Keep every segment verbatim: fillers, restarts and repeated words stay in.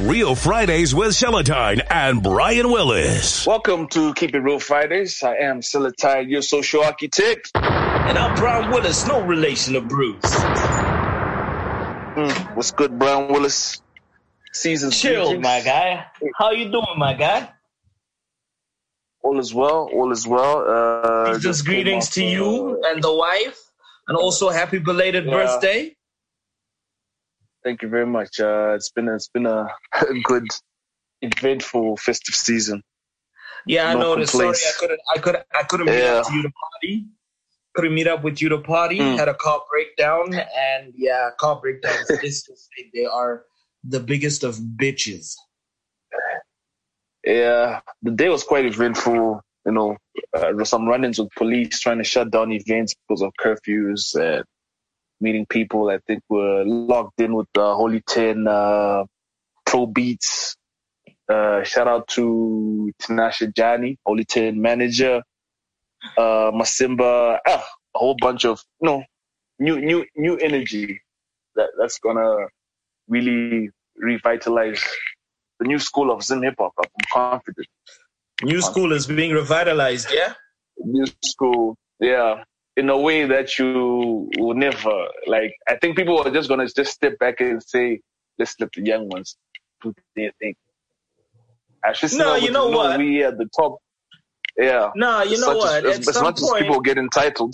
Real Fridays with Celatine and Brian Willis. Welcome to Keep It Real Fridays. I am Celatine, your social architect. And I'm Brian Willis, no relation to Bruce. Mm, what's good, Brian Willis? Season's Chill, greetings. my guy. How you doing, my guy? All is well, all is well. Uh, Season's greetings to you and the wife. And also happy belated yeah. birthday. Thank you very much. Uh, it's been a, it's been a good, eventful festive season. Yeah, no I noticed. Complaints. Sorry, I couldn't, I couldn't, I couldn't meet yeah. up to you to party. Couldn't meet up with you to party. Mm. Had a car breakdown, and yeah, car breakdowns. This to say they are the biggest of bitches. Yeah, the day was quite eventful. You know, uh, there were some run-ins with police trying to shut down events because of curfews and meeting people. I think we're locked in with the Holy Ten uh, Pro Beats. Uh, shout out to Tinashe Jani, Holy Ten manager, uh, Masimba, ah, a whole bunch of you know, new new new energy that that's gonna really revitalize the new school of Zim hip hop. I'm confident. New school is being revitalized, yeah. New school, yeah. In a way that you will never, like, I think people are just going to just step back and say, let's let the young ones do their thing. I should no, you know what? We at the top, yeah. No, you know what? As, as, as much point, as people get entitled.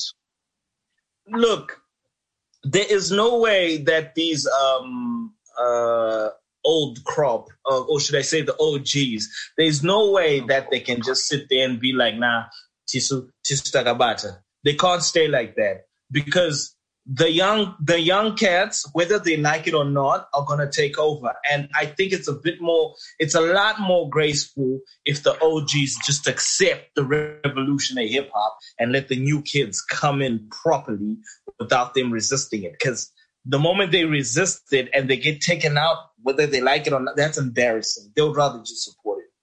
Look, there is no way that these um uh old crop, uh, or should I say the O Gs, there's no way that they can just sit there and be like, nah, tisu, tisu takabata. They can't stay like that because the young the young cats, whether they like it or not, are going to take over. And I think it's a bit more, it's a lot more graceful if the O Gs just accept the revolutionary hip-hop and let the new kids come in properly without them resisting it. Because the moment they resist it and they get taken out, whether they like it or not, that's embarrassing. They would rather just support it.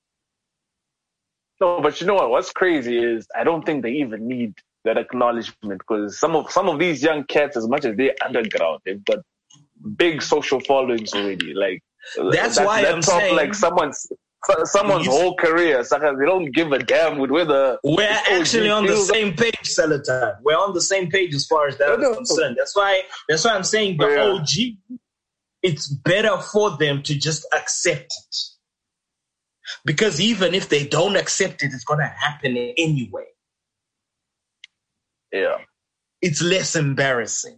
No, but you know what? What's crazy is I don't think they even need that acknowledgement because some of some of these young cats, as much as they're underground, they've got big social followings already. Like that's that, why that I'm top, saying like someone's someone's you, whole career. So they don't give a damn with whether we're actually on the same page, Celatine. We're on the same page as far as that is concerned. That's why that's why I'm saying the yeah. O G. It's better for them to just accept it. Because even if they don't accept it, it's going to happen anyway. Yeah. It's less embarrassing.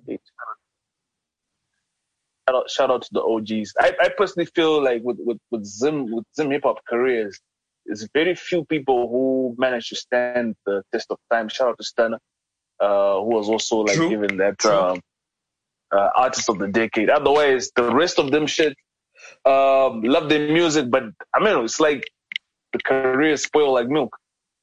Shout out, shout out to the O Gs. I, I personally feel like with, with, with Zim with Zim hip hop careers, there's very few people who manage to stand the test of time. Shout out to Stunner, uh, who was also like True. given that um, uh, artist of the decade. Otherwise, the rest of them shit, um, love their music, but I mean, it's like the career is spoiled like milk.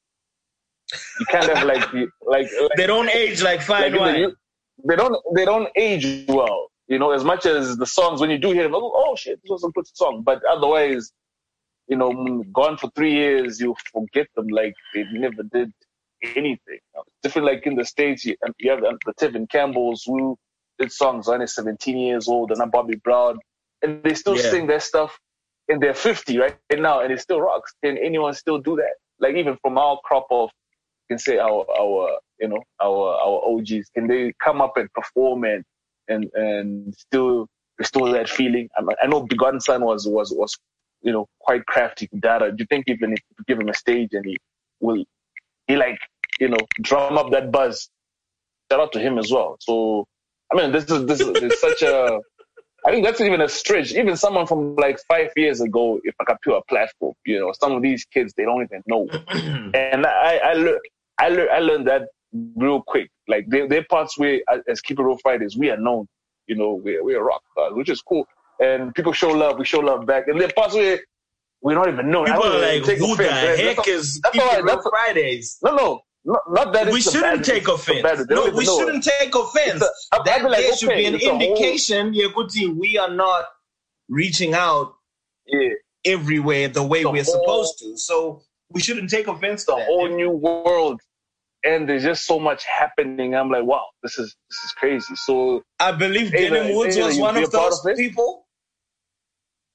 You can't have like, like, like they don't age like fine like wine. The, they don't they don't age well. You know, as much as the songs when you do hear them, oh, oh shit, this was a good song. But otherwise, you know, gone for three years, you forget them like they never did anything. Different like in the States, you, you have the Tevin Campbells who did songs when they're seventeen years old, and not Bobby Brown, and they still yeah. sing their stuff in their fifty right now, and it still rocks. Can anyone still do that? Like even from our crop of, can say our our you know our our O Gs, can they come up and perform and and and still restore that feeling? I, I know Begotten Son was was was you know quite crafty data. Do you think even if you give him a stage and he will he like you know drum up that buzz? Shout out to him as well. So I mean, this is this is it's such a. I think that's even a stretch. Even someone from like five years ago, if like a pure platform, you know, some of these kids they don't even know. And I I learned I learned I learned that real quick. Like they they're parts where as Keep It Real Fridays we are known, you know, we're we're rock stars, which is cool. And people show love, we show love back. And there are parts where we're not even known. People I are like, take who offense, the right? heck that's is that's Keep It all right. Real Fridays? No, no. Not, not that we it's shouldn't bad, take offense. No, we shouldn't take offense. A, that like, there okay, should be an indication, whole... Yekuti, we are not reaching out yeah. everywhere the way the we're whole, supposed to. So we shouldn't take offense to the that. whole new world. And there's just so much happening. I'm like, wow, this is this is crazy. So I believe Denim Woods was one of those of people.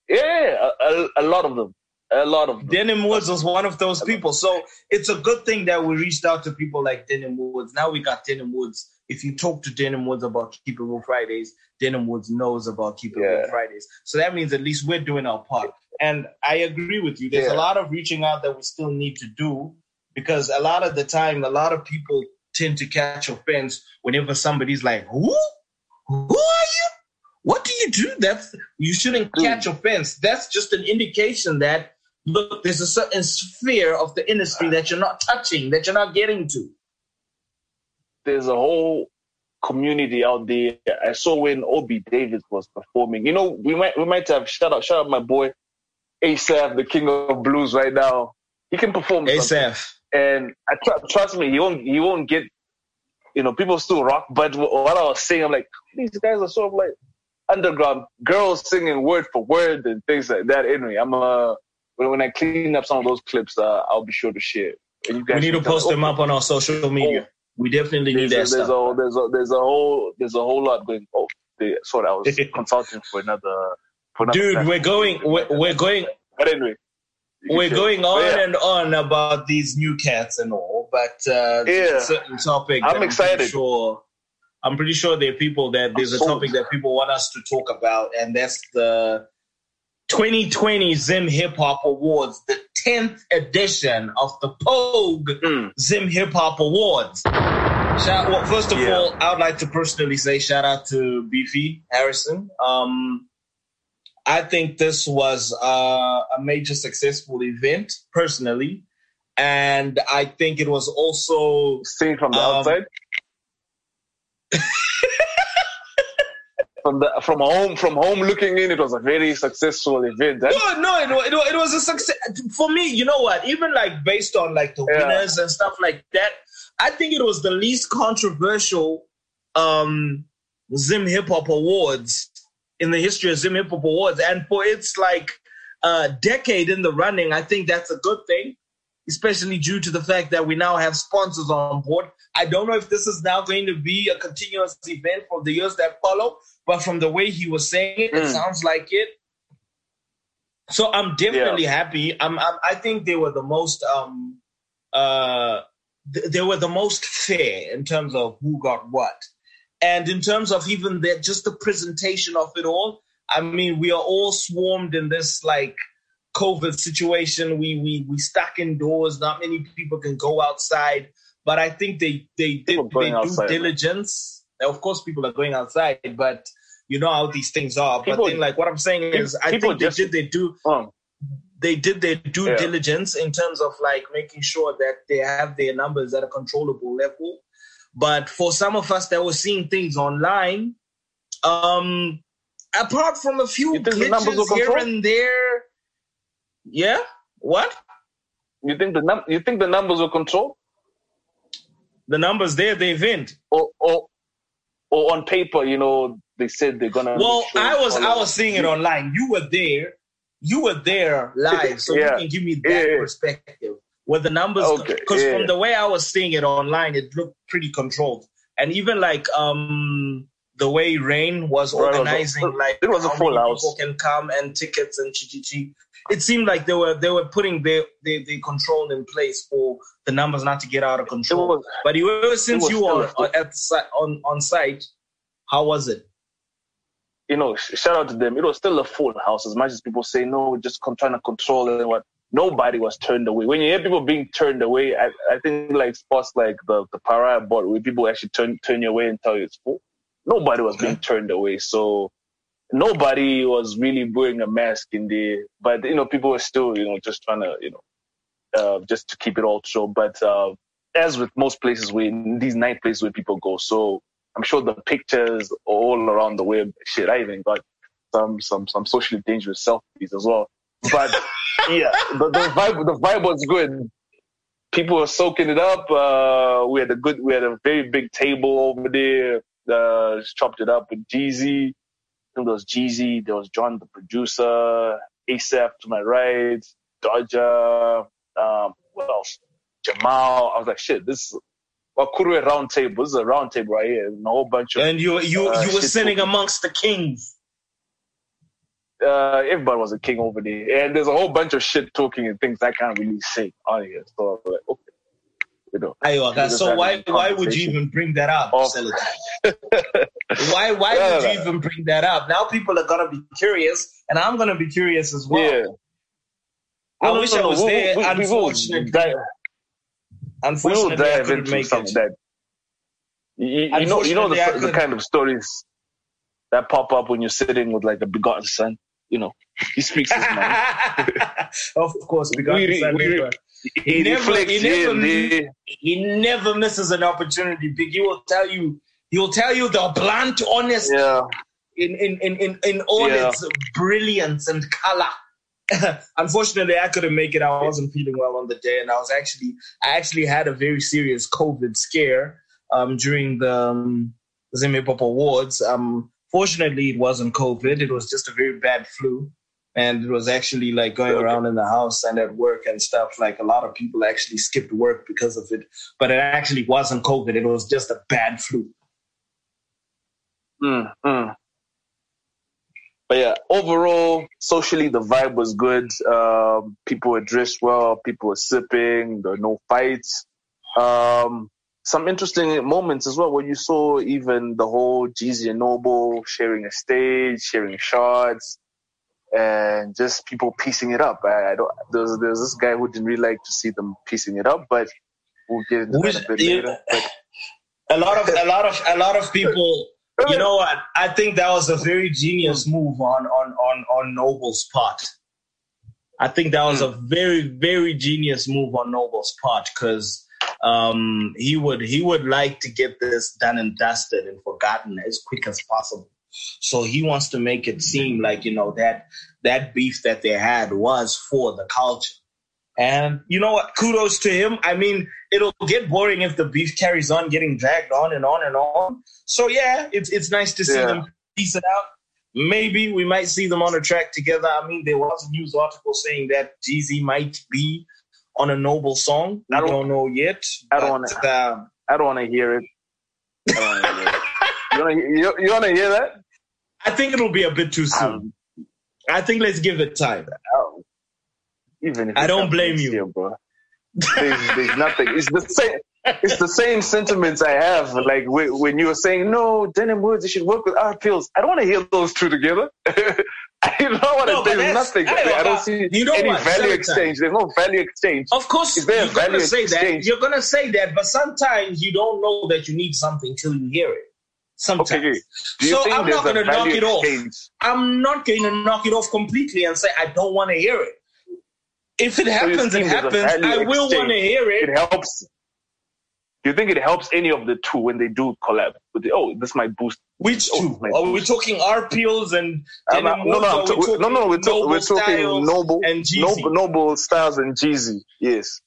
Yeah, a, a, a lot of them. A lot of them. Denim Woods was one of those people. So it's a good thing that we reached out to people like Denim Woods. Now we got Denim Woods. If you talk to Denim Woods about Keep It Real Fridays, Denim Woods knows about Keep It Yeah. Real Fridays. So that means at least we're doing our part. And I agree with you. There's Yeah. a lot of reaching out that we still need to do because a lot of the time, a lot of people tend to catch offense whenever somebody's like, who? Who are you? What do you do? That's you shouldn't catch offense. That's just an indication that, look, there's a certain sphere of the industry that you're not touching, that you're not getting to. There's a whole community out there. I saw when Obi Davis was performing. You know, we might we might have shout out shout out my boy A$AP, the king of blues right now. He can perform A$AP. and I tr- trust me, he won't he won't get. You know, people still rock. But what I was saying, I'm like, these guys are sort of like underground girls singing word for word and things like that. Anyway, I'm uh when, when I clean up some of those clips, uh, I'll be sure to share. And you guys We need to can tell post me, them up on our social media. We definitely need that there's a, there's stuff. a there's a there's a whole there's a whole lot going. Oh, they, sorry, I was consulting for another. For another Dude, platform. we're going. We're, we're going. But anyway, you can We're share. going But on yeah, and on about these new cats and all, but uh, Yeah. certain topic. I'm that excited. pretty sure, I'm pretty sure there are people that there's a sold. topic that people want us to talk about, and that's the twenty twenty Zim Hip Hop Awards, the tenth edition of the Pogue Mm. Zim Hip Hop Awards. Shout, well, first of Yeah. all, I would like to personally say shout out to Beefy Harrison. Um, I think this was uh, a major successful event, personally. And I think it was also... Seen from the Um, outside. From the from home from home looking in, it was a very successful event. eh? No, no, it, wa- it, wa- it was a success. For me, you know what? Even like based on like the Yeah. winners and stuff like that, I think it was the least controversial um, Zim Hip Hop Awards in the history of Zim Hip Hop Awards. And for its like uh, decade in the running, I think that's a good thing, especially due to the fact that we now have sponsors on board. I don't know if this is now going to be a continuous event for the years that follow, but from the way he was saying it, it Mm. sounds like it. So I'm definitely happy. I'm, I'm, I think they were the most, um, uh, th- they were the most fair in terms of who got what, and in terms of even the, just the presentation of it all. I mean, we are all swarmed in this like COVID situation. We we we stuck indoors. Not many people can go outside. But I think they they did People they going do outside, diligence. Now, of course, people are going outside, but you know how these things are. People- but then, like what I'm saying is, I people think they just- did they do Um, they did their due Yeah. diligence in terms of like making sure that they have their numbers at a controllable level. But for some of us that were seeing things online, um, apart from a few You think the numbers glitches were here controlled? and there, yeah, what? you think the num- you think the numbers were controlled, The numbers there, the event. or or or on paper, you know, they said they're gonna. Well, make sure I was I follow- was seeing it online. You were there. You were there live, so Yeah. you can give me that Yeah, yeah. perspective. Where the numbers, Okay, because yeah. from the way I was seeing it online, it looked pretty controlled. And even like um the way Rain was Right, it was a- organizing, like it was a how full many house. people can come and tickets and chi chi chi. It seemed like they were they were putting their their, their control in place for the numbers not to get out of It control. was, But you ever since was you still were a full- at the site on on site, how was it? you know, sh- shout out to them. It was still a full house. As much as people say no, just con- trying to control it and what. Nobody was turned away. When you hear people being turned away, I, I think like spots like the the Pariah board where people actually turn turn you away and tell you it's full. Nobody was being turned away. So nobody was really wearing a mask in there. But you know, people were still, you know, just trying to, you know, uh, just to keep it all chill. But uh, as with most places where these night places where people go, so I'm sure the pictures all around the web. Shit, I even got some some some socially dangerous selfies as well. But yeah, the, the vibe the vibe was good. People were soaking it up. Uh, we had a good, we had a very big table over there. Uh, just chopped it up with Jeezy. I think there was Jeezy. There was John, the producer. A$AP to my right. Dodger. Um, what else? Jamal. I was like, shit, this is a Kurwe round table. This is a round table right here. And a whole bunch of. And you you Uh, you were shit sitting talking. amongst the kings. uh, everybody was a king over there, and there's a whole bunch of shit talking and things I can't really say on here. So I'm like, okay, you know. Ayo, so why why would you even bring that up? Of, why why yeah, would you even bring that up? Now people are gonna be curious, and I'm gonna be curious as well. Yeah. I no, wish no, I no, was we, there. we, we, unfortunately, we will unfortunately, dive I couldn't into make some it. of that. You, you know, you know the, the kind of stories that pop up when you're sitting with like a begotten son. You know, he speaks his mind. Of course, begotten we, son. we, Never, he, he never, reflects he never, here, he never misses an opportunity. Big, he will tell you. He will tell you the blunt, honest, yeah. in in in in, in all yeah. its brilliance and color. Unfortunately, I couldn't make it. I wasn't feeling well on the day, and I was actually I actually had a very serious COVID scare um, during the um, Zimipop Awards. Um, fortunately, it wasn't COVID. It was just a very bad flu, and it was actually like going okay. around in the house and at work and stuff. Like a lot of people actually skipped work because of it, but it actually wasn't COVID. It was just a bad flu. Mm, mm. But yeah, overall, socially, the vibe was good. Um, people were dressed well. People were sipping. There were no fights. Um, some interesting moments as well, where you saw even the whole Jeezy and Noble sharing a stage, sharing shots, and just people piecing it up. I, I don't. There's there's this guy who didn't really like to see them piecing it up, but we'll get into that a bit you, later. But, a lot of a lot of a lot of people. You know what? I think that was a very genius move on on on on Noble's part. I think that was mm. a very very genius move on Noble's part because um, he would he would like to get this done and dusted and forgotten as quick as possible. So he wants to make it seem like you know that that beef that they had was for the culture. And you know what? Kudos to him. I mean, it'll get boring if the beef carries on getting dragged on and on and on. So yeah, it's it's nice to see yeah. them piece it out. Maybe we might see them on a track together. I mean, there was a news article saying that Jeezy might be on a Noble song. We don't, don't know yet. I don't want to. Um, I don't want to hear it. I don't want to hear it. You want to? You, you want to hear that? I think it'll be a bit too soon. Um, I think let's give it time. Oh. Even if I don't blame you, year, bro. There's, there's nothing. It's the same. It's the same sentiments I have. Like when you were saying, "No, Denim Woods, you should work with Art Pills." I don't want to hear those two together. I don't want to. No, there's nothing. I don't, I don't see you know any what? value exchange. There's no value exchange. Of course, Is there you're a value gonna say exchange? that. You're gonna say that, but sometimes you don't know that you need something till you hear it. Sometimes. Okay, do you so think I'm not gonna knock it exchange? off. I'm not gonna knock it off completely and say I don't want to hear it. If it happens, so it happens. I will want to hear it. It helps. Do you think it helps any of the two when they do collab? With the, oh, this might boost. Which oh, two? Are we talking R P Os and um, no, no, I'm to, we no, no, we're, to, we're talking Noble and Jeezy. Noble, Noble Styles and Jeezy. Yes.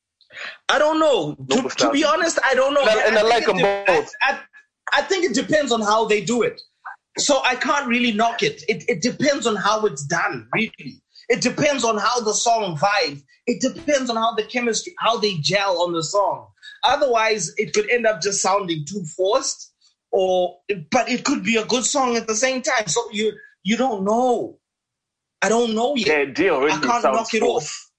I don't know. To, to be honest, I don't know. And, and I, I like them de- both. I, I, I think it depends on how they do it. So I can't really knock it. It, it depends on how it's done, really. It depends on how the song vibes. It depends on how the chemistry, how they gel on the song. Otherwise, it could end up just sounding too forced, or but it could be a good song at the same time. So you you don't know. I don't know yet. The idea already I can't sounds knock it forced. off.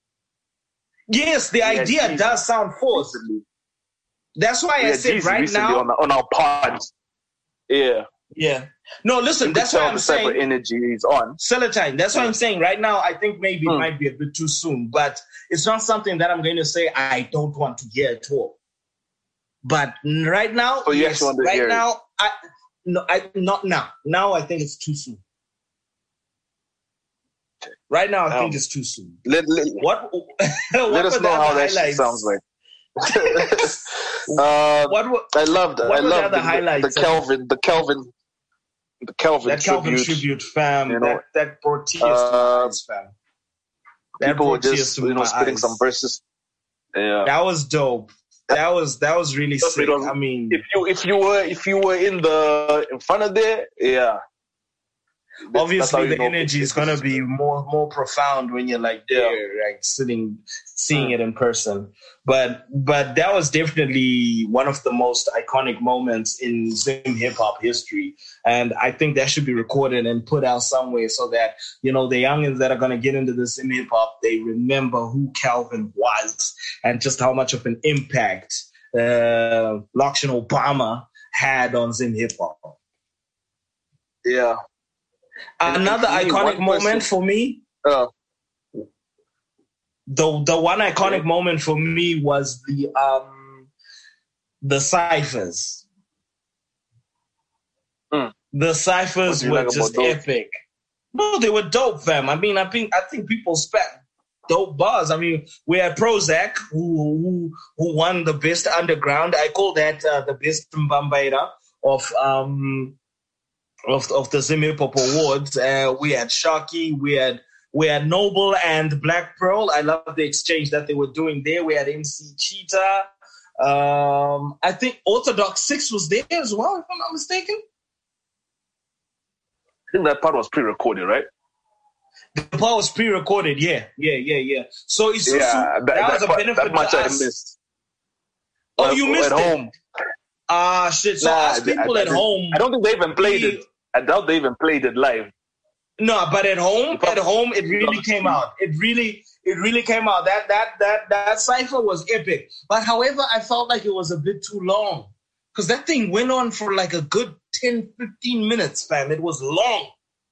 Yes, the, the idea, idea does sound forced. Recently. That's why yeah, I said right now on, on our pods. Yeah. Yeah. No, listen, you that's why I'm the saying. Type of energy is on. Celatine. That's why I'm saying right now. I think maybe mm. it might be a bit too soon, but it's not something that I'm going to say I don't want to hear at all. But right now, so yes, want to right hear now, it. I no, I not now. Now I think it's too soon. Right now, I um, think it's too soon. Let, let, what? what let us know how that shit sounds like. uh, what were, I loved. What I loved the, the, highlights the Kelvin. The Kelvin. The Kelvin that Kelvin tribute, tribute, fam. You know, that that brought tears uh, to my eyes, fam. That people were just you know spitting eyes. some verses. Yeah, that was dope. That was that was really sick. Was, I mean, if you if you were if you were in the in front of there, yeah. obviously you the know energy is gonna be more more profound when you're like there, yeah. like sitting, seeing mm. it in person. But but that was definitely one of the most iconic moments in Zim hip hop history, and I think that should be recorded and put out somewhere so that you know the youngins that are gonna get into this Zim hip hop, they remember who Calvin was and just how much of an impact uh, Lakshan Obama had on Zim hip hop. Yeah. Another and iconic moment person, for me. Uh, the the one iconic yeah. moment for me was the um the ciphers. Mm. The ciphers were like just epic. No, they were dope, fam. I mean, I think I think people spat dope bars. I mean, we had Prozac who who who won the best underground. I call that uh, the best Mbambaira of um. Of, of the Zim Hip Hop Awards. Uh, we had Sharky, we had we had Noble and Black Pearl. I love the exchange that they were doing there. We had M C Cheetah. Um, I think Orthodox Six was there as well, if I'm not mistaken. I think that part was pre-recorded, right? The part was pre-recorded, yeah, yeah, yeah, yeah. So Isuzu, yeah, that, that, that was a part, benefit that much to I us. Missed. Oh, you missed at it? Home. Ah, uh, shit. So nah, us people I, I, at I home. I don't think they even played we, it. I doubt they even played it live. No, but at home, at home, it really came out. It really, it really came out. That that that that cipher was epic. But however, I felt like it was a bit too long because that thing went on for like a good ten, fifteen minutes, fam. It was long.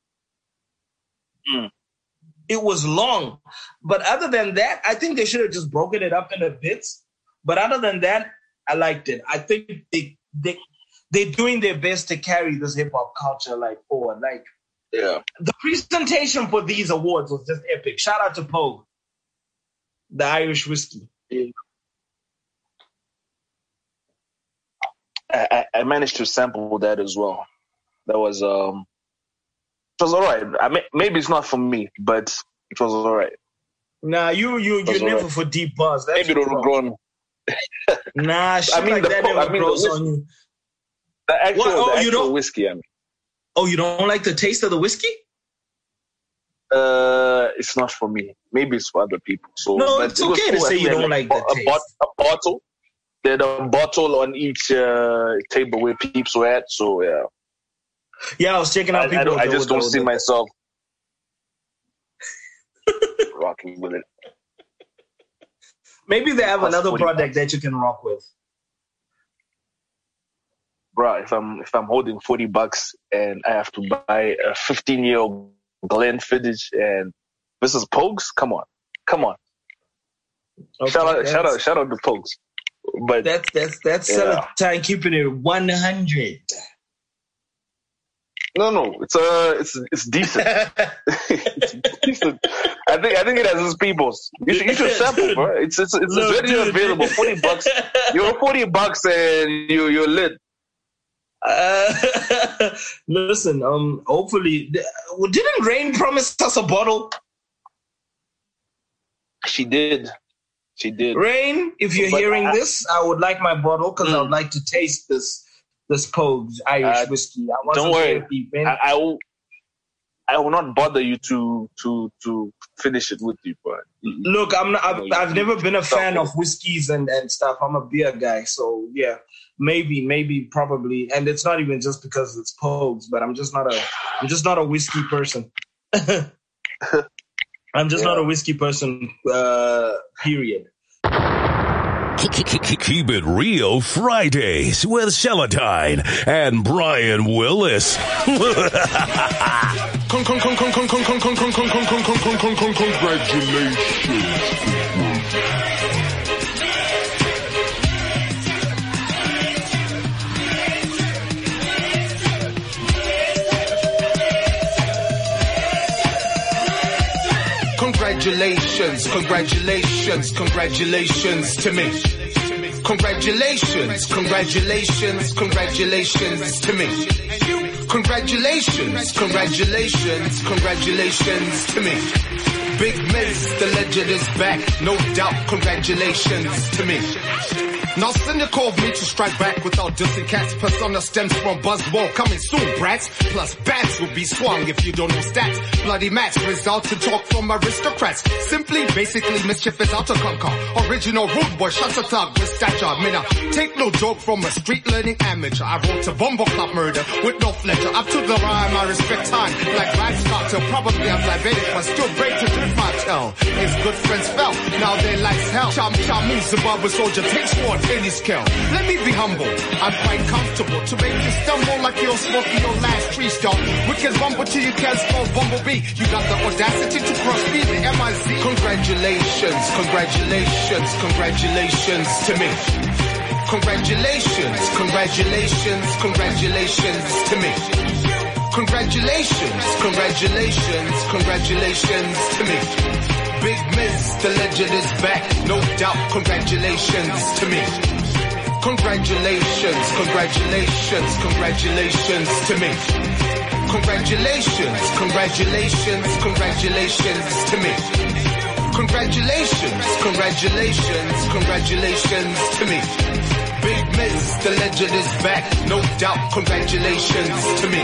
Mm. It was long. But other than that, I think they should have just broken it up into bits. But other than that, I liked it. I think they they they're doing their best to carry this hip hop culture like forward. Like yeah, the presentation for these awards was just epic. Shout out to Pogue, the Irish whiskey. Yeah. I, I managed to sample that as well. That was um, it was all right. I mean, maybe it's not for me, but it was all right. Nah, you you you never right. for deep bars. That's maybe it'll grow on. Nah, shit I mean, like the, that never I mean, grows the on you. The actual, what? Oh, the actual you don't, whiskey, I mean. Oh, you don't like the taste of the whiskey? Uh, it's not for me. Maybe it's for other people. So, no, but it's it okay to say you don't like, like the a, taste. A, a bottle. They had a bottle on each uh, table where peeps were at. So, yeah. Yeah, I was checking out I, people. I, don't, I just don't see the... myself rocking with it. Maybe they have another product that you can rock with. Bro, if I'm if I'm holding forty bucks and I have to buy a fifteen year old Glenfiddich and this is Pogues, come on, come on. Okay, shout out, shout out, shout out to Pogues. But that's that's that's yeah. time keeping it one hundred. No, no, it's uh, it's it's decent. It's decent. I think I think it has its peoples. You should you should sample, bro. It's it's it's Look, readily dude, available. Dude. Forty bucks. You're forty bucks and you you're lit. Uh, listen, um, hopefully, didn't Rain promise us a bottle? She did. She did. Rain, if you're but hearing I, this, I would like my bottle because mm. I would like to taste this. This Pogues Irish uh, whiskey. I don't worry. Deep, I, I will. I will not bother you to to to finish it with you, but look, I'm not, I've, I've never been a fan of whiskeys and, and stuff. I'm a beer guy, so yeah, maybe maybe probably, and it's not even just because it's Pogues, but I'm just not a I'm just not a whiskey person. I'm just yeah. not a whiskey person. Uh, period. Keep It Real Fridays with Celatine and Brian Willis. Congratulations, congratulations, congratulations to me. Congratulations, congratulations, congratulations to me. Congratulations, congratulations, congratulations to me. Big Miz, the legend is back, no doubt, congratulations to me. Now cynical of me to strike back without dissing cats. Persona stems from buzzword coming soon, brats. Plus bats will be swung if you don't know stats. Bloody match results in talk from aristocrats. Simply, basically, mischief is out to conquer. Original rude boy, shut the talk with stature. Mina, take no joke from a street learning amateur. I wrote a bumble club murder with no fletcher. Up to the rhyme, I respect time. Like Rhyme Cartel, probably I'm diabetic, but still break to drink my tail. His good friends fell, now they life's hell. Cham cham moves, Zimbabwe soldier takes one, any scale. Let me be humble, I'm quite comfortable to make you stumble like you're smoking your last tree stump. Wicked rumble till you can't spell bumblebee. You got the audacity to cross me, the M I Z. Congratulations, congratulations, congratulations to me. Congratulations, congratulations, congratulations to me. Congratulations, congratulations, congratulations to me. Big Miss, the legend is back, no doubt, congratulations to me. Congratulations, congratulations, congratulations to me. Congratulations, congratulations, congratulations to me. Congratulations, congratulations, congratulations to me. Big Miss, the legend is back, no doubt, congratulations to me.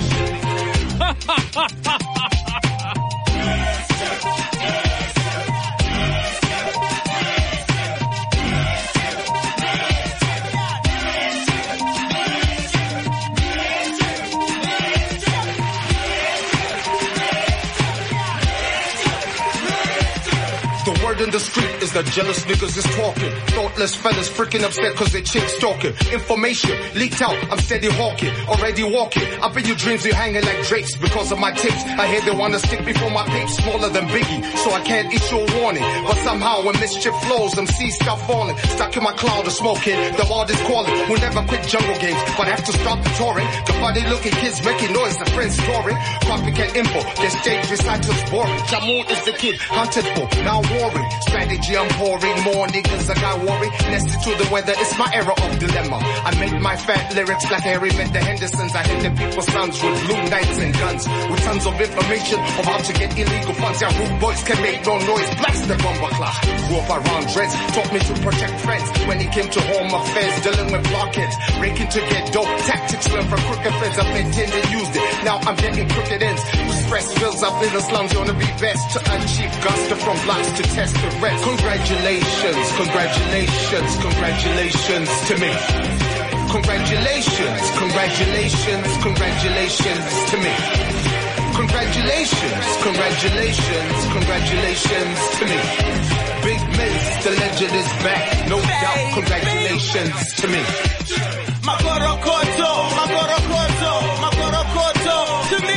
In the street is that jealous niggas is talking. Thoughtless fellas freaking upset cause they chick stalking. Information leaked out, I'm steady hawking. Already walking, up in your dreams you're hanging like drapes. Because of my tapes, I hear they wanna stick me for my papes. Smaller than Biggie, so I can't issue a warning. But somehow when mischief flows, them seas start falling. Stuck in my cloud of smoking, the world is calling. We'll never quit jungle games, but I have to stop the touring. The funny looking kids making noise, the friends snoring. Copycat info, their stage recitals boring. Jamu is the kid, hunted for, now warring. Strategy I'm pouring, more niggas I got worry. Nested to the weather, it's my era of dilemma. I make my fat lyrics like Harry met the Hendersons. I hit the people's sons with blue knights and guns. With tons of information of how to get illegal funds. Yeah, rude boys can make no noise, blast the bomber clock. Grew up around dreads, taught me to protect friends. When it came to home affairs, dealing with blockheads. Breaking to get dope, tactics learned from crooked friends. I've maintained and used it, now I'm getting crooked ends. To stress fills up in the slums, you wanna be best. To achieve gusto from blocks to test the rest. Congratulations, congratulations, congratulations to me. Congratulations, congratulations, congratulations to me. Congratulations, congratulations, congratulations to me. Big Miss, the legend is back, no doubt, congratulations to me. Magoro Koto, Magoro Koto, Magoro Koto to me.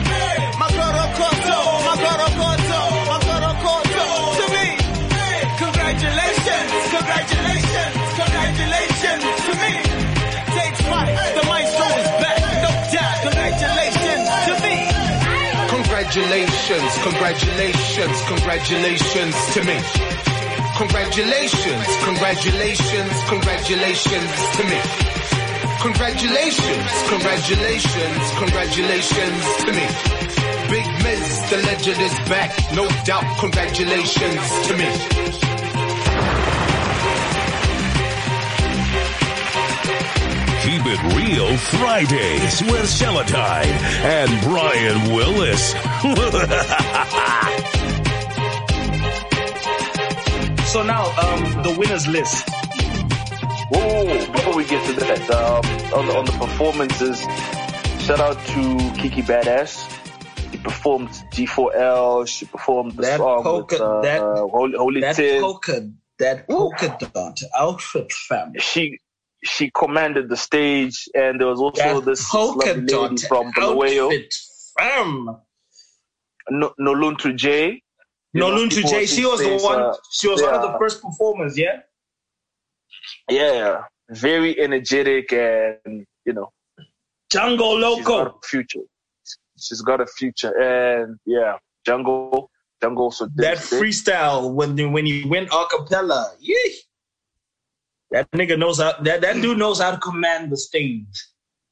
Magoro Koto, Magoro Koto, Magoro Koto to me. Congratulations, congratulations, congratulations to me. Takes five, the maestro is back, no doubt. Congratulations to me. Congratulations, congratulations, congratulations to me. Congratulations, congratulations, congratulations to me. Congratulations, congratulations, congratulations to me. Big Miss, the legend is back, no doubt, congratulations to me. Keep It Real Fridays with Celatine and Brian Willis. So now, um, the winners list. Whoa, before we get to that, um, on, the, on the performances, shout out to Kiki Badass. She performed G four L, she performed the that song polka, with uh, that, uh, Holy, Holy that Tin. polka, that polka dot outfit, fam. She she commanded the stage, and there was also That this polka lovely dot lady from Bulawayo, outfit, fam. no, Noluntu J. You know, Noluntu people J, she was the says, one, uh, she was yeah. one of the first performers, yeah? Yeah, very energetic, and you know, Jungle she's got Loco. a future. She's got a future, and yeah, Jungle, Jungle also did That his thing. freestyle when when he went a cappella, yeah. That nigga knows how. That that dude knows how to command the stage.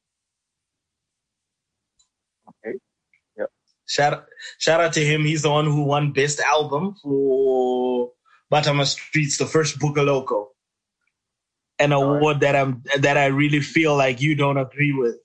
Okay. Yep. Shout shout out to him. He's the one who won best album for Batama Streets, the first Boogaloko. an award that I'm that I really feel like you don't agree with?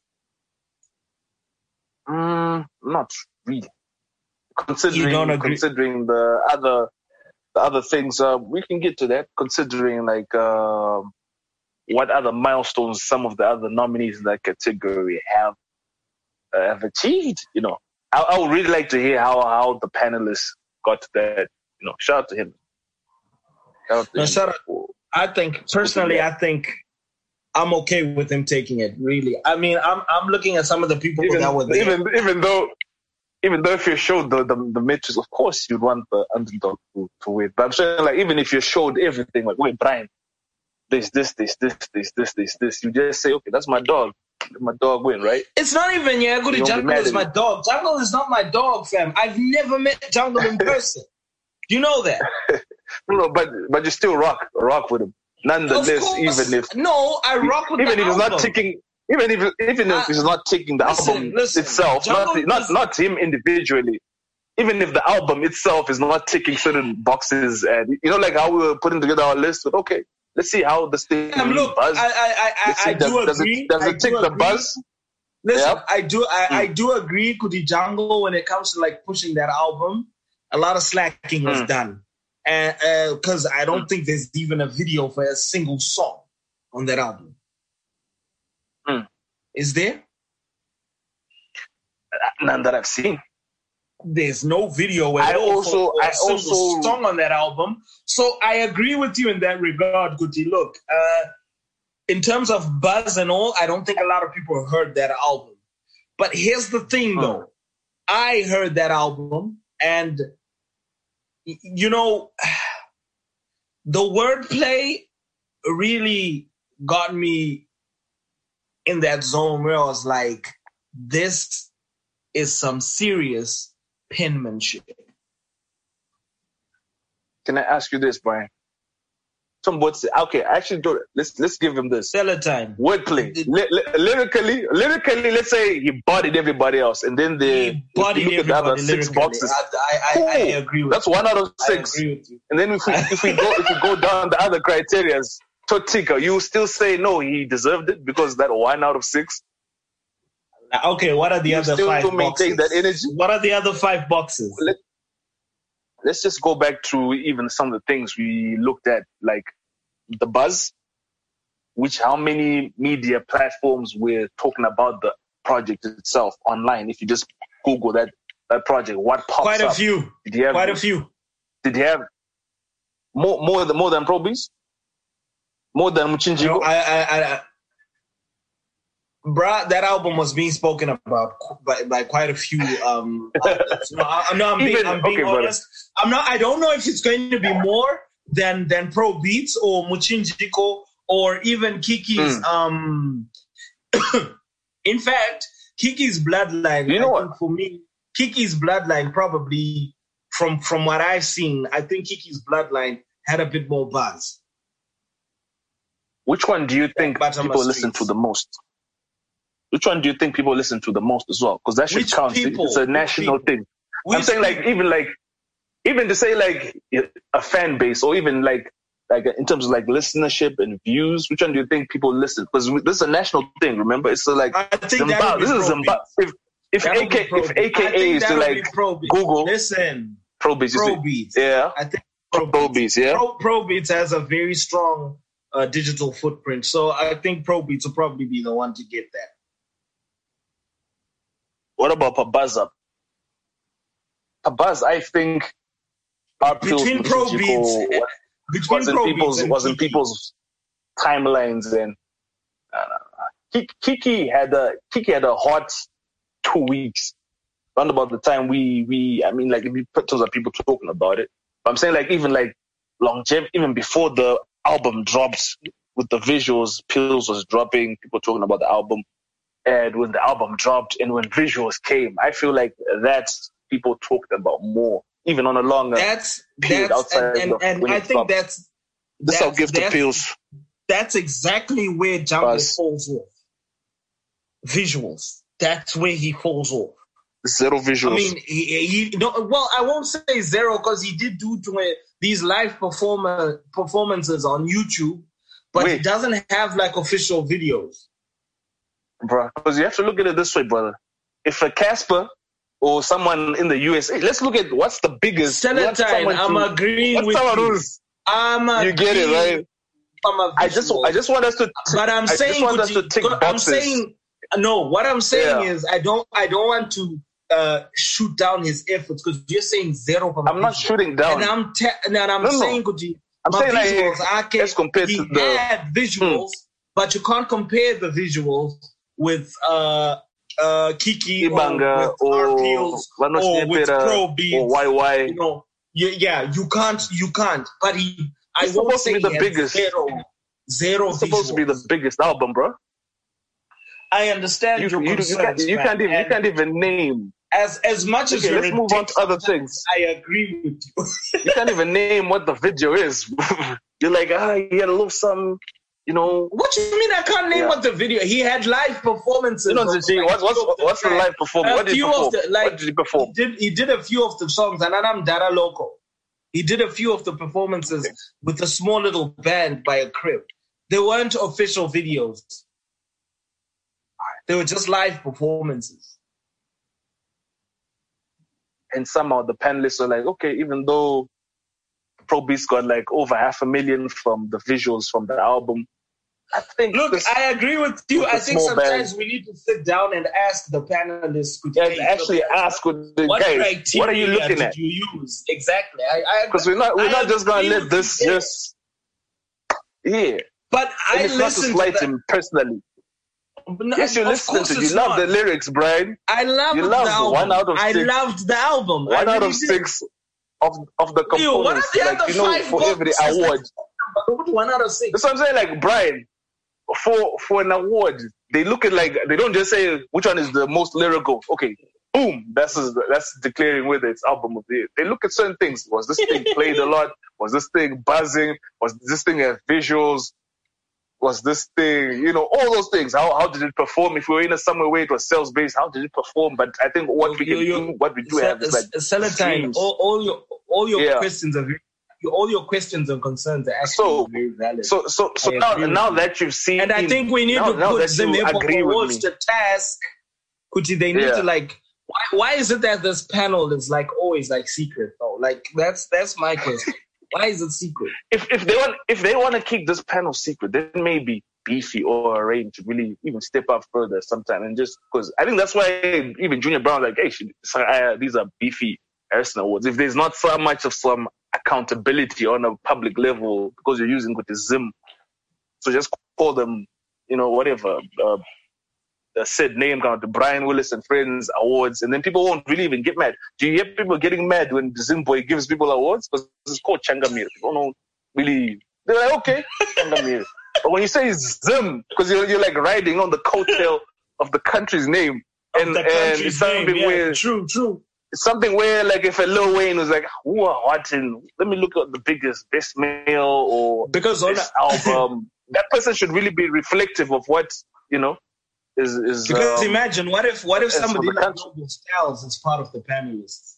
Mm, not really. Considering You don't agree? considering the other the other things, uh, we can get to that. Considering like uh, what other milestones some of the other nominees in that category have uh, have achieved, you know, I, I would really like to hear how how the panelists got to that. You know, shout out to him. Shout out to No, him. shout out. I think personally, I think I'm okay with him taking it. Really, I mean, I'm I'm looking at some of the people Even, that were there. even even though even though if you showed the, the the matrix, of course you'd want the underdog to, to win. But I'm saying, like, even if you showed everything, like, wait, Brian, this this this this this this this this, you just say, okay, that's my dog. Let my dog win, right? It's not even yeah, good. You don't be Jungle mad is at my it. dog. Jungle is not my dog, fam. I've never met Jungle in person. You know that. No, no, but but you still rock rock with him, nonetheless. Of course. Even if no, I rock with even the if he's album. not taking, even if even if I- he's not taking the listen, album listen, itself, not Jungle not is- not him individually. Even if the album itself is not ticking certain boxes, and you know, like how we were putting together our list, but okay, let's see how this thing Um, look, buzz. I I I, Let's see, I, I does, do does agree. it does I it tick do the agree. buzz? Listen, Yep. I do I, I Mm. do agree, Kuti Jungle, when it comes to like pushing that album, a lot of slacking was Mm. done. And because I don't think there's even a video for a single song on that album. Mm. Is there? None that I've seen. There's no video at I all also- for, for I a single also- song on that album. So I agree with you in that regard, Kuti. Look, uh, in terms of buzz and all, I don't think a lot of people heard that album. But here's the thing, Hmm. though. I heard that album, and, y- you know, the wordplay really got me in that zone where I was like, this is some serious penmanship. Can I ask you this, Brian? Some what's okay? Actually, do it. Let's let's give him this. Seller time. Wordplay, Ly- ly- lyrically, lyrically, let's say he bodied everybody else, and then the He bodied if you look at the other everybody six lyrically. boxes. I, I, I, I Cool. agree with That's you. one out of I six. agree with you. And then if we if we go if we go down the other criterias, Totika, you still say no, he deserved it because that one out of six. Okay, what are the You other still five maintain boxes? that energy? What are the other five boxes? Let, let's just go back to even some of the things we looked at, like the buzz, which how many media platforms were talking about the project itself online. If you just Google that that project, what pops Quite a up? few. Did you have Quite a few. Did you have more more than more than Probeats? More than Muchinjigo? You know, I, I, I, I, bruh, that album was being spoken about qu- by, by quite a few um, outlets. No, I, no, I'm being, Even- I'm being okay, brother. honest. I'm not. I don't know if it's going to be more than than Pro Beats or Muchinjiko or even Kiki's. Mm. Um, in fact, Kiki's Bloodline. You know I what? think for me, Kiki's Bloodline probably from from what I've seen, I think Kiki's Bloodline had a bit more buzz. Which one do you think Bottom people of listen Streets. to the most? Which one do you think people listen to the most as well? Because that should Which count. people? It's a Which national people? thing. I'm Which saying like people? even like even to say like a fan base or even like like in terms of like listenership and views, which one do you think people listen? Because this is a national thing. Remember, it's like I think that would Zimbabwe. be This is Pro Zimbabwe. Beats. If if That would A K be Pro if Beats. A K I A think is that to would like be Pro Beats. Google Listen, Pro Beats, you Pro see- Beats. yeah, I think Pro Pro Beats, yeah. Pro, Pro Beats has a very strong uh, digital footprint, so I think Pro Beats will probably be the one to get that. What about Pabuzz? Pabuzz, I think our Between Pro Beats, eh, between was in Pro people's Beats and was in Kiki. people's timelines, and uh, Kiki, Kiki had a Kiki had a hot two weeks. Around about the time we we I mean like we put tons of people talking about it. But I'm saying like even like longevity, even before the album drops, with the visuals, Pills was dropping, people talking about the album, and when the album dropped and when visuals came, I feel like that's people talked about more, even on a longer. That's period that's outside and, and, of and when I it think dropped. that's This I'll that's- give to that's- Pills. That's exactly where Jungle Buzz. falls off. Visuals. That's where he falls off. Zero visuals. I mean, he, he no, well, I won't say zero because he did do tw- these live performer performances on YouTube, but Wait. he doesn't have like official videos. Bro, because you have to look at it this way, brother. If a Casper or someone in the U S A, let's look at what's the biggest. Celatine, I'm to, agreeing with someone you. who's, I'm you get it, right? I just, I just want us to. T- but I'm I saying, just want us to tick I'm boxes. saying, no. What I'm saying Yeah. is, I don't, I don't want to uh, shoot down his efforts because you're saying zero. From I'm not shooting down. and I'm, te- and I'm No, no. saying, Kuti, I'm saying like, visuals, I can, as compared he to the- had visuals, but you can't compare the visuals with uh, uh, Kiki Ibanga or with or Arpeels Vanos or with Nyepera Pro Beats. or Y Y. You know, you, yeah, you can't, you can't. But he, I It's won't supposed say to be the he had biggest. zero, zero. It's supposed to be the visuals. biggest album, bro. I understand You, your you, you, concerns, can't, you man. can't even, you And can't even name. as as much as Okay, you're let's move on to other things. I agree with you. You can't even name what the video is. You're like, ah, he had a little something, you know. What do you mean? I can't name Yeah. what the video. He had live performances. You know, of, Zizi, like, what's, what's, few of what's the tracks. live performance? A What did he few perform? of the, like, what did he perform? He did, he did a few of the songs, and I'm Dara Loco. He did a few of the performances Okay. with a small little band by a crib. They weren't official videos. They were just live performances. And somehow the panelists are like, okay, even though Pro Beats got like over half a million from the visuals from the album, I think Look, this, I agree with you. with I the think small sometimes band- we need to sit down and ask the panelists. Could yeah, hey, actually look, ask with the what guys, criteria what are you looking did at? you use? Exactly. I, I Because we're not, we're I not just gonna agree let with this you there. just, yeah. But And I it's not to listen to slight that. him personally. No, Yes, you of listen course to it. it's You love not. the lyrics, Brian. I loved you the loved album. one out of I six. loved the album. I One out really of did. six of of the components. Yo, what are the like other you know, five for every boxes? award. What one out of six? That's what I'm saying. Like Brian, for for an award, they look at like they don't just say which one is the most lyrical. Okay, boom, that's his, that's declaring whether it's album of the year. They look at certain things. Was this thing played a lot? Was this thing buzzing? Was this thing have visuals? Was this thing, you know, all those things? How how did it perform? If we were in a somewhere where it was sales based, how did it perform? But I think what we can You- you- do, what we do have is like Celatine, streams. all, all your all your Yeah. questions are very, all your questions and concerns are actually So- very valid. So so so I now agree with now you. that you've seen, And I think we need now, to now put that Zim you Hip Hop agree with Awards me. to task. Kuti, they need Yeah. to like. Why, why is it that this panel is like always like secret though? Like that's that's my question. Why is it secret? If if they want if they want to keep this panel secret, then maybe Beefy or Rain should really even step up further sometime and just because I think that's why even Junior Brown like, hey, should, so, uh, these are Beefy Harrison Awards. If there's not so much of some accountability on a public level because you're using with the Zim, so just call them, you know, whatever. Uh, the said name count, the Brian Willis and Friends Awards, and then people won't really even get mad. Do you hear people getting mad when the Zimboy gives people awards? Because it's called Changamir. People don't really. They're like, okay, Changamir. But when you say Zim, because you're, you're like riding on the coattail of the country's name, and, The and country's it's something name, yeah, where true, true. it's something where like if a Lil Wayne was like, who are watching? Let me look at the biggest best male or Because on best album. That person should really be reflective of what you know. Is, is, Because um, imagine what if what if it's for somebody the like country. Noble Styles is part of the panelists?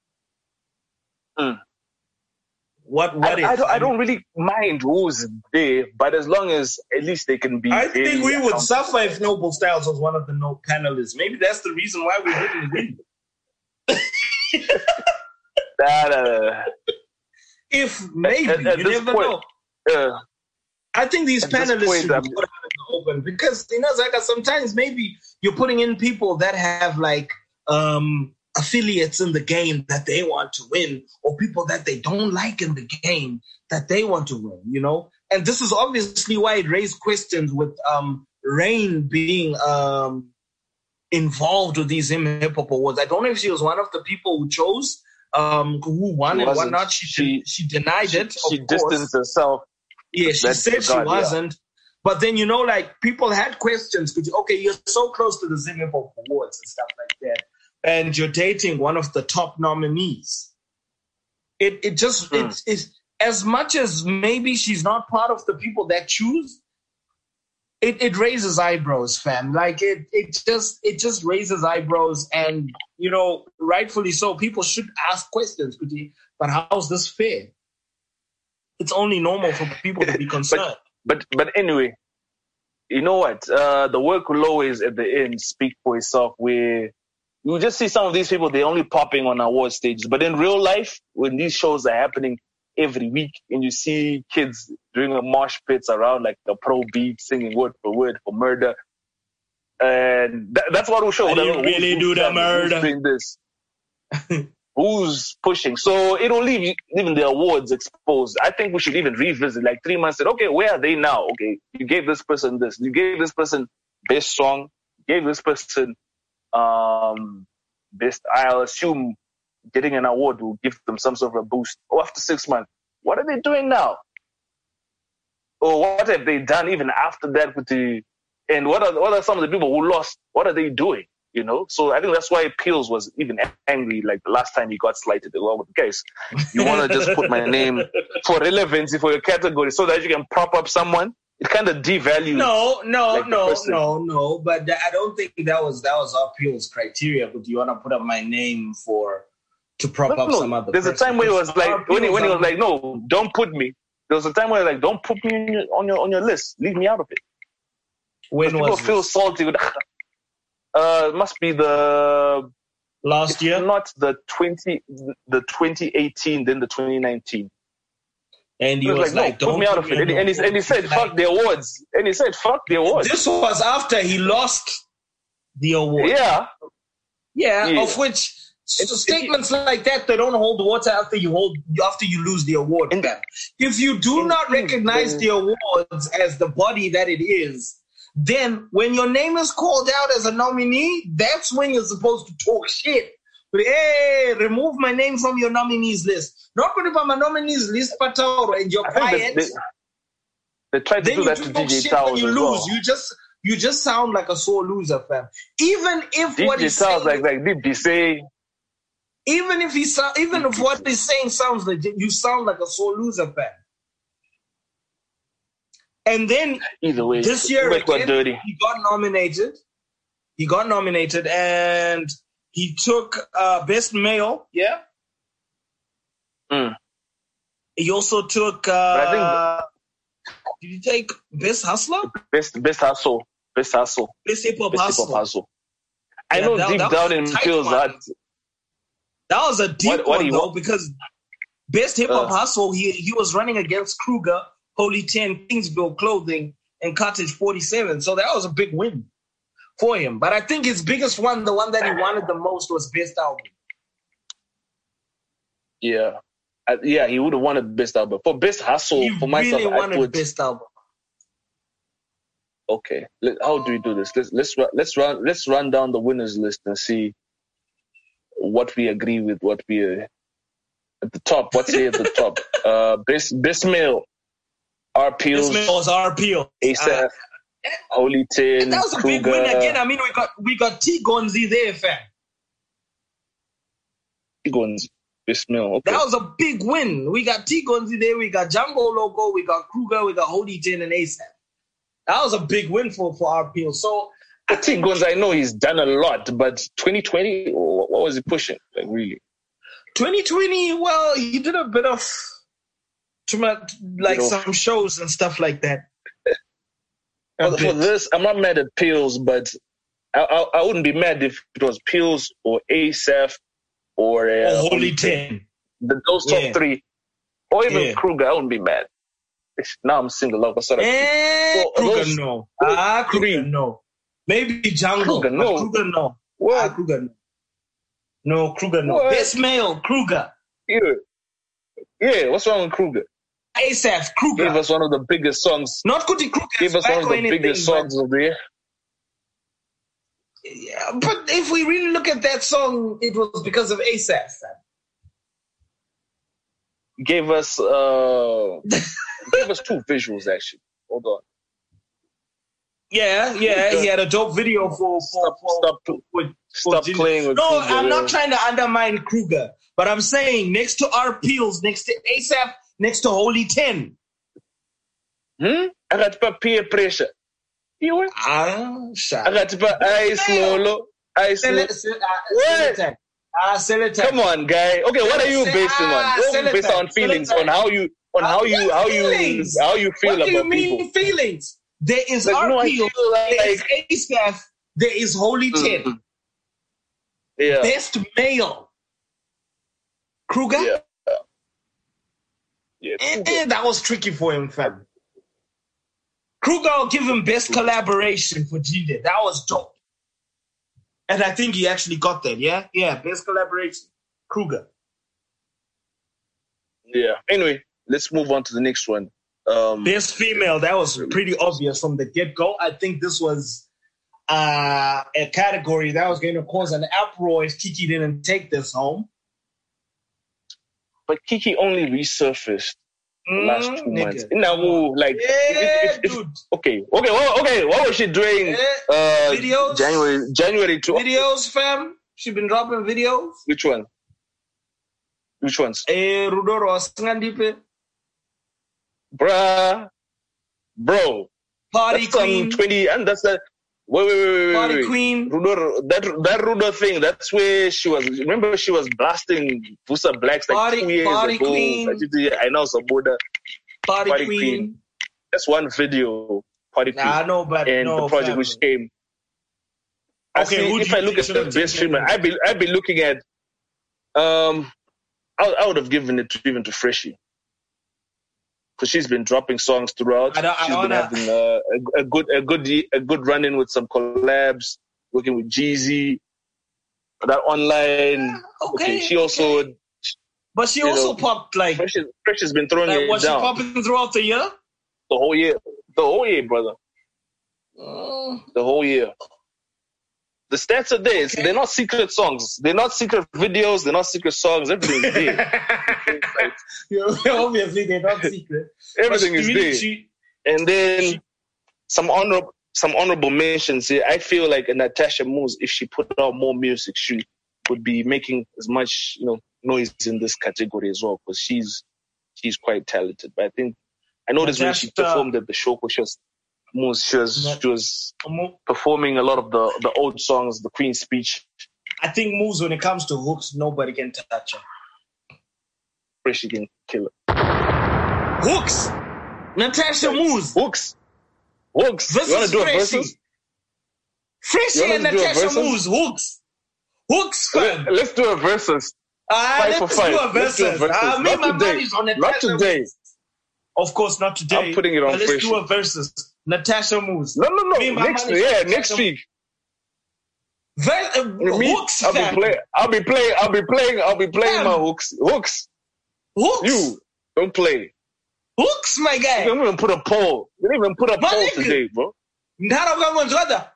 Hmm. What what I, if? I, don't, I don't really mind who's there, but as long as at least they can be. I think very we would accountable. suffer if Noble Styles was one of the no panelists. Maybe that's the reason why we didn't win. That, uh, If maybe at- at you this never point, know. uh, I think these at this panelists point, should I'm- be put out in the open because you know, Zaka, sometimes maybe you're putting in people that have like um, affiliates in the game that they want to win, or people that they don't like in the game that they want to win. You know, and this is obviously why it raised questions with um, Rain being um, involved with these hip hop awards. I don't know if she was one of the people who chose. Um, who won She and wasn't. whatnot? She she, she denied it. she of course. distanced herself. Yeah, she That's said she God, yeah. wasn't. But then, you know, like, people had questions. Could you, okay, you're so close to the Zim Hip Hop Awards and stuff like that, and you're dating one of the top nominees. It it just, Hmm. it's, it's, as much as maybe she's not part of the people that choose, it, it raises eyebrows, fam. Like, it, it just, it just raises eyebrows, and, you know, rightfully so. People should ask questions, could you, but how's this fair? It's only normal for people to be concerned. but but anyway, you know what? Uh, the work will always at the end speak for itself. Where you just see some of these people, they're only popping on award stages, but in real life, when these shows are happening every week, and you see kids doing a mosh pits around like a pro beat, singing word for word for murder, and th- that's what will show. I didn't Who's- really who's do the standing, who's murder. doing this. Who's pushing? So it'll leave even the awards exposed. I think we should even revisit like three months. Said, okay, where are they now? Okay, you gave this person this. You gave this person best song. You gave this person um best. I'll assume getting an award will give them some sort of a boost. Oh, after six months, what are they doing now? Or what have they done even after that with the? And what are what are some of the people who lost? What are they doing? You know, so I think that's why Peels was even angry like the last time he got slighted along with the case. You want to just put my name for relevancy for your category so that you can prop up someone. It kind of devalues. No, no, like the no, person. no, no. But th- I don't think that was that was our Peel's criteria. But you want to put up my name for to prop No, up no. some other? There's a person. time where he was Our like, when he, Peel's when he was are- like, no, don't put me. There was a time where he was like, don't put me on your on your, on your list. Leave me out of it. when People was feel this? salty. With, uh, it must be the Last if year? not the twenty the twenty eighteen, then the twenty nineteen. And he He was, was like, like, no, "Don't put me out of put it. And, on and, he, your and he said, list." fuck the awards. And he said, fuck the awards. This was after he lost the award. Yeah. Yeah, Yeah. of which so statements like that, they don't hold water after you hold after you lose the award. And- fam. If you do and- not recognize and- the awards as the body that it is, then when your name is called out as a nominee, that's when you're supposed to talk shit. But hey, remove my name from your nominees list. Not put it on my nominees list, Patoro, and you're I think quiet. they, they, they tried to Then do you that do to talk D J shit when Towers you as lose. well. You just you just sound like a sore loser, fam. Even if what D J he's Towers, saying, like, like, did he say, even if he so- even if what he's saying sounds legit, you sound like a sore loser, fam. And then either way, this year it got again, dirty. he got nominated. He got nominated, and he took uh, best male. Yeah. Mm. He also took. Uh, I did he take best hustler? Best, best hustle. Best hustle. Best hip hop Best hip hustler. hop hustle. I Yeah, know that- deep that was down a in tight Peel's one. heart. That was a deep What- what one he though, wa- because best hip hop Uh. hustle, he he was running against Kruger, Holy Ten, Kingsville Clothing, and Cottage forty-seven. So that was a big win for him. But I think his biggest one, the one that he wanted the most, was best album. Yeah. I, yeah, he would have wanted best album. For best hustle, He for myself, really I wanted put, best album. okay, let, how do we do this? Let's let's ru- let's run let's run down the winners list and see what we agree with. What we uh, at the top. What's here at the top? Uh, best best male, R. Best Peels, male was R P O. ASAP, Uh, Holy Ten, that was a big Kruger, win again. I mean, we got we got T Gonzi there, fam. Guns, best male. Okay. That was a big win. We got T Gonzi there, we got Django Loco, we got Kruger, we got Holy Ten and ASAP. That was a big win for, for R P O. So I think Guns, I know he's done a lot, but twenty twenty, what what was he pushing? Like really? twenty twenty, well, he did a bit of too much, like Bit of- some shows and stuff like that. A For, for bit. this, I'm not mad at Peels, but I, I, I wouldn't be mad if it was Peels or ASAP or uh, Oh, Holy Ten. The, those top Yeah. three, or even Yeah. Kruger. I wouldn't be mad. Now I'm single love. Sort of. Eh, So, Kruger, those- no. Ah, Kruger, three. no. Maybe Django, Kruger, but no. Kruger, no. Ah, What? Kruger, no. No, Kruger, no. What? Best male, Kruger. Yeah. Yeah. What's wrong with Kruger? ASAP, Kruger. Gave us one of the biggest songs. Not Kuti Kruger. Gave us one of the biggest songs of the year. Yeah, but if we really look at that song, it was because of ASAP. Gave us uh, gave us two visuals actually. Hold on. Yeah, yeah, he had a dope video for for Stop, for, stop, for, for stop Jin- playing with No, Kruger, I'm yeah. not trying to undermine Kruger, but I'm saying next to R. Peels, next to ASAP, next to Holy Ten. Hmm? I got to peer pressure. You were? Ah, I shut. got to put ice lolo. Ice lolo. What? Ah, Selatan. Come on, guy. Okay, what are you Say- basing ah, on? You're Selatan, based on feelings, Selatan. on how you on how you What how you feelings? how you feel What do about you mean people. feelings? There is Like, no, I R P O, feel like- there is A$AP, there is Holy Ten. Mm. Yeah, Best male. Kruger? yeah, yeah. Eh, eh, that was tricky for him, fam. Kruger will give him best collaboration for G-Day. That was dope. And I think he actually got that, yeah? Yeah, best collaboration. Kruger. Yeah. Anyway, let's move on to the next one. Um, Best female, that was pretty obvious from the get-go. I think this was uh, a category that was going to cause an uproar if Kiki didn't take this home. but Kiki only resurfaced the last two Mm, months. nigga. Now, like, Yeah, if, if, if, dude. okay, okay, well, okay. What was she doing? Yeah, Uh, videos. January, January to Videos, fam. She been dropping videos. which one? Which ones, Eh, Rudoro Singandipe. bruh, bro? Party That's some Queen. twenty, and that's the wait, wait, wait, wait, Party wait. Queen. Rudo, that that Rudo thing. That's where she was. Remember, she was blasting Vusa Blacks like Party- two years Party ago. Queen. I know some border. Party, Party Queen. Queen. That's one video. Party Queen. Nah, I know, but and no, the project fam. which came. I Okay, see, who if do I you look think at should the have best taken streamer, it? I'd be I'd be looking at. Um, I, I would have given it to, even to Freshie. Because she's been dropping songs throughout. I don't- I she's don't been wanna- having uh, a, a good, a good, a good run in with some collabs, working with Jeezy. That online. Okay, she also. okay. But she you also know, popped like, Fresh, has- Fresh has been throwing like it was she down popping throughout the year? the whole year. The whole year, brother. Mm, The whole year. The stats are there. Okay. They're not secret songs. They're not secret videos. They're not secret songs. Everything's there. obviously, they're not secret. Everything But is she- there. she- And then she- some honorable some honorable mentions here. I feel like Natasha Moose, if she put out more music, she would be making as much, you know, noise in this category as well, because she's she's quite talented. But I think I noticed when she Natasha- performed at the show, she was Moose, she was Nat- she was Mo- performing a lot of the the old songs, the Queen's Speech. I think moves when it comes to hooks, nobody can touch her. Fresh again, killer. Hooks! Natasha Moose Hooks, hooks. You want versus to do a Freshie. versus? Freshie You and wanna do a Natasha versus? Moose, hooks. Hooks, fam. Let, let's do a versus. Ah, Five for let's five. do a Let's do a versus. versus. Ah, me and Not my today. buddies on Not Natasha today. Moose. Of course, not today. I'm putting it on But let's Freshie. do a versus. Natasha Moose. No, no, Me and no. my Next, buddies yeah, on next Natasha- week. Ver- uh, Me, hooks, I'll be fam. playing. I'll be playing. I'll be playing. I'll be playing Fam. my hooks. Hooks. Hooks. You don't play. Hooks, my You guy. don't even put a poll. You didn't even put a My poll nigga. today, bro. Ndarakamwanzwada.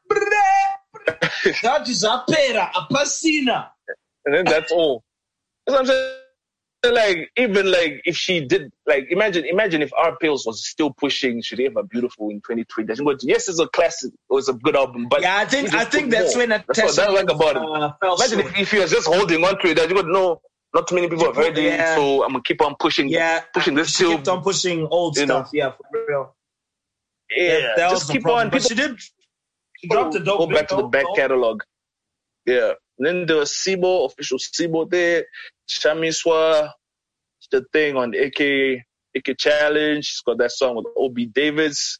That is apera, apasina. And then that's all. That's what I'm saying. Like, even like if she did, like, imagine, imagine if R Pills was still pushing "Should Ever Beautiful" in twenty twenty. But yes, it's a classic. It was a good album, but Yeah, I think we I just think put that's more. when That's Natasha what I like about it. uh, fell Imagine short. if, if he was just holding on to it, that you would know not too many people have heard Yeah. it, so I'm gonna keep on pushing, Yeah, pushing this she till, kept on pushing old you know. stuff. Yeah, for real. yeah, that was just the keep problem. on. But People she did. She dropped a dope. go back to the though, back though. catalog. Yeah, and then there was Sibo, official Sibo there, Shamiswa, the thing on the A K A K Challenge. She's got that song with O B Davis.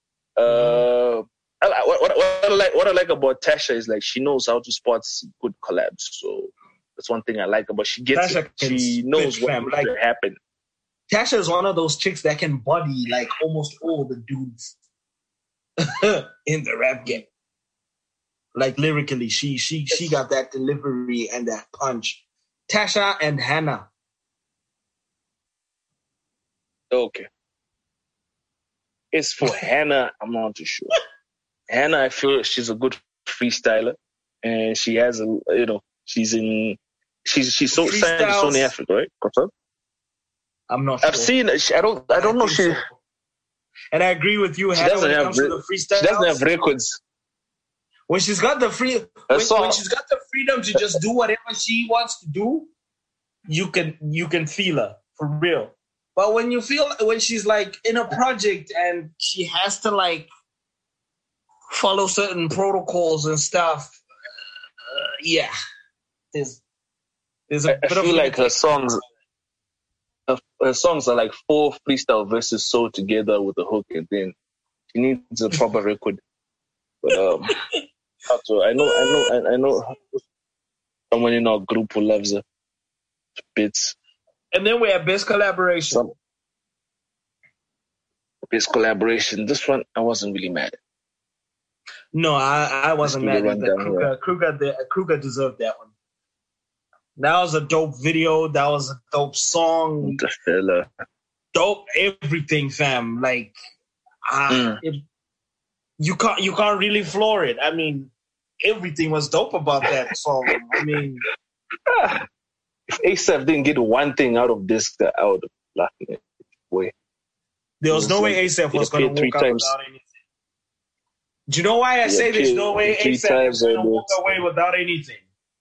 Uh, I, like- what, what, what I like what I like about Tasha is like she knows how to spot good collabs. So that's one thing I like about. She gets Tasha it. can She knows spit, what fam. needs Like- to happen. Tasha is one of those chicks that can body like almost all the dudes in the rap game. Like lyrically, she she she got that delivery and that punch. Tasha and Hannah. Okay. It's for Hannah. I'm not too sure. Hannah, I feel she's a good freestyler, and she has a you know she's in she's she's so signed to Freestyles. Sony Africa, right? What's up? I'm not I've sure. seen. She, I don't. I don't know. think She so. And I agree with you, she Hannah, doesn't when it have comes to re- the freestyle. she doesn't have records. When she's got the free, when, saw- when she's got the freedom to just do whatever she wants to do, you can you can feel her for real. But when you feel when she's like in a project and she has to like follow certain protocols and stuff, uh, yeah, there's there's a I, I bit of feel like her songs, her songs are like four freestyle verses sewed together with a hook, and then she needs a proper record. But um, so I know, I know, I, I know someone in our group who loves her bits. And then we have best collaboration. Some best collaboration. This one I wasn't really mad. No, I, I wasn't mad at that. Kruger, Kruger, the, Kruger deserved that one. That was a dope video. That was a dope song. The fella. Dope everything, fam. Like, uh, Mm. it, you can't you can't really floor it. I mean, everything was dope about that song. I mean, If A$AP didn't get one thing out of this, I would have laughed in it. Way. there was It no was way like, A$AP he was going to appeared three walk out times. without anything. Do you know why I He say there's appeared no way three A$AP times is going to on walk this. away without anything?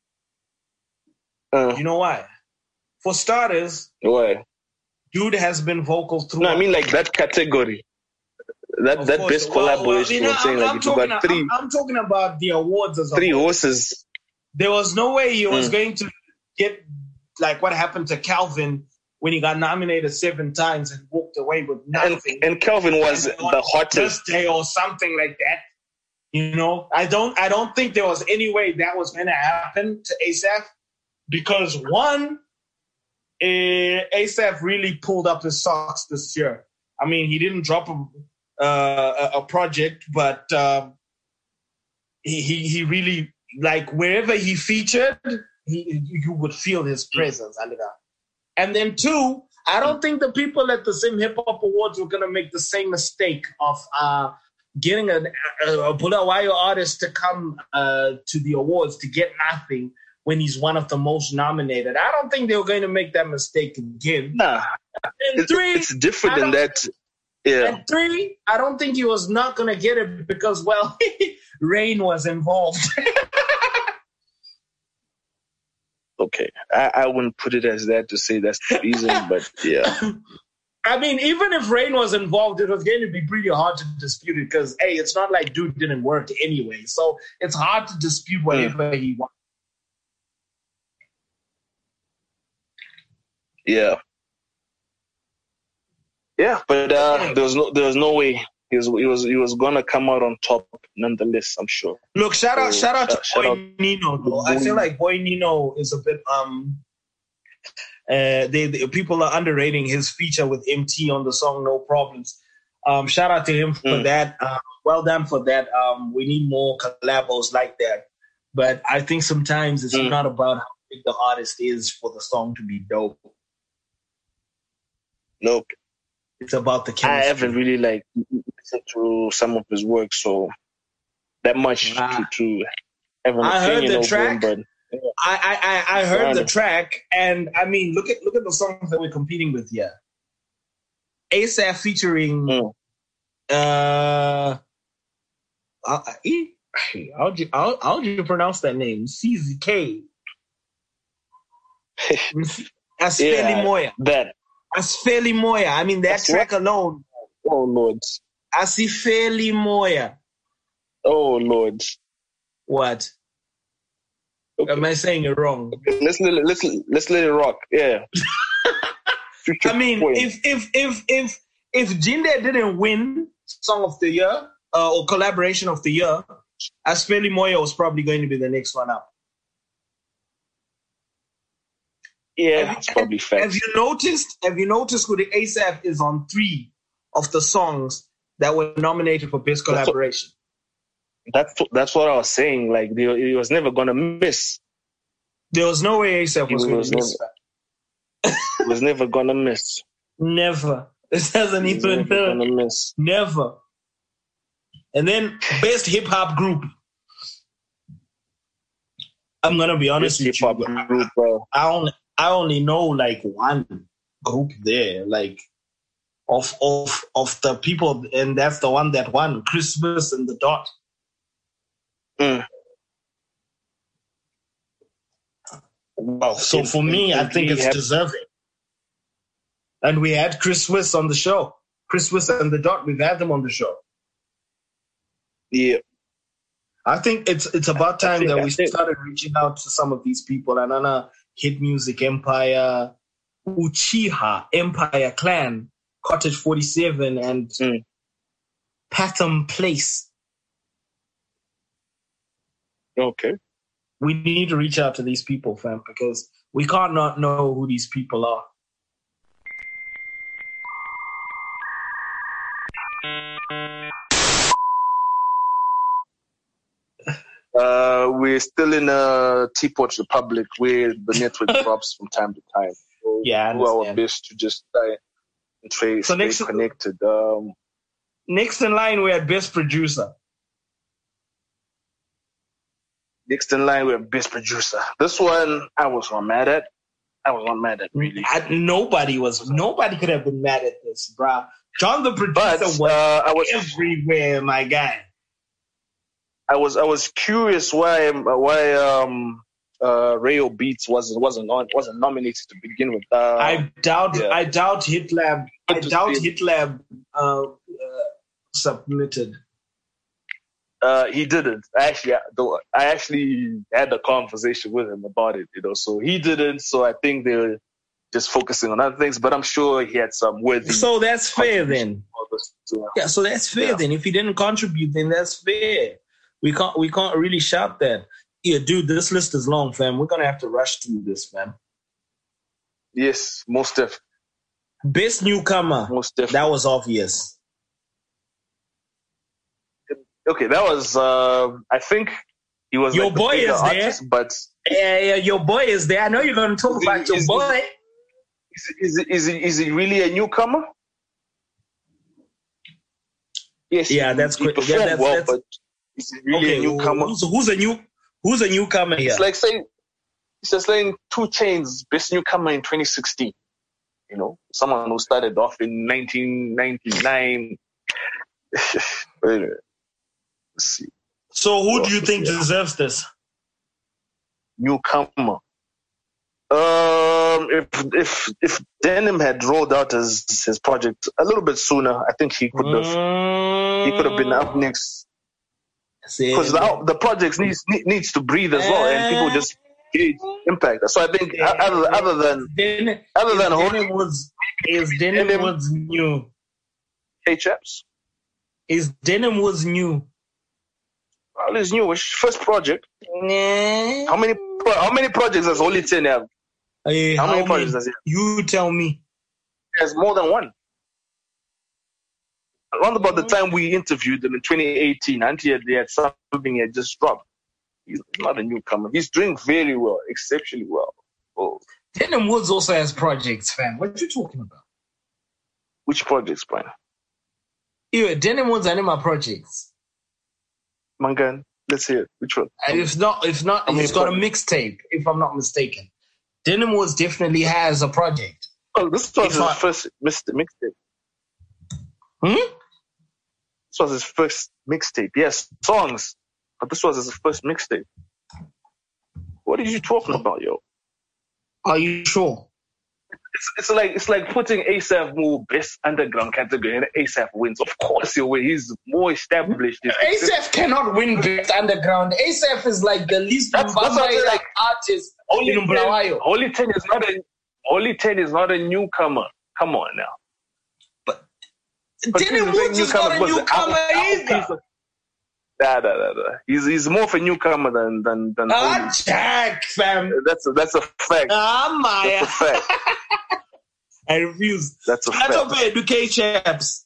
Uh, You know why? For starters, why? dude has been vocal through. No, I mean like that category. That Of that course. best Well, well, collaboration. I mean, I'm saying I'm, like I'm it's talking, about three I'm, I'm talking about the awards as a three whole. horses. There was no way he was Mm. going to get like what happened to Calvin when he got nominated seven times and walked away with And nothing. and Calvin was And on the hottest. birthday or something like that. You know, I don't I don't think there was any way that was going to happen to A$AP because one, eh, A$AP really pulled up his socks this year. I mean, he didn't drop a uh, a, a project, but um, he, he he really like wherever he featured, he, you would feel his presence. And then two, I don't think the people at the same Hip Hop Awards were gonna make the same mistake of uh, getting a, a, a Bulawayo artist to come uh, to the awards to get nothing when he's one of the most nominated. I don't think they were going to make that mistake again. Nah, And it, three, it's different I than don't- that. Yeah, and three, I don't think he was not going to get it because, well, Rain was involved. okay. I, I wouldn't put it as that to say that's the reason, but yeah. I mean, even if Rain was involved, it was going to be pretty hard to dispute it because, hey, it's not like dude didn't work anyway. So it's hard to dispute whatever he wants. Yeah. Yeah, but uh, there was no there was no way he was he was he was gonna come out on top nonetheless, I'm sure. Look, shout out, So, shout out shout- to shout Boy out Nino. Though. I feel like Boy Nino is a bit um. Uh, they, they people are underrating his feature with M T on the song "No Problems." Um, shout out to him for Mm. that. Uh, well done for that. Um, we need more collabos like that. But I think sometimes it's Mm. not about how big the artist is for the song to be dope. Nope. It's about the I chemistry. haven't really like listened to some of his work, so that much Ah. to, to have an I heard opinion the over track. him, but I, I, I, I heard Right. the track, and I mean, look at look at the songs that we're competing with here. A$AP featuring Mm. uh, uh, E- how'd you how, how'd you pronounce that name? C Z K. Asfeli Yeah. Moya. that Asfeli Moya. I mean, that That's track alone. oh Lord. Asifeli Moya. Oh Lord. What? Okay. Am I saying it wrong? Let's let it, let's let's let it rock. Yeah. Future I mean, point. if if if if if Jinde didn't win Song of the Year uh, or Collaboration of the Year, Asfeli Moya was probably going to be the next one up. yeah, Have it's you- probably Have facts. you noticed? Have you noticed who the A$AP is on three of the songs that were nominated for Best That's what- Collaboration? That's that's what I was saying. Like they, he was never gonna miss. There was no way A$AP was He going was to miss that. He was never gonna miss. Never. This hasn't He was even never done. gonna miss. Never. And then Best Hip Hop Group. I'm gonna be honest This with hip you. hop group, bro. I only I only know like one group there, like of of of the people, and that's the one that won, Christmas and the Dot. Mm. Wow. So for me, I think it's have, deserving. And we had Chris Swiss on the show. Chris Swiss and the Dot, we've had them on the show. yeah. I think it's it's about time think- that I we think- started reaching out to some of these people. And Anna, Hit Music Empire, Uchiha, Empire Clan, Cottage forty-seven, and Mm. Patham Place. Okay. We need to reach out to these people, fam, because we can't not know who these people are. Uh, we're still in a Teapot Republic where the network drops from time to time. So Yeah, I we do our understand. best to just try and try, So stay next- connected. Um, Next in line, we had Best Producer. next in line, we have Best Producer. This one, I was not mad at. I was not mad at, really. I, nobody was, nobody could have been mad at this, bruh. John the producer But was uh, I was everywhere, my guy. I was I was curious why why um uh Rayo Beats wasn't wasn't on wasn't nominated to begin with. Uh, I doubt, yeah. I doubt HitLab, I Good to doubt see. HitLab uh, uh, submitted. uh, he didn't. I actually though I actually had a conversation with him about it, you know. So he didn't. So I think they're just focusing on other things. But I'm sure he had some worthy. So that's fair contribution then. for this to, uh, Yeah, so that's fair Yeah. then. If he didn't contribute, then that's fair. We can't we can't really shout that. Yeah, dude, this list is long, fam. We're gonna have to rush through this, fam. Yes, most def, Best newcomer. most def. That was obvious. Okay, that was. Uh, I think he was Your like the boy bigger is there. artist, but Yeah, yeah, your boy is there. I know you're gonna talk Is he- about your is he- boy. is is is he, is he really a newcomer? Yes. Yeah, he- that's he quick. Yeah, performed that's- well, that's- but is he really Okay, a newcomer? who's, who's a new who's a newcomer here? It's like saying it's just saying Two Chainz best newcomer in twenty sixteen. You know, someone who started off in nineteen ninety-nine. But anyway, let's see. So who do you Yeah. think deserves this? Newcomer. Um, if if if Denim had rolled out his his project a little bit sooner, I think he could have he could have been up next. Because the the project needs need- needs to breathe as well, and people just gauge impact. So I think Yeah. other other than Denim, other than is Holy Denim Woods is Denim Denim- Woods new? K-Chaps, Is Denim Woods new? well, his newish first project. Nah. How many pro- how many projects does Holy Ten have? Hey, How how many many? projects does he have? You tell me. He has more than one. Around about the time we interviewed him in twenty eighteen, Auntie had, they had something he had just dropped. He's not a newcomer. He's doing very well, exceptionally well. Oh, Denim Woods also has projects, fam. What are you talking about? which projects, Brian? Yeah, Denim Woods are in my projects. Mangan, let's hear it. Which one? And if not, if not, How many he's got a projects? mixtape, if I'm not mistaken. Denim Woods definitely has a project. Oh, this was If his not- first mixtape. mixtape. Hmm? This was his first mixtape. Yes, songs, but this was his first mixtape. What are you talking about, yo? Are you sure? It's, it's like it's like putting ASAP more best underground category and ASAP wins. Of course, he'll win. He's more established. He's ASAP cannot win Best Underground. ASAP is like the least That's- that's what I'm saying, like, artist Holy in Bulawayo. ten, Holy Ten is not a Holy Ten is not a newcomer. Come on now. But Denim he's a Woods is not a because the newcomer album- either. album- Nah, nah, nah, nah. He's he's more of a newcomer than than than. Ah, Holy. Jack, fam. That's a, that's a fact. Ah, That's a Maya. fact. I refuse. That's a That's fact. okay, K chaps.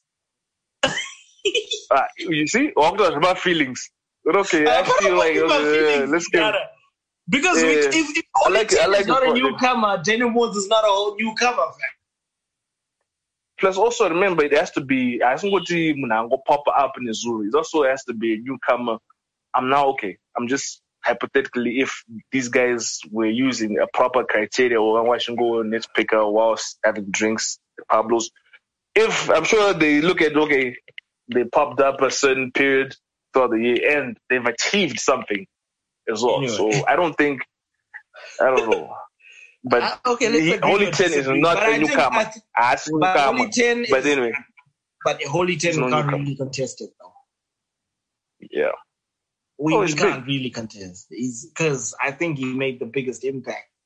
Ah, you see, walked out about feelings. But okay, I feel like uh, let's give. Because Yeah. we, if, if I Holy like it, I Ten like is not the a project. newcomer, Denim Woods is not a whole newcomer, fam. Plus, also remember, it has to be. I think what you go pop up in the zoo. It also has to be a newcomer. I'm now okay. I'm just hypothetically, if these guys were using a proper criteria, or I'm watching go nitpicker whilst having drinks, the Pablos. If I'm sure they look at okay, they popped up a certain period throughout the year, and they've achieved something as well. Anyway. So I don't think. I don't know. But Ah, okay, let's he- agree Holy or Ten is disagree. not But a I think- newcomer. I think- Ah, it's a But newcomer. Holy Ten But is, anyway, but Holy Ten It's we no can't newcomer. really contest it though. yeah. We, Oh, we it's can't really contest. He's because I think he made the biggest impact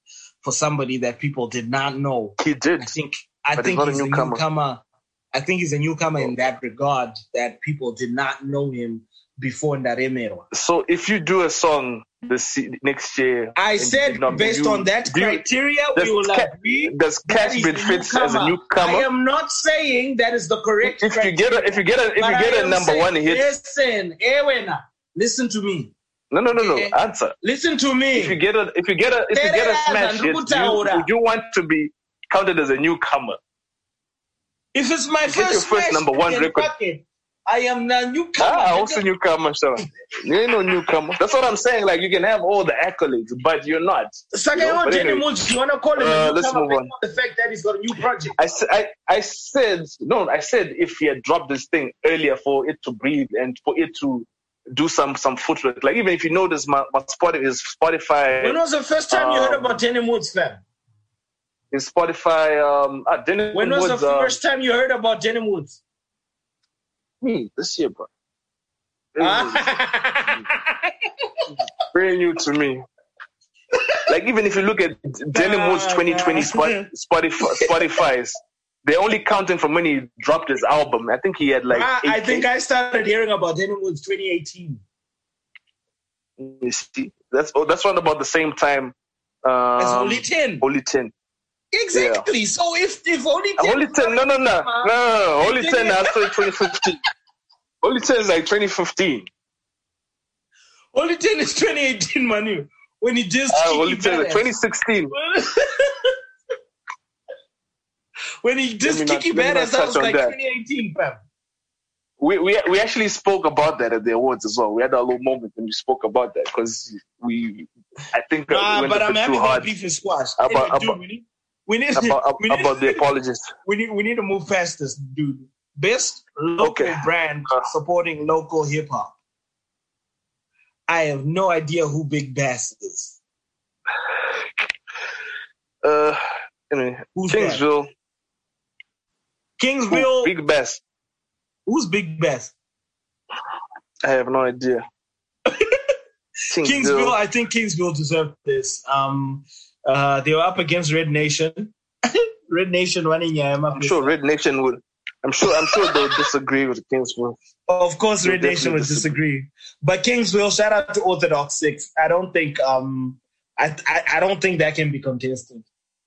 for somebody that people did not know. He did. I think I But think he's not a he's a newcomer. newcomer. I think he's a newcomer in that regard, that people did not know him before Ndaremerwa. So if you do a song this next year, I and said you know, based you- on that do you- criteria, does we will Ca- agree. Does that Cashbit is the fits as a newcomer? I am not saying that is the correct If you get a, if you get a, if But you I get a am number saying, one hit, Listen, Ewena, listen to me. no, no, no, no. Okay. Answer. Listen to me. If you get a, if you get a, if you get a smash hit, Tereza, you, you want to be counted as a newcomer. If it's my get your first, first smash, number one then record. fuck it. I am the newcomer. Ah, also newcomer, sir. You ain't no newcomer. That's what I'm saying. Like you can have all the accolades, but you're not. Saka, You know, you but Jenny anyway. Moods, you want to call him Uh, a let's newcomer move based on. on the fact that he's got a new project? I, s- I, I said no. I said if he had dropped this thing earlier for it to breathe and for it to do some some footwork. Like even if you notice, my my Spotify is Spotify. When was the first time you heard um, about Jenny Moods, fam? in Spotify. Um, ah, Dennis When was Woods, the uh, first time you heard about Jenny Moods? me this year, bro. Very new to me. Like even if you look at Jenny Moods Ah, twenty twenty yeah. Spot- Spotify Spotify's, they're only counting from when he dropped his album. I think he had like. Ah, I eight think K. I started hearing about Jenny Moods twenty eighteen. You see, that's oh, that's around about the same time. Um, It's only ten. Only ten. Exactly. So if if only ten, Only ten. No, no, no, no, no, no. Only Ten ten. years. That's like twenty fifteen. Only ten is like twenty fifteen. only ten is twenty eighteen, Manu. When he just Uh, Kiki only ten is like Badass. twenty sixteen. When he just Let me not- Kiki let me not Badass, that touch was on like that. twenty eighteen, fam. We, we we actually spoke about that at the awards as well. We had our little moment when we spoke about that because we, I think, uh, we Nah, went but a I'm bit happy too that hard beef is squashed. About- Anyway, dude, about- we need, we need, about, we need, about the apologies. we need, we need to move past this, dude. Best local Okay. brand Uh. supporting local hip hop. I have no idea who Big Bass is. Uh, anyway, Who's that? Kingsville, Kingsville. Big Bass. Who's Big Bass? I have no idea. Kingsville. I think Kingsville deserved this. Um, uh, they were up against Red Nation. Red Nation running yeah, I'm sure Red Nation would. I'm sure. I'm sure they'll disagree with Kingsville. Of course, They'll Red Nation would definitely disagree. But Kingsville, shout out to Orthodox Six. I don't think um, I, I I don't think that can be contested.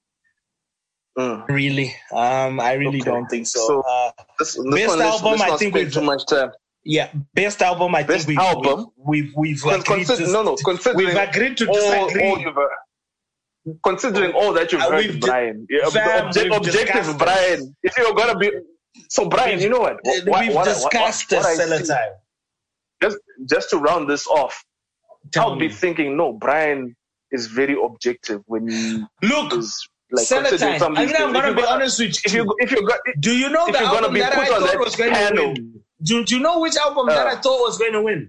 Mm. Really, um, I really Okay. don't think so. So, uh, This, this Best one, let's- album, let's I not think spend we've- too much time. yeah, best album. I Best think we've, album? we've we've, we've Con- agreed consider- to, no, no. Considering we've agreed to all, disagree. all you've, uh, considering all that you've Uh, heard, we've di- Brian. Yeah, ob- fam, obje- we've objective, discussed Brian. If you're gonna be, so Brian, We've- you know what? Uh, What- we've what- what- discussed what I this see- time. Just, just to round this off, Tell I'll be me. thinking, no, Brian is very objective when he Look, is like considering Celatine. some of I these mean, I'm things. gonna If be you're gonna- honest with If you. you if you got Do you know if the you're gonna album be that put I on thought that was going to panel- win? Do, do you know which album that Uh. I thought was going to win?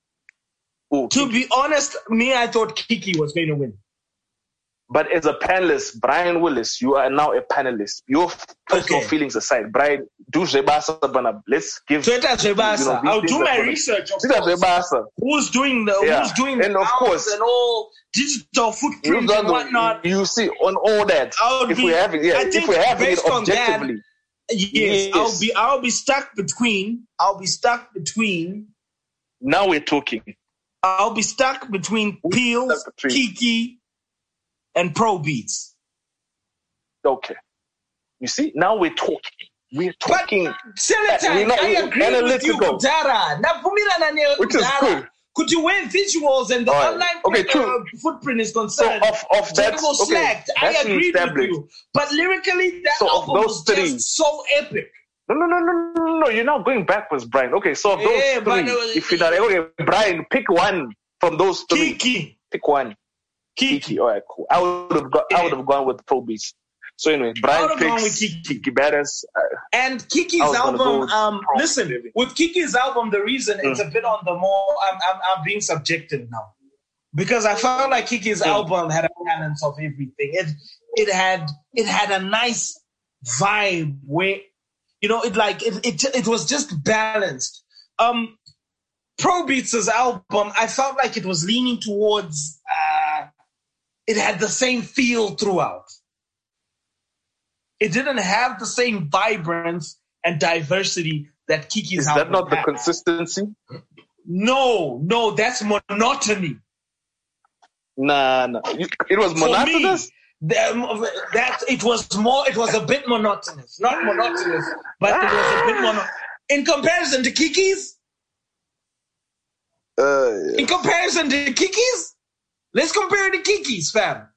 oh, To be honest, me, I thought Kiki was going to win. but as a panelist, Brian Willis, you are now a panelist. Your personal Okay. feelings aside, Brian, do Zebasa Bana. Let's give. So it has you know, Rebasa. these I'll things do are my gonna- research. Of See that course. Zebasa. Who's doing the Yeah. Who's doing the And of counts course- and all digital You footprint got and the- whatnot? You see on all that. I would If be- we're having, yeah, I if think we're having it based on that- objectively, Yes, Yes. I'll be I'll be stuck between I'll be stuck between now we're talking. I'll be stuck between Peels, stuck between? Kiki, and Pro Beats. Okay. You see, now we're talking. We're But talking. Celatine, we're not- I we're agree with you, analytical. Kudara. Navumirana ne Which is Kudara. good. Could you wear visuals and the All right. online Okay, uh, true. footprint is So concerned? off off that, Jungle okay, slacked. I that's agreed with established. you. But lyrically, that So of album those was three- just so epic. No, no, no, no, no, no. You're now going backwards, Brian. Okay, so of those Yeah, three, but, uh, if you're not okay, Brian, pick one from those three. Kiki. Pick one. Kiki. Kiki. All right, cool. I would have got. I would have gone with Pro Beats. So anyway, Brian would've gone picks with Kiki. Kiki Badass. Uh, And Kiki's I was gonna album, go um, Pro, listen, maybe. with Kiki's album, the reason it's Mm. a bit on the more, I'm, I'm, I'm being subjective now. Because I felt like Kiki's Mm. album had a balance of everything. It, it had, it had a nice vibe where, you know, it like, it, it, it was just balanced. Um, Pro Beats' album, I felt like it was leaning towards, uh, it had the same feel throughout. It didn't have the same vibrance and diversity that Kiki's Is album that not the had. consistency? No, no, that's monotony. Nah, nah. You, it was monotonous? For me, that, that it was more. It was a bit monotonous, not monotonous, but it was a bit monotonous in comparison to Kiki's. Uh, yeah. In comparison to Kiki's, let's compare to Kiki's, fam.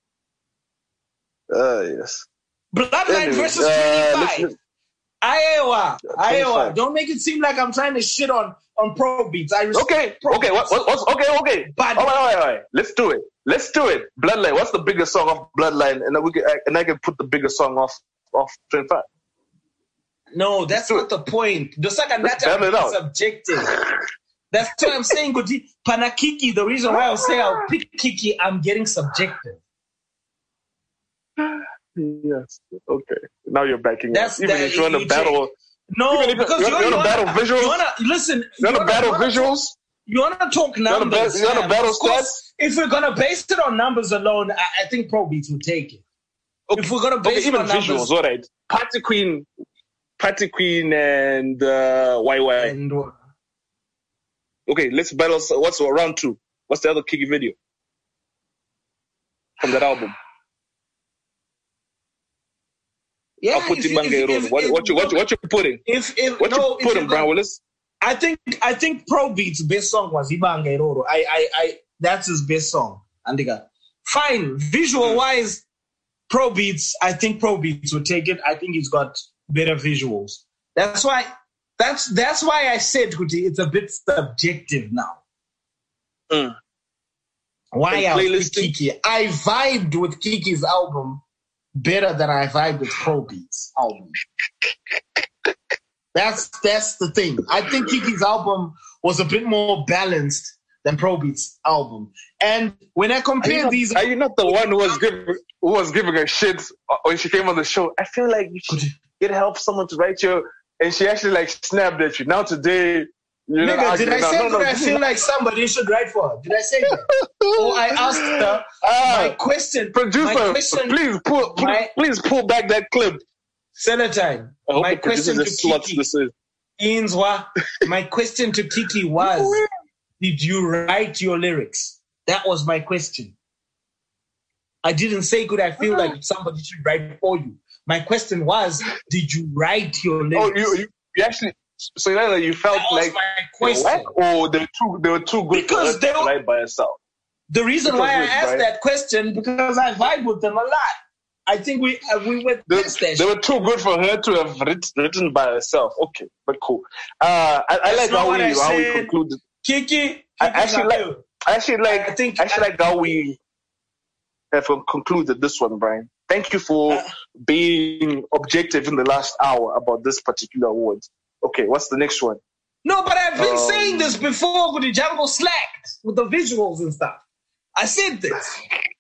Uh, yes. Bloodline Anyway, versus uh, twenty-five. listen- Iowa, Iowa. twenty-five. Don't make it seem like I'm trying to shit on on pro beats. I respect Okay, pro okay, what, beats. what, what's, okay, okay. But- all right, all right, all right. Let's do it. Let's do it. Bloodline. What's the biggest song of Bloodline? And then we can, and I can put the biggest song off off twenty-five. No, that's do not it. the point. The second Let's that battle it out. is subjective. That's what I'm saying, Kuti. Panakiki, the reason why I'll say I'll pick Kiki, I'm getting subjective. Yes. Okay. Now you're backing That's up. Even that- if you're in you a battle, No, Even if because you you, wanna- you wanna battle visuals? You wanna, listen, you you want to wanna- battle you wanna visuals? Talk, you wanna talk wanna numbers. ba- you wanna fam. battle Of course, stats? if we're gonna base it on numbers alone, I, I think Pro Beats will take it. Okay. If we're gonna base Okay, it even on numbers, visuals, all right. Party Queen, Party Queen, and uh, Y Y. and uh, Okay, let's battle. What's round two? What's the other Kiki video from that album? yeah, I'll put if, Timbanga if, Road. if, What, if, what you what you what you putting? if, if What no, you if putting, you're Brian gonna- Willis? I think I think Pro Beats' best song was Ibanga Iroro. I I I that's his best song. Andiga. Fine. Visual wise, Pro Beats, I think Pro Beats would take it. I think he's got better visuals. That's why that's that's why I said Kuti, it's a bit subjective now. Mm. Why And I pick playlisting? Kiki? I vibed with Kiki's album better than I vibed with Pro Beats' album. That's that's the thing. I think Kiki's album was a bit more balanced than Pro Beats' album. And when I Are you, compare not, these, are you not the one who was giving who was giving her shit when she came on the show? I feel like you should get help someone to write your, and she actually like snapped at you. Now today, you're not nigga, did arguing. I No, say no, no, that I this is feel not- like somebody should write for her? Did I say that? Or I asked her Ah, my question. producer, my question, please pull, pull my- please pull back that clip. Celatine, I hope my the producer question to just slots Kiki, this in. Inzwa, my question to Kiki was, did you write your lyrics? That was my question. I didn't say, could I feel like somebody should write for you? My question was, did you write your Oh, lyrics? you, you, you actually, so either you felt That was like my they question. were whack, or they were too, they were too good Because for they her to were- write by herself. The reason Because why I wait, asked right? that question, because I vibe with them a lot. I think we uh, we went They, past that they shit. were too good for her to have writ, written by herself. Okay, but cool. Uh, I, I That's like not how what we I how we said. concluded. Kiki, I Kiki actually like. Nabil. I actually like. I think- I actually I- like how we have concluded this one, Brian. Thank you for Uh, being objective in the last hour about this particular award. Okay, what's the next one? No, but I've been Um, saying this before with the Jungle slacked with the visuals and stuff. I said this.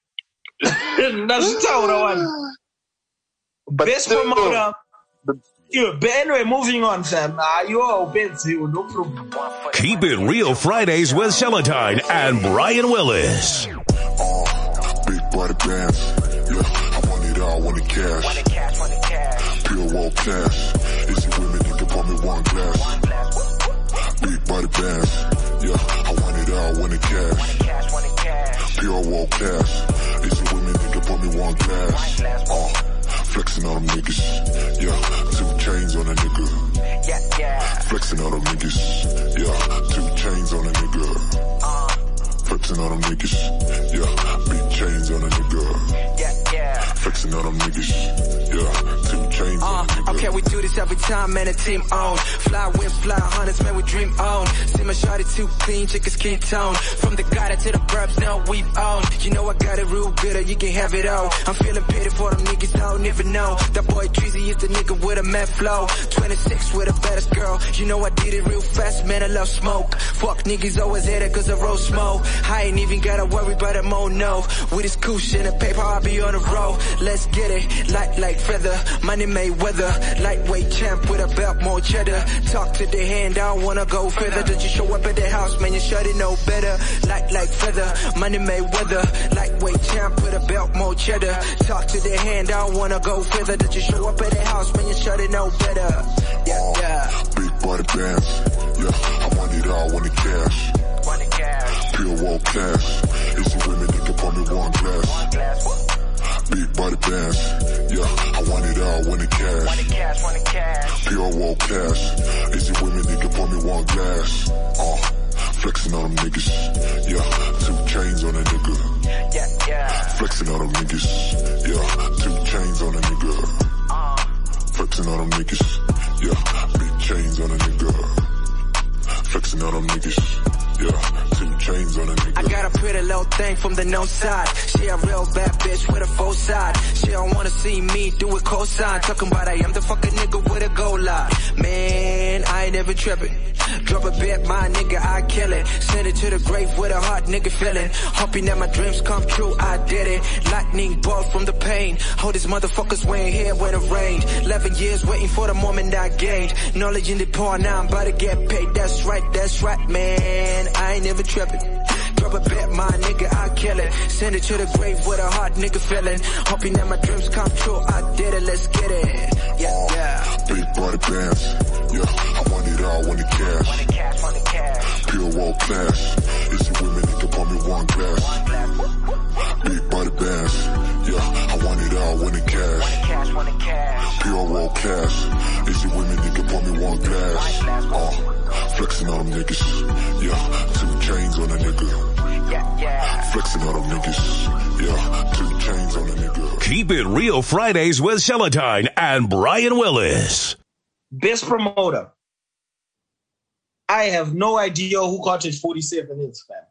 That's the one. But Best still, promoter. the- Yeah, but anyway, moving on, fam. Uh, you are busy, no problem. Keep it real Fridays with Celatine and Brian Willis. Uh, big body bands. Yeah, I want it all, want it cash. Want it cash, want it cash. Pure wall cash. Is it women, you can pour me one glass. One glass. Big body bands. Yeah, I want it all, want it cash. Want it cash, want it cash. Pure wall cash. Is it women, you can pour me one glass. Uh, flexing on them niggas. Yeah, two chains on a nigga. Yeah, yeah. Flexing on them niggas. Yeah, two chains on a nigga. Uh, Flexing on them niggas. Yeah, big chains on a nigga. yeah, yeah. Flexing on them niggas. Yeah, two chains on a Uh, nigga. okay, we do this every time, man, a team on. Fly with fly hunters, man, we dream on. See my shawty too clean, chicken skin tone. From the gutter to the burbs, now we on. You know I got it real good, or you can have it all. I'm feeling pity for them niggas, I don't even know. That boy Treasy is the nigga with a mad flow. twenty-six with a baddest girl. You know I did it real fast, man, I love smoke. Fuck niggas always hate it cause I roll smoke. I ain't even gotta worry about a mo, no. With this cushion and paper, I'll be on the road. let's get it. Light like feather, money made weather. Lightweight champ with a belt, more cheddar. Talk to the hand, I don't wanna go further. Did you show up at the house, man, you should know better. Light like feather, money made weather. Lightweight champ with a belt, more cheddar. Talk to the hand, I don't wanna go further. Did you show up at the house, man, you should know better. Yeah, yeah. Big body bands, yeah, I want it all, want the cash. Want the cash. Pure wall cash. It's the women that can pour me one glass. One glass. Big body bands, yeah, I want it all, want the cash. Want the cash, want the cash. Pure wall cash. It's the women that can pour me one glass. Uh, flexing on them niggas, yeah, two chains on a nigga. Yeah, yeah. Flexing on them niggas, yeah, two chains on a nigga. Uh. Flexing on them niggas, yeah, big chains on a nigga. Flexing on them niggas, yeah, two chains on a nigga. I got a pretty little thing from the no side. She a real bad bitch with a full side. She don't wanna see me do a cosign. Talking about I am the fucking nigga with a gold line. Man, I ain't never tripping. Drop a bit, my nigga, I kill it. Send it to the grave with a hard nigga feeling. Hoping that my dreams come true, I did it. Lightning bolt from the pain. Hold these motherfuckers wearing here when it rained. Eleven years waiting for the moment I gained. Knowledge in the poor, now I'm about to get paid. That's right, that's right, man. I ain't never tripping. Drop a bet, my nigga, I kill it. Send it to the grave with a hard nigga feeling. Hoping that my dreams come true, I did it, let's get it. Yeah, yeah. Big body bands, yeah, I want it all, want the cash. Want the cash, want the cash. Pure wall cash. It's the women that can pour me one glass. One glass. Big body bands, yeah, I want it all, want the cash. Want the cash, want the cash. Pure wall cash. It's the women that can pour me one glass. Uh, flexing on them niggas, yeah, two chains on a nigga. Yeah, yeah. Flexing on them niggas, yeah, two chains on a nigga. Keep it real Fridays with Celatine and Brian Willis. Best promoter. I have no idea who Cottage forty-seven is, fam.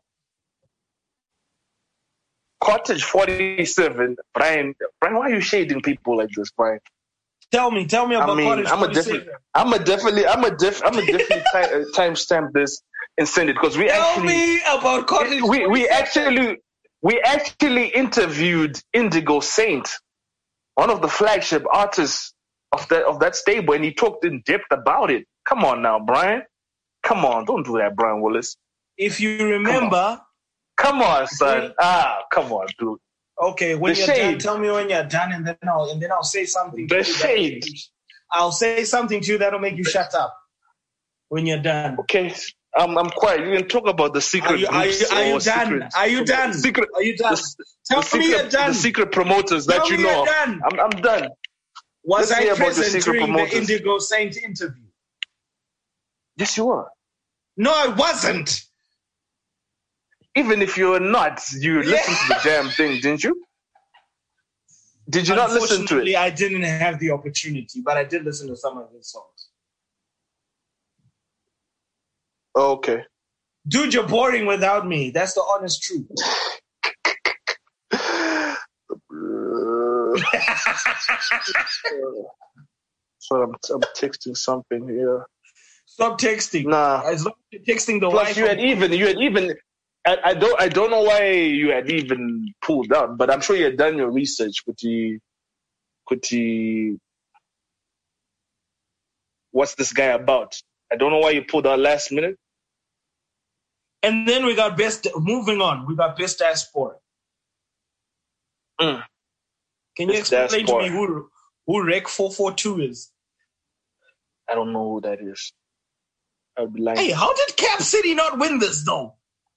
Cottage forty-seven, Brian. Brian, why are you shading people like this, Brian? Tell me, tell me about I mean, Cottage I'm a forty-seven. definitely, I'm a definitely, I'm a def, I'm a definitely time, uh, timestamp this and send it because we Tell actually, me about Cottage we we forty-seven. actually, we actually interviewed Indigo Saint, one of the flagship artists of that of that stable, and he talked in depth about it. Come on now, Brian. Come on, don't do that, Brian Willis. If you remember, Come on, son. Okay. Ah, come on, dude. okay, when The you're shade. done, tell me when you're done, and then I'll and then I'll say something. The to you shade. that- I'll say something to you that'll make you shut up when you're done. Okay, I'm I'm quiet. You can talk about the secret Are you, are you, groups are you or done? secret- Are you done? Secret. Are you done? The, Tell the me secret, you're done. The secret promoters Tell that you me know. you're of. done. I'm I'm done. Was Let's I hear about the present secret during the promoters. Indigo Saint interview? Yes, you are. No, I wasn't. Even if you're not, you listened to the damn thing, didn't you? Did you not listen to Unfortunately, it? I didn't have the opportunity, but I did listen to some of his songs. Oh, okay. Dude, you're boring without me. That's the honest truth. So I'm I'm texting something here. Stop texting. Nah. As long as you're texting the Plus, wife. you had even you had even. I, I don't I don't know why you had even pulled out, but I'm sure you had done your research. Could you? Could you? What's this guy about? I don't know why you pulled out last minute. And then we got best. Moving on, we got best diaspora. Mm. Can you Best explain diaspora. to me who who Rec four forty-two is? I don't know who that is. I would be lying. Hey, how did Cap City not win this though?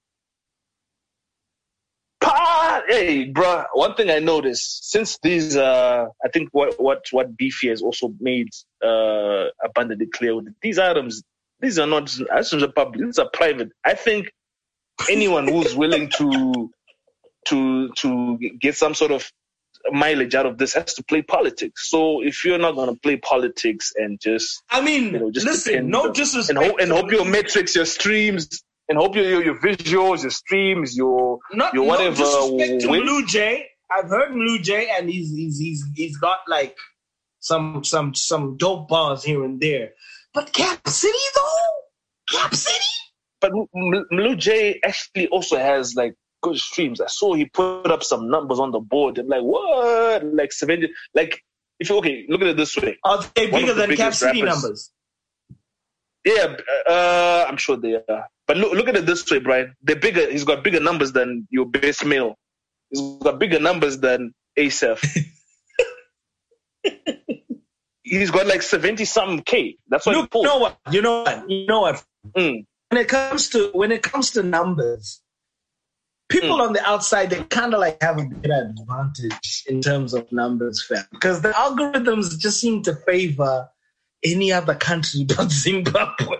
Pa! Hey, bruh, one thing I noticed, since these, uh, I think what, what, what Beefy has also made, uh, abundantly clear with it, these items, these are not items are public, these are private. I think anyone who's willing to, to, to get some sort of mileage out of this has to play politics. So if you're not going to play politics and just, I mean, you know, just listen, depend no on- disrespect. and hope, and to hope your Blue- metrics, your streams, and hope your, your, your visuals, your streams, your, Not, your whatever. no disrespect to win- Blue Jay. I've heard Blue Jay, and he's he's he's he's got like some some some dope bars here and there. But Cap City though, Cap City. But M- M- Blue Jay actually also has like good streams. I saw he put up some numbers on the board. I'm like, what? Like seventy. Like, if you okay, look at it this way. Are they One bigger of the than Cap biggest City rappers- numbers? Yeah, uh, I'm sure they are. But look, look at it this way, Brian. They're bigger. He's got bigger numbers than your best male. He's got bigger numbers than Asaph. He's got like seventy something K. That's what he Look, you pulled. know what? You know what? You know what? Mm. When it comes to when it comes to numbers, people Mm. on the outside they kind of like have a bit of advantage in terms of numbers, fam, because the algorithms just seem to favor any other country but Zimbabwe.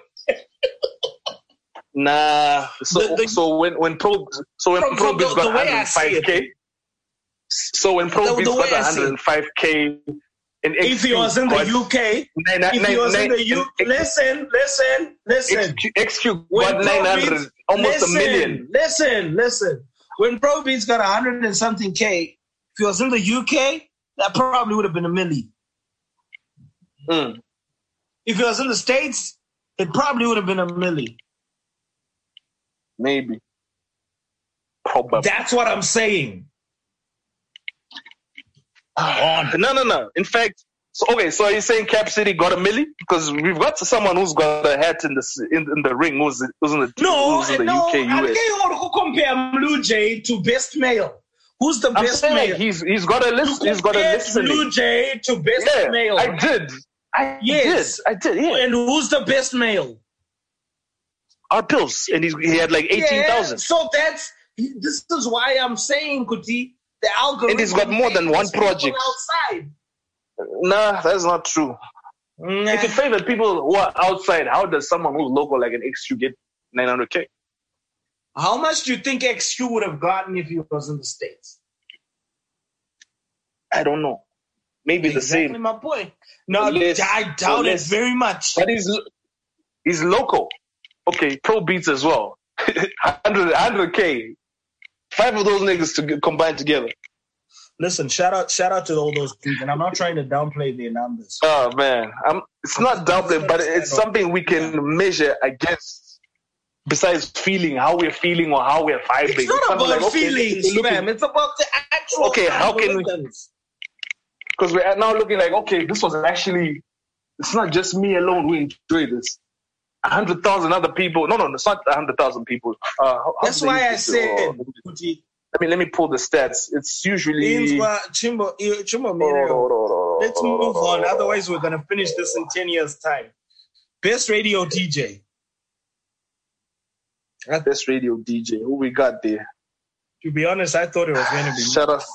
Nah. So The- the- so when when pro so when From- Pro from Beats the- got the way I see it. one hundred five K. So when Pro The- Beats the way got I see it. one hundred five K. In If he was in the U K, if he was in the U K, listen, listen, listen. X Q When got nine hundred, Pro Beats- almost listen, a million. Listen, listen. When Pro Beats got a hundred and something K, if he was in the U K, that probably would have been a milli. Mm. If he was in the States, it probably would have been a milli. Maybe. Probably. That's what I'm saying. No, no, no. In fact, so okay. So are you saying Cap City got a milli? Because we've got someone who's got a hat in the s- in, in the ring who's, who's in the No, who's in the no. U K, I U S. can't compare Blue Jay to best male. Who's the I'm best saying male? like he's he's got a list. He's got a Compare list. in Blue it. Jay to best Yeah, male. I did. I Yes. did. I did. Yeah. And who's the best male? Our pills, and he's, he had like eighteen thousand. Yeah, so that's this is why I'm saying, Kuti, the algorithm. And he's got more than one favors people project. outside. Nah, that's not true. Nah. If it favored people who are outside, how does someone who's local like an X Q get nine hundred K? How much do you think X Q would have gotten if he was in the States? I don't know. Maybe Exactly the same. my point. No, Less, I doubt or it less. very much. But he's he's local. Okay, Pro Beats as well. one hundred, one hundred K. Five of those niggas to get combined together. Listen, shout out, shout out to all those dudes, and I'm not trying to downplay their numbers. Oh man, I'm, it's not doubling, but it's something we can measure against. Besides feeling how we're feeling or how we're vibing. It's not something about like, okay, feelings, we're looking- fam. It's about the actual. Okay, how can we- algorithms. Because we're now looking like, okay, this was actually, it's not just me alone who enjoyed this. A hundred thousand other people. No, no, it's not a hundred thousand people. Uh, how- how That's do they why I use it? said, Oh, Kuti, let me let me pull the stats. It's usually. Chimbo, Chimbo, Chimbo, Oh, let's move on. Otherwise, we're gonna finish this in ten years' time. Best radio D J. Best radio D J. Who we got there? To be honest, I thought it was going to be. Shut up.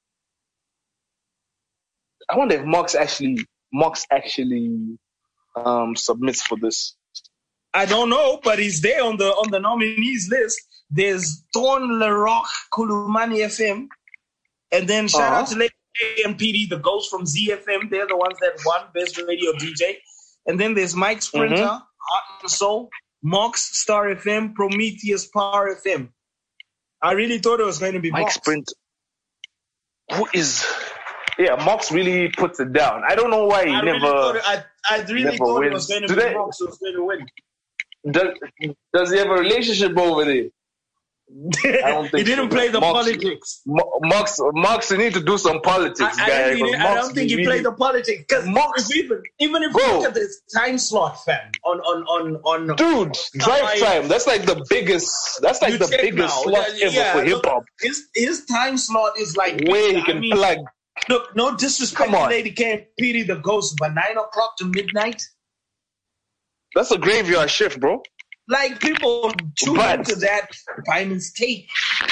I wonder if Mox actually Mox actually um, submits for this. I don't know, but he's there on the on the nominees list. There's Ton Lerock Kulumani F M, and then shout Uh-huh. out to Lady A M P D, the ghost from Z F M. They're the ones that won Best Radio D J. And then there's Mike Sprinter, Mhm. Heart and Soul, Mox, Star F M, Prometheus, Power F M. I really thought it was going to be Mike Mox. Sprint. Who is? Yeah, Mox really puts it down. I don't know why he I really never. thought, it, I, I really never thought it wins. was going to Do be they- Mox who was going to win. Does, does he have a relationship over there? I don't he think didn't so. play the Mox- politics. Mo- Mox, Mox, you need to do some politics, I, I, guy. don't, think he, because I Mox don't think he really- played the politics because Mox- even even if Bro. you look at this time slot, fam, on on on on Dude, drive I- time. That's like the biggest. That's like You the check biggest now. slot Yeah, ever yeah, for look, hip hop. his his time slot is like Where he I can mean, plug. Look, no disrespect Come to on. Lady K and P D the Ghost, but nine o'clock to midnight, That's a graveyard shift, bro. like people tune But- into that by mistake.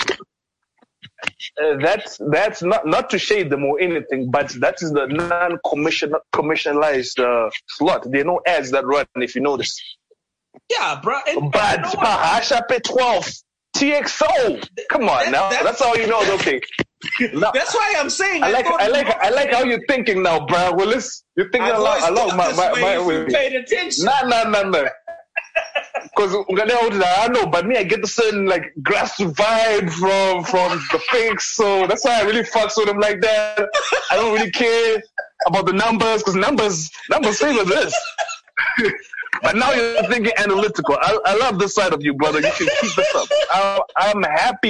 Uh, that's that's not not to shade them or anything, but that is the non-commission commercialized uh, slot. There are no ads that run, if you notice. Yeah, bro. And, But you know what? Hashape twelve T X O. Come on That- now. that's- That's how you know. it's Okay. No, That's why I'm saying I like thought I it like was- I like how you're thinking now, Brian Willis. You're thinking I've along always along thought my this my, way my if you way. paid attention. Nah, nah, nah, nah. Because I know, but me, I get the certain like grassroots vibe from from the fix, so that's why I really fucks with him like that. I don't really care about the numbers because numbers numbers favor this. But now you're thinking analytical. I, I love this side of you, brother. You should keep this up. I, I'm happy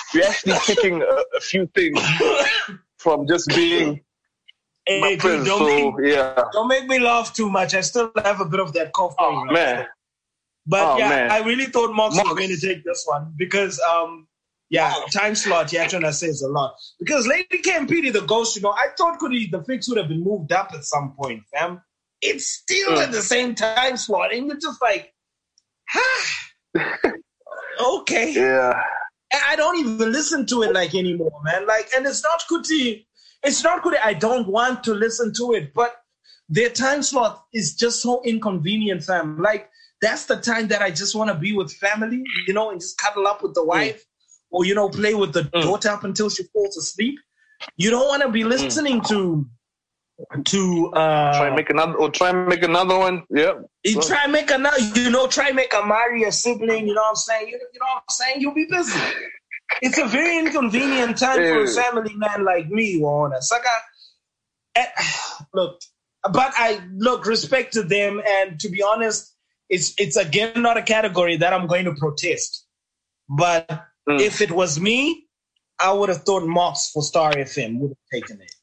we're actually picking a, a few things from just being Hey, my dude, friends. don't, So make, yeah, don't make me laugh too much. I still have a bit of that cough going oh on. man, But Oh, yeah, man. I really thought Mox was Mox. going to take this one because, um, yeah, time slot, yeah, trying to says a lot. Because Lady K and Petey, the ghost, you know, I thought could he, the fix would have been moved up at some point, fam. It's still Mm. at the same time slot, and you're just like, huh? Okay. yeah, And I don't even listen to it like anymore, man. Like, and it's not Kuti. It's not Kuti. I don't want to listen to it, but their time slot is just so inconvenient, fam. Like, that's the time that I just want to be with family, you know, and just cuddle up with the wife, or you know, play with the Mm. daughter up until she falls asleep. You don't want to be listening to to uh try and make another or try and make another one. Yeah, you try and make another, you know, try and make a Mario sibling, you know what I'm saying? You, you know what I'm saying? You'll be busy. It's a very inconvenient time for a Yeah. family man like me, Warner. Saka, eh, look, but I look respect to them, and to be honest, it's it's again not a category that I'm going to protest. But Mm. if it was me, I would have thought Mox for Star F M would have taken it.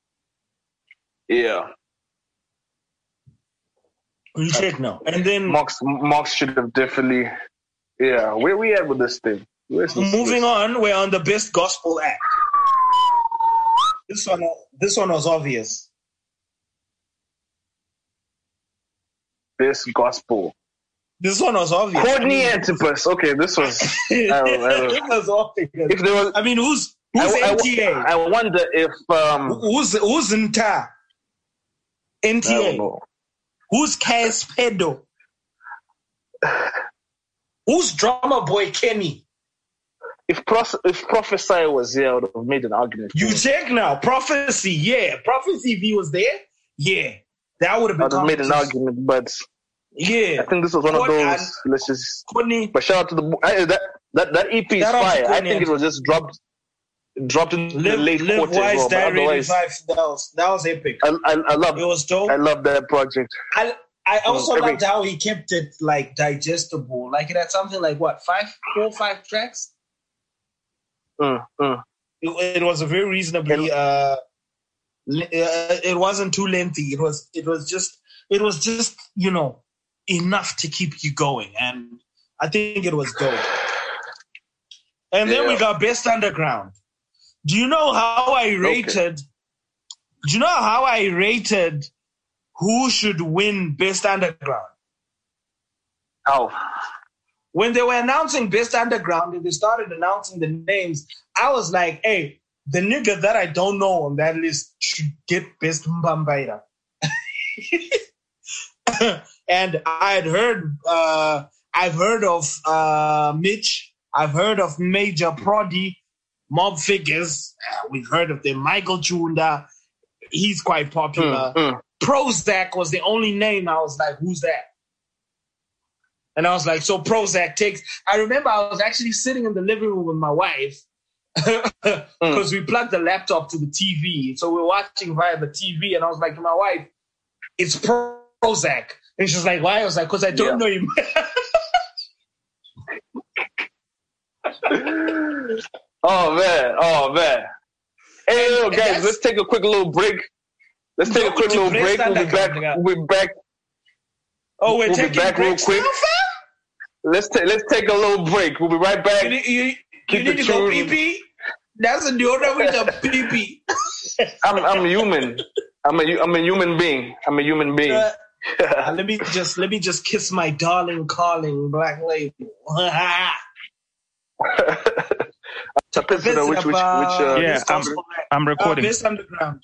yeah. You check now, and then Mox, Mox should have definitely. Yeah, where we at with this thing? Where's this, moving on, we're on the best gospel act. This one, this one was obvious. This gospel. This one was obvious. Courtney Antipas. Okay, this was. I don't, I don't, It was obvious. if there was, I mean, who's who's I, I, N T A? I wonder if um. Who's who's Nta? I N T don't A. know. Who's Cass Pedo? Who's drummer boy Kenny? If Pros- if Prophesy was here, I would have made an argument. You check now. Prophecy, yeah. Prophecy, if he was there, yeah. That would have I been would have made an competition. argument, but Yeah. I think this was one of Courtney- those. Let's just. Courtney, But shout out to the I, that that that E P is Shout out to fire. I Courtney think it was just dropped dropped in the Live, late live quarter as Wise, well. But Die Ready otherwise, Five. That was, that was epic. I I, I love It was dope. I love that project. I I also Mm, every- loved how he kept it like digestible. Like it had something like what five, four, five tracks. Mm, mm. It, it was a very reasonably. Uh, li- uh, it wasn't too lengthy. It was. It was just. It was just you know enough to keep you going, and I think it was dope. And then we Yeah. got Best Underground. Do you know how I rated? Do you know how I rated who should win Best Underground? How? When they were announcing Best Underground and they started announcing the names, I was like, hey, the nigga that I don't know on that list should get Best Mbambaira. And I had heard, uh, I've heard of uh, Mitch, I've heard of Major Prodi, Mob Figures, uh, we've heard of them, Michael Chunda, he's quite popular. Mm, mm. Prozac was the only name I was like, who's that? And I was like, so Prozac takes. I remember I was actually sitting in the living room with my wife because we plugged the laptop to the T V. So we were watching via the T V, and I was like to my wife, it's Pro- Prozac. And she was like, why? I was like, because I don't Yeah. know him. Oh man, oh man. Hey, yo, And guys, that's- let's take a quick little break. Let's take No, a quick to little Best break. We'll be back. Underground, We'll be back. Oh, we're We'll be taking back real breaks quick. now, fam? Let's take let's take a little break. We'll be right back. You, need- you, you Keep need it to go tuned. pee-pee? That's a deodorant with a pee-pee. I'm I'm human. I'm a I'm a human being. I'm a human being. Uh, Uh, let me just let me just kiss my darling, calling Black Label. Tapestry, which which which uh, Yeah, Best I'm- Gospel Act. I'm Uh, recording. Best Underground.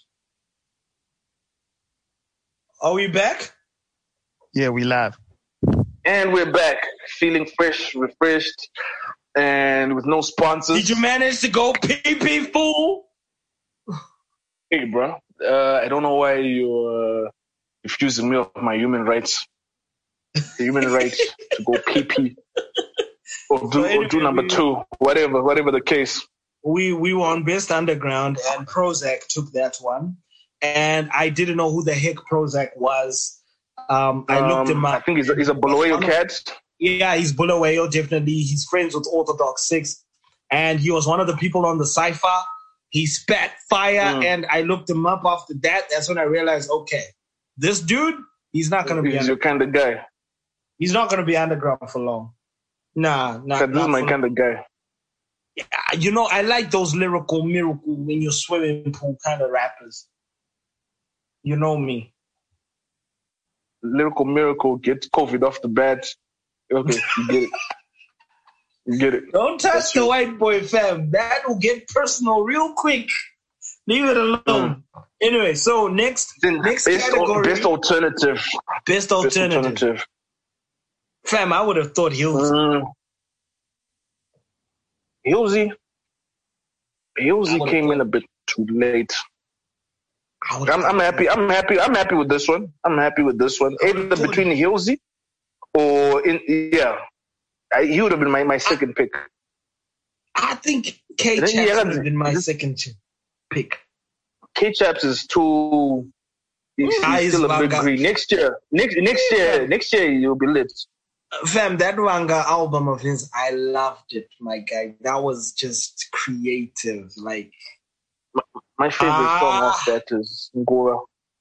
Are we back? Yeah, we live. and we're back, feeling fresh, refreshed, and with no sponsors. Did you manage to go pee-pee, fool? Hey, bro. Uh, I don't know why you're uh, refusing me of my human rights. The human right to go pee pee or do So anyway, or do number we- two, whatever, whatever the case. We we were on Best Underground, and Prozac took that one. And I didn't know who the heck Prozac was. Um, I looked Um, him I up. think he's a, he's a Bulawayo cat. Yeah, he's Bulawayo, definitely. He's friends with Orthodox Six. and he was one of the people on the Cypher. He spat fire, Mm. and I looked him up after that. That's when I realized, okay, this dude, he's not going to be He's your kind of guy. he's not going to be underground for long. Nah, nah. That this is not my for kind of guy. Yeah, you know, I like those lyrical miracle in your swimming pool kind of rappers. You know me. Lyrical miracle, get COVID off the bat. Okay, you get it. You get it. Don't touch That's the you. white boy, fam. That will get personal real quick. Leave it alone. Mm. Anyway, so next, Then next best, category, best alternative. best Best alternative. alternative. Fam, I would have thought Hills. Mm. Hilsey. Hilsey would've came thought- in a bit too late. I would've I'm, thought- I'm happy. I'm happy. I'm happy with this one. I'm happy with this one. Either thought- between Hilsey or in yeah, I, he would have been my, my second pick. I think K Then, Chaps yeah, would have been my this- second ch- pick. K Chaps is too. He's, Ah, he's he's still a bit Vanga. green. Next year, next next year, next year you'll be lit. Fam, that Wanga album of his, I loved it, my guy. That was just creative. Like, My favorite Ah. song off that is Ngora.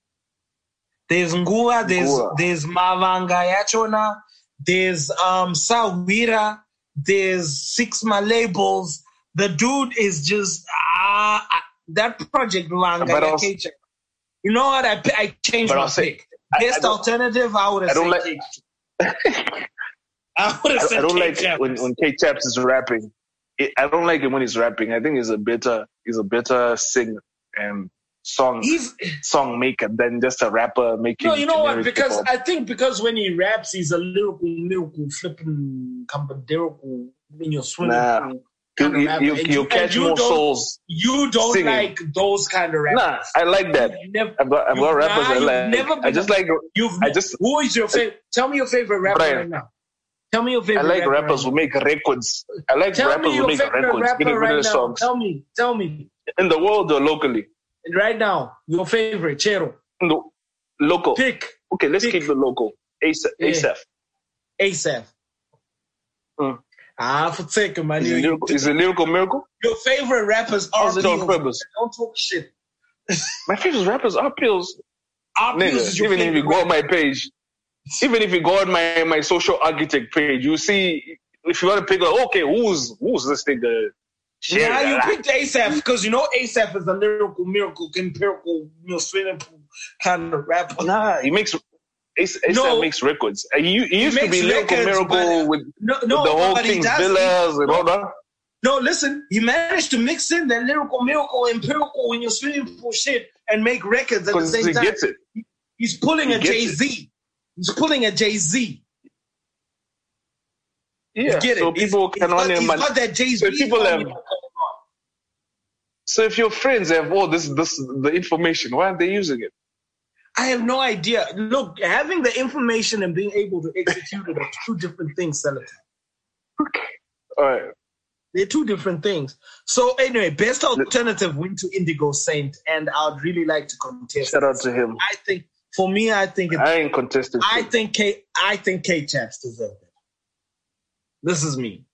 there's Ngua, there's Ngua. there's Mavanga Yachona, there's um Sawira, there's Six Ma Labels. The dude is just ah ah, that project Wanga. But I'll- K Chaps. You know what? I pi- I changed But my I'll say- pick. I- I Best don't- alternative, I would I have don't said like- K Chaps. I would have I, said I don't K like Chaps. when when K Chaps is rapping. It, I don't like him when he's rapping. I think he's a better he's a better singer and song He's song maker than just a rapper making. no, you know what? generic Because hip-hop. I think because when he raps, he's a lyrical, lyrical, flipping, lyrical in your swimming Nah. pool. you kind of you, rapper. you, And you and catch you more don't- souls. You don't singing. like those kind of rappers. Nah, I like that. You've never, I've got, I've got You've- rappers nah, I you've like. never I been just a- like you've I just who is your favorite? Tell me your favorite rapper Brian. right now. Tell me your I favorite. like rapper rappers right who make records. I like Tell rappers me who your make favorite records, rapper getting rid right of now. songs Tell me, tell me in the world or locally. right now your favorite Chero. In the local. Pick Okay, let's pick. keep the local. ASAP. Yeah. ASAP. ASAP. Mm. Ah, for take man. Is it You- lyrical? Is it lyrical miracle? Your favorite rappers are Or is it on Pills. purpose? Don't talk shit. My favorite rappers are Pills. Our Pills Nigga, is your even if you favorite go on rapper. my page, even if you go on my, my social architect page, you see if you want to pick like, okay, who's who's this nigga? Shit, Now you ah. picked ASAP because you know ASAP is a lyrical, miracle, empirical, you know, swimming pool kind of rapper. Nah, he makes ASAP No. makes records. Uh, He, he used to makes be lyrical records, miracle but- with, No, with no, the whole but he King's does. Villas and no, all that. no, listen, he managed to mix in that lyrical, miracle, empirical in your swimming pool shit and make records at the Because same he time. gets it. He's pulling He a gets Jay Z. He's pulling a Jay Z. Yeah, Get so it? He's- people he's can got, only he's man- got that Jay Z. so people have- So if your friends have all this this the information, why aren't they using it? I have no idea. Look, having the information and being able to execute it are two different things, Selatan. All right. They're two different things. So anyway, best alternative went to Indigo Saint, and I'd really like to contest. Shout out this. to him. I think for me, I think it, I ain't contested. I shit. think K I think K Chaps deserve it. This is me.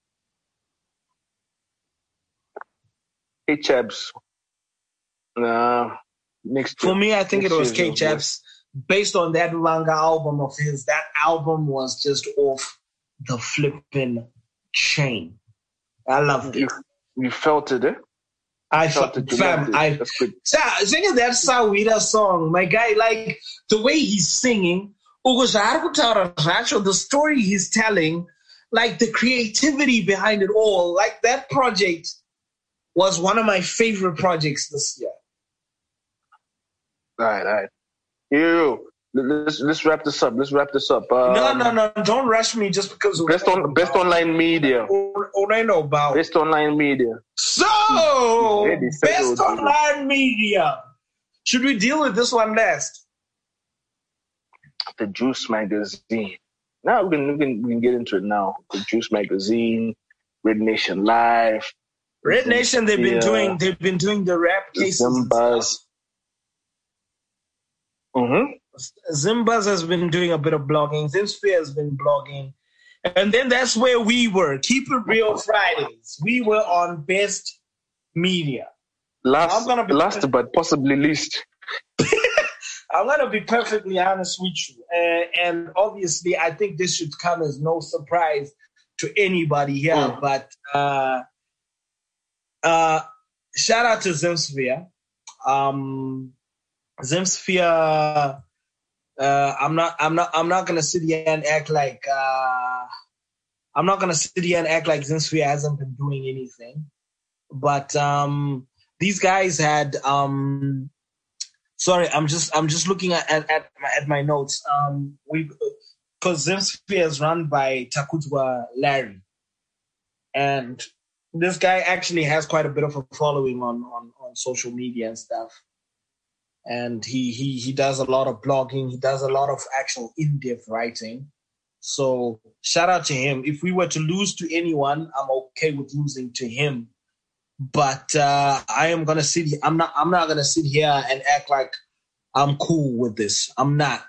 Hey Chaps. Nah. Next For me, I think it next was year's K your Chaps. Based on that manga album of his, that album was just off the flipping chain. I loved it. You, you felt it, eh? I Felt felt it. You fam, loved it. I That's good. Sa- singing that Sawira song, my guy, like the way he's singing, the story he's telling, like the creativity behind it all, like that project was one of my favorite projects this year. All right, all right. Yo, let's let's wrap this up. Let's wrap this up. Um, no, no, no, don't rush me just because of Best on best online media. all, all I know about. Best online media. So, Yeah, they said best they would do online media. Should we deal with this one last? The Juice magazine. Now we can we can we can get into it now. The Juice magazine, Red Nation Live, Red Nation, they've been Yeah. doing they've been doing the rap cases. and Zimbaz. stuff. Mm-hmm. Zimbaz has been doing a bit of blogging. Zimsphere has been blogging. And then that's where we were. Keep It Real Fridays. We were on Best Media. Last, I'm gonna be last but possibly least. I'm going to be perfectly honest with you. Uh, and obviously, I think this should come as no surprise to anybody here. Mm. But uh, uh, shout out to Zimsphere. Um, Zimsphere, uh, I'm not, I'm not, I'm not going to sit here and act like, uh, I'm not going to sit here and act like Zimsphere hasn't been doing anything. But um, these guys had, um, sorry, I'm just, I'm just looking at at, at, my, at my notes. Um, we, because Zimsphere is run by Takutwa Larry, and this guy actually has quite a bit of a following on, on, on social media and stuff. And he, he he does a lot of blogging. He does a lot of actual in-depth writing. So shout out to him. If we were to lose to anyone, I'm okay with losing to him. But uh, I am gonna sit. I'm not. I'm not gonna sit here and act like I'm cool with this. I'm not.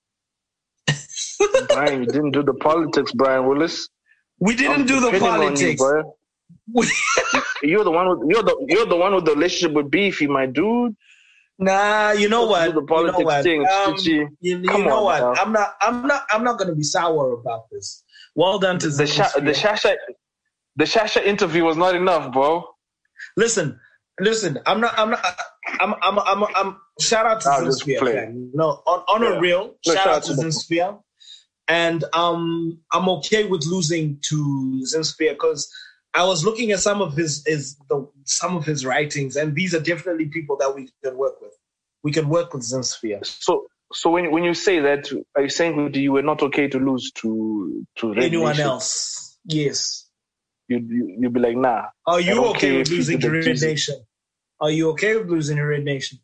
Brian, you didn't do the politics, Brian Willis. We didn't I'm do the politics. You, you're the one. With, you're the. You're the one with the relationship with Beefy, my dude. Nah, you know what? The politics you know what? Thing, um, you, you know on, what? Now. I'm not. I'm not. I'm not going to be sour about this. Well done to the Sha- the Shasha. The Shasha interview was not enough, bro. Listen, listen. I'm not. I'm not. I'm. I'm. I'm. I'm, I'm shout out to Zimsphere. No, on, on yeah. a real. No, shout, shout out to Zimsphere. And um, I'm okay with losing to Zimsphere because I was looking at some of his, his the, some of his writings, and these are definitely people that we can work with. We can work with Zimsphere. So, so when when you say that, are you saying you were not okay to lose to to Red anyone Nation? else? Yes. You'd you, you'd be like, nah. Are you okay, okay with losing to Red Nation? Are you okay with losing to Red Nation?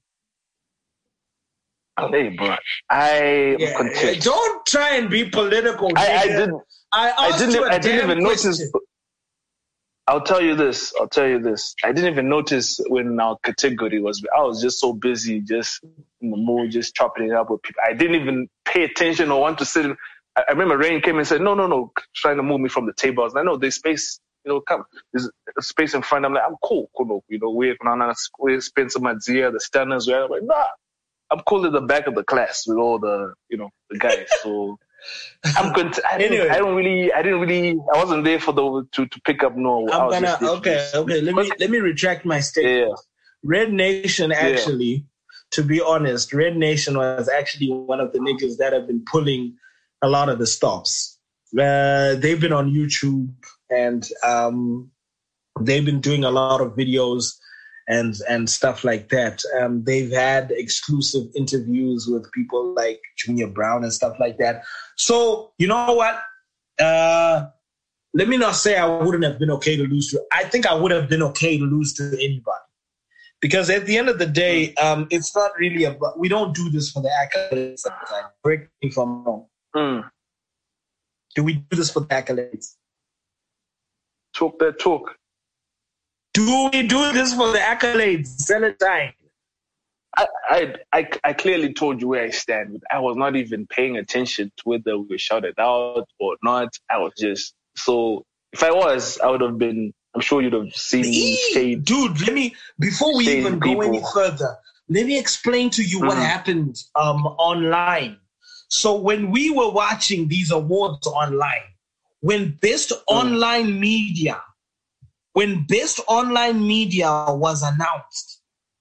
Hey, bro, I yeah, content. Don't try and be political. I, I didn't. I, I didn't. I didn't even question. notice. I'll tell you this. I'll tell you this. I didn't even notice when our category was. I was just so busy, just in the mood, just chopping it up with people. I didn't even pay attention or want to sit. In, I, I remember Rain came and said, "No, no, no," trying to move me from the table. I was like, "No, there's space. You know, come. There's a space in front." I'm like, "I'm cool, cool. You know, we're we're Spencer Madzia, the Stunners." I'm like, "Nah, I'm cool at the back of the class with all the, you know, the guys." So. I'm good. I, anyway. I don't really. I didn't really. I wasn't there for the to, to pick up. No, I'm gonna. Okay, okay. Let me let me retract my statement. Yeah. Red Nation, actually, yeah. to be honest, Red Nation was actually one of the niggas that have been pulling a lot of the stops. Uh, they've been on YouTube and um, they've been doing a lot of videos and and stuff like that. Um, they've had exclusive interviews with people like Junior Brown and stuff like that. So, you know what? Uh, let me not say I wouldn't have been okay to lose to. I think I would have been okay to lose to anybody. Because at the end of the day, um, it's not really about, we don't do this for the accolades. Correct me if I'm wrong. Mm. Do we do this for the accolades? Talk that talk. Do we do this for the accolades? Celestine. I, I, I, I clearly told you where I stand. I was not even paying attention to whether we were shouted out or not. I was just, so if I was, I would have been, I'm sure you'd have seen me shade. Dude, let me, before we even go people. any further, let me explain to you mm. what happened um, online. So when we were watching these awards online, when Best mm. Online Media, when Best Online Media was announced,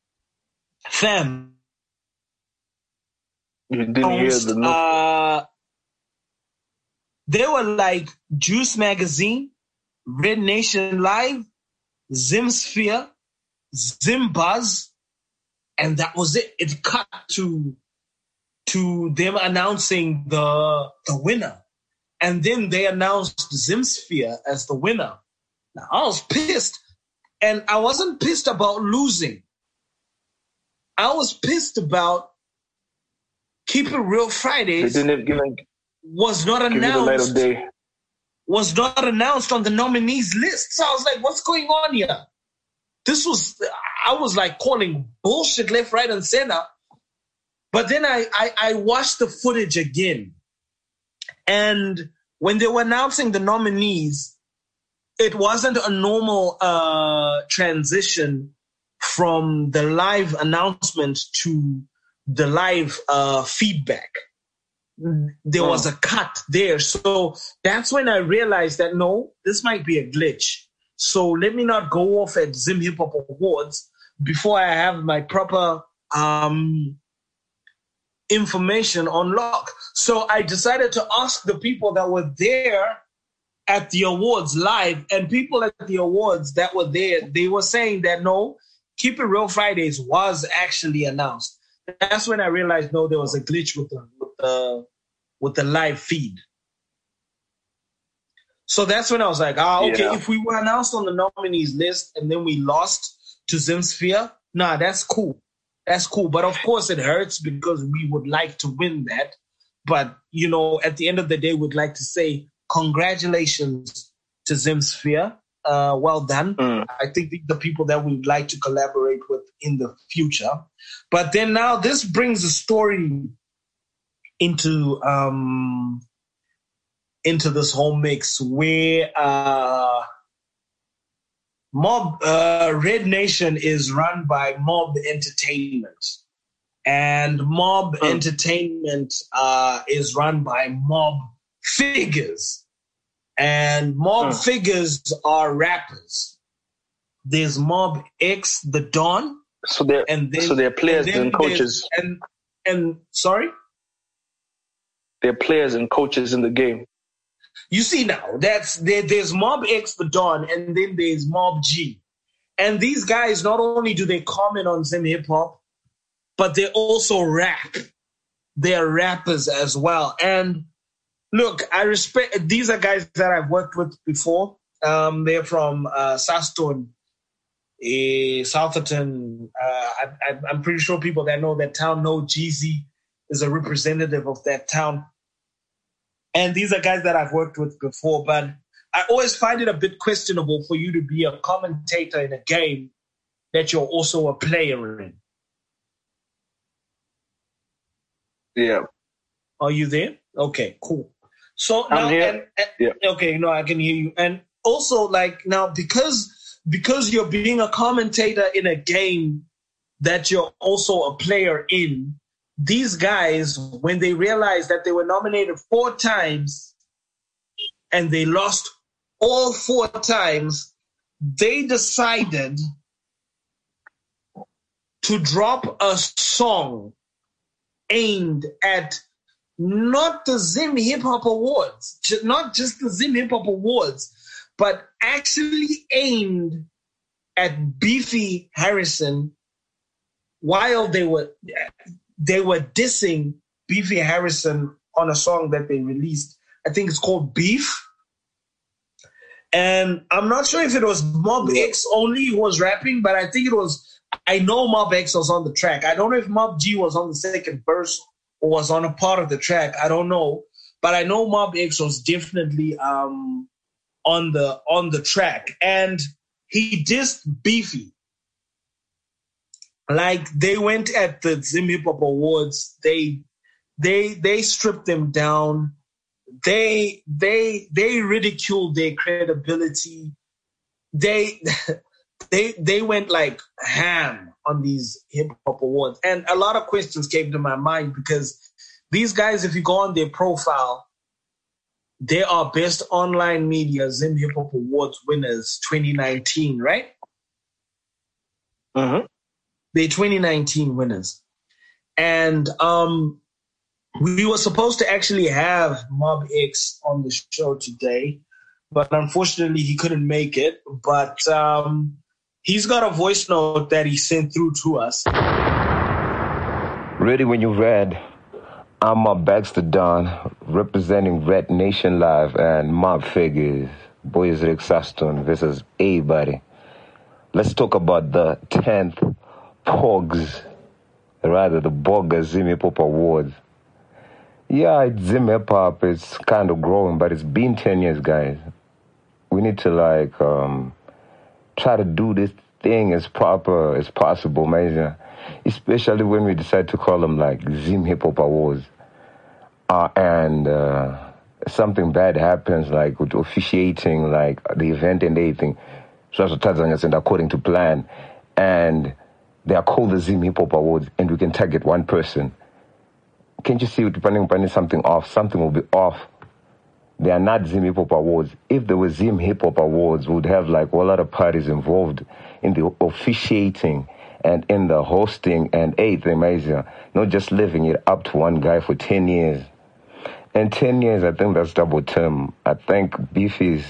fam, you didn't hear the note. Uh, they were like Juice Magazine, Red Nation Live, Zimsphere, Zimbuzz, and that was it. It cut to to them announcing the the winner, and then they announced Zimsphere as the winner. Now, I was pissed, and I wasn't pissed about losing. I was pissed about Keep It Real Fridays. They didn't give a, was not announced. Was not announced on the nominees list. So I was like, "What's going on here?" This was, I was like calling bullshit left, right, and center. But then I, I, I watched the footage again, and when they were announcing the nominees, it wasn't a normal uh, transition from the live announcement to the live uh, feedback. There was a cut there. So that's when I realized that, no, this might be a glitch. So let me not go off at Zim Hip Hop Awards before I have my proper um, information on lock. So I decided to ask the people that were there at the awards live, and people at the awards that were there, they were saying that, no, Keep It Real Fridays was actually announced. That's when I realized, no, there was a glitch with the with the with the live feed. So that's when I was like, ah, okay, yeah. If we were announced on the nominees list and then we lost to Zimsphere, nah, that's cool. That's cool. But of course it hurts because we would like to win that. But, you know, at the end of the day, we'd like to say congratulations to Zimsphere. Uh, well done. Mm. I think the, the people that we'd like to collaborate with in the future. But then now this brings a story into um, into this whole mix where uh, Mob uh, Red Nation is run by Mob Entertainment, and Mob mm. Entertainment uh, is run by Mob Figures. And Mob hmm. Figures are rappers. There's Mob X, the Don. So they're and then, so they're players and, and coaches. And and sorry, they're players and coaches in the game. You see now, that's there, there's Mob X, the Don, and then there's Mob G. And these guys, not only do they comment on Zim hip hop, but they also rap. They're rappers as well. And look, I respect, these are guys that I've worked with before. Um, they're from uh, Saston, uh, Southerton. Uh, I, I, I'm pretty sure people that know that town know Jeezy is a representative of that town. And these are guys that I've worked with before. But I always find it a bit questionable for you to be a commentator in a game that you're also a player in. Yeah. Are you there? Okay, cool. So now, I'm here. And, and, yeah. okay, no, I can hear you. And also, like now, because because you're being a commentator in a game that you're also a player in, these guys, when they realized that they were nominated four times and they lost all four times, they decided to drop a song aimed at not the Zim Hip Hop Awards, not just the Zim Hip Hop Awards, but actually aimed at Beefy Harrison while they were they were dissing Beefy Harrison on a song that they released. I think it's called Beef. And I'm not sure if it was Mob X only who was rapping, but I think it was, I know Mob X was on the track. I don't know if Mob G was on the second verse or was on a part of the track. I don't know. But I know Mob X was definitely um, on the on the track. And he dissed Beefy. Like, they went at the Zim Hip Hop Awards. They they they stripped them down. They they they ridiculed their credibility. They they they went like ham on these hip hop awards, and a lot of questions came to my mind because these guys, if you go on their profile, they are Best Online Media Zim Hip Hop Awards winners twenty nineteen, right? Mm-hmm. They're twenty nineteen winners, and um. We were supposed to actually have Mob X on the show today, but unfortunately he couldn't make it. But um, he's got a voice note that he sent through to us. Ready when you're red. I'm Mob Baxter Don, representing Red Nation Live and Mob Figures. Boys Rick Saston versus A-Buddy. Let's talk about the tenth Pogs, rather the Boga Zim Hip Hop Awards. Yeah, it's Zim Hip Hop. It's kind of growing, but it's been ten years, guys. We need to, like, um, try to do this thing as proper as possible, man. Especially when we decide to call them, like, Zim Hip Hop Awards. Uh, and uh, something bad happens, like with officiating, like the event and everything, so according to plan, and they are called the Zim Hip Hop Awards, and we can target one person. Can't you see, depending upon something off, something will be off. They are not Zim Hip Hop Awards. If there were Zim Hip Hop Awards, we would have like a lot of parties involved in the officiating and in the hosting and everything, amazing. Not just living it up to one guy for ten years. And ten years, I think that's double term. I think Beefy's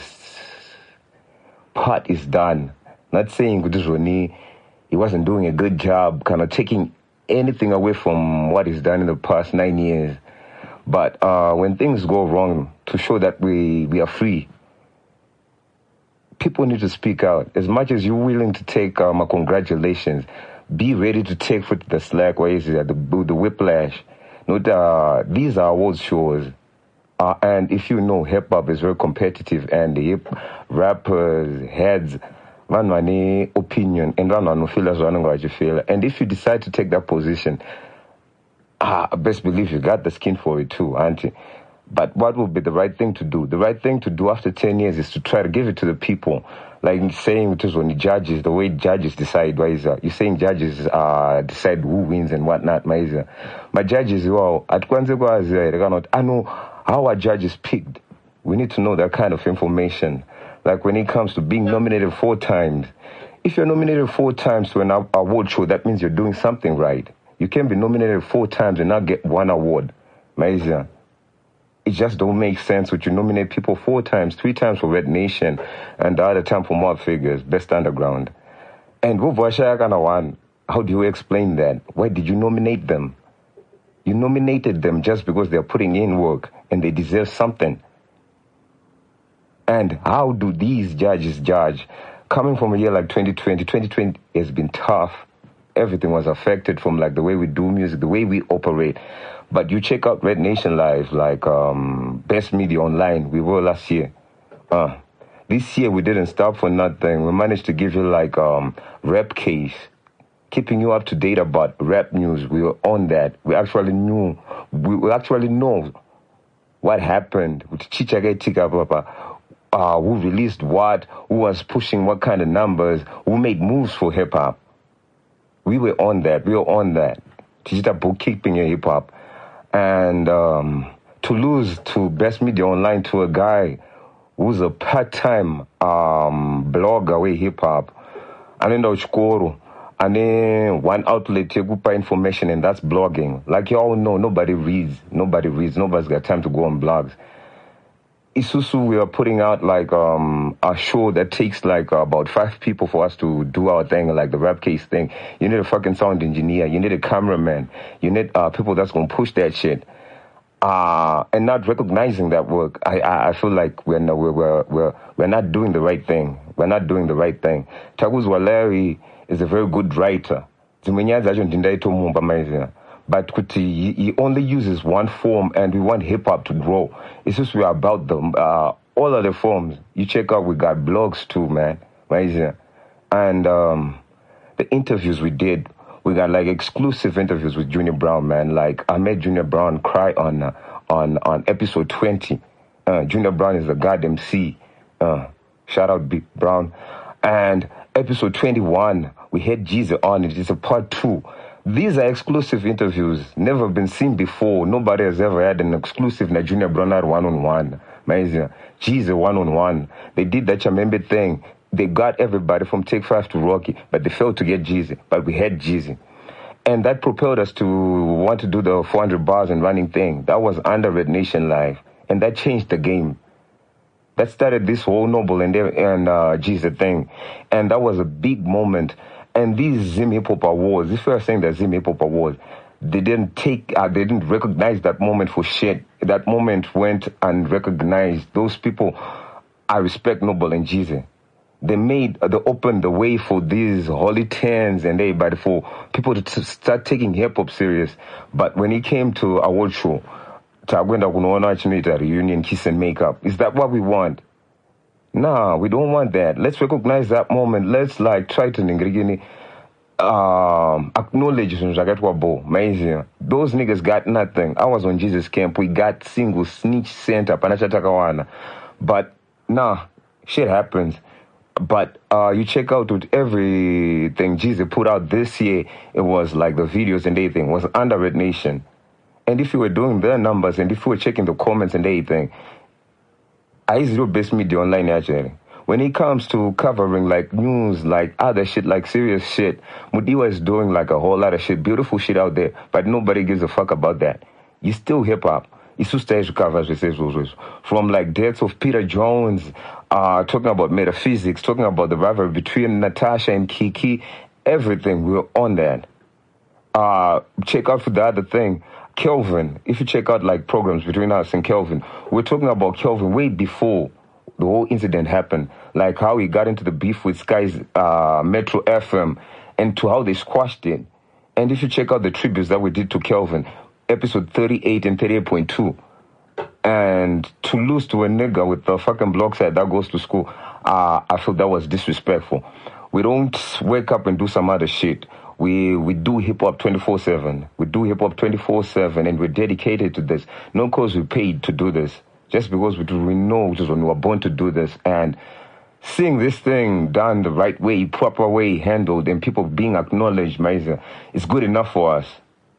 part is done. Not saying Kuduzoni, he wasn't doing a good job, kind of taking anything away from what he's done in the past nine years. But uh, when things go wrong, to show that we, we are free, people need to speak out. As much as you're willing to take um, a congratulations, be ready to take for the slack, or is it, the, the whiplash. Not, uh, these are awards shows. Uh, and if you know, hip-hop is very competitive, and the hip rappers, heads, one money opinion, and one no feel as one what you feel. And if you decide to take that position, ah, best believe you got the skin for it too, auntie. But what would be the right thing to do? The right thing to do after ten years is to try to give it to the people. Like saying it is when the judges, the way judges decide, why is that? You're saying judges uh, decide who wins and whatnot, my My judges, well, at Kwanzaa, I know how our judges picked. We need to know that kind of information. Like when it comes to being nominated four times, if you're nominated four times to an award show, that means you're doing something right. You can't be nominated four times and not get one award. Maizia. It just don't make sense when you nominate people four times, three times for Red Nation, and the other time for Mob Figures, Best Underground. And how do you explain that? Why did you nominate them? You nominated them just because they're putting in work and they deserve something. And how do these judges judge? Coming from a year like twenty twenty, twenty twenty has been tough. Everything was affected from like the way we do music, the way we operate. But you check out Red Nation Live, like um, Best Media Online, we were last year. Uh, this year we didn't stop for nothing. We managed to give you like um, Rap Case, keeping you up to date about rap news. We were on that. We actually knew, we, we actually know what happened with Chichage Tika Papa. Uh, who released what, who was pushing what kind of numbers, who made moves for hip-hop. We were on that. We were on that. Digital bookkeeping in hip-hop. And um, to lose to Best Media Online to a guy who's a part-time um, blogger with hip-hop, and then Uchkoro, and then one outlet to get information, and that's blogging. Like you all know, nobody reads. Nobody reads. Nobody's got time to go on blogs. Isusu, we are putting out like um, a show that takes like uh, about five people for us to do our thing, like the Rap Case thing. You need a fucking sound engineer. You need a cameraman. You need uh, people that's going to push that shit. Uh, and not recognizing that work. I I, I feel like we're, we're, we're, we're, we're not doing the right thing. We're not doing the right thing. Taguz Waleri is a very good writer. But he, he only uses one form, and we want hip-hop to grow. It's just we're about them. Uh, all other forms. You check out, we got blogs too, man. And um, the interviews we did, we got like exclusive interviews with Junior Brown, man. Like I made Junior Brown cry on uh, on on episode twenty. Uh, Junior Brown is a god M C. Uh, shout out Big Brown. And episode twenty-one, we had Jesus on it. It's a part two. These are exclusive interviews, never been seen before. Nobody has ever had an exclusive na Junior Brown one-on-one. Amazing. Jesus one-on-one. They did that Chamembe thing. They got everybody from Take Five to Rocky, but they failed to get Jeezy. But we had Jeezy. And that propelled us to want to do the four hundred bars and running thing. That was under Red Nation Live. And that changed the game. That started this whole Noble and, and uh, Jeezy thing. And that was a big moment. And these Zim Hip Hop Awards, if you are saying that Zim Hip Hop Awards, they didn't take, uh, they didn't recognize that moment for shit. That moment went unrecognized. Those people, I respect Noble and Jeezy. They made, they opened the way for these holy tens and everybody, for people to t- start taking hip hop serious. But when it came to award show, Tagwenda Kunoona reunion, kiss and makeup, is that what we want? Nah, we don't want that. Let's recognize that moment. Let's like try to uh, um, acknowledge amazing. Those niggas got nothing. I was on Jesus camp. We got single snitch center. But nah, shit happens. But uh, you check out with everything Jesus put out this year, it was like the videos and everything was under Red Nation. And if you were doing their numbers and if you were checking the comments and everything, I is your best media online actually. When it comes to covering like news, like other shit, like serious shit, Mudiwa is doing like a whole lot of shit, beautiful shit out there, but nobody gives a fuck about that. You still hip hop. You still stage covers from like deaths of Peter Jones, uh, talking about metaphysics, talking about the rivalry between Natasha and Kiki, everything. We're on that. Uh, check out for the other thing. Kelvin, if you check out like programs between us and Kelvin, we're talking about Kelvin way before the whole incident happened, like how he got into the beef with Sky's uh, Metro F M and to how they squashed it. And if you check out the tributes that we did to Kelvin, episode thirty-eight and thirty-eight point two, and to lose to a nigga with the fucking block side that goes to school, uh, I feel that was disrespectful. We don't wake up and do some other shit. We we do hip-hop twenty-four seven. We do hip-hop twenty-four seven, and we're dedicated to this. Not because we paid to do this, just because we, do, we know just when we were born to do this. And seeing this thing done the right way, proper way, handled, and people being acknowledged, Maiza, is good enough for us.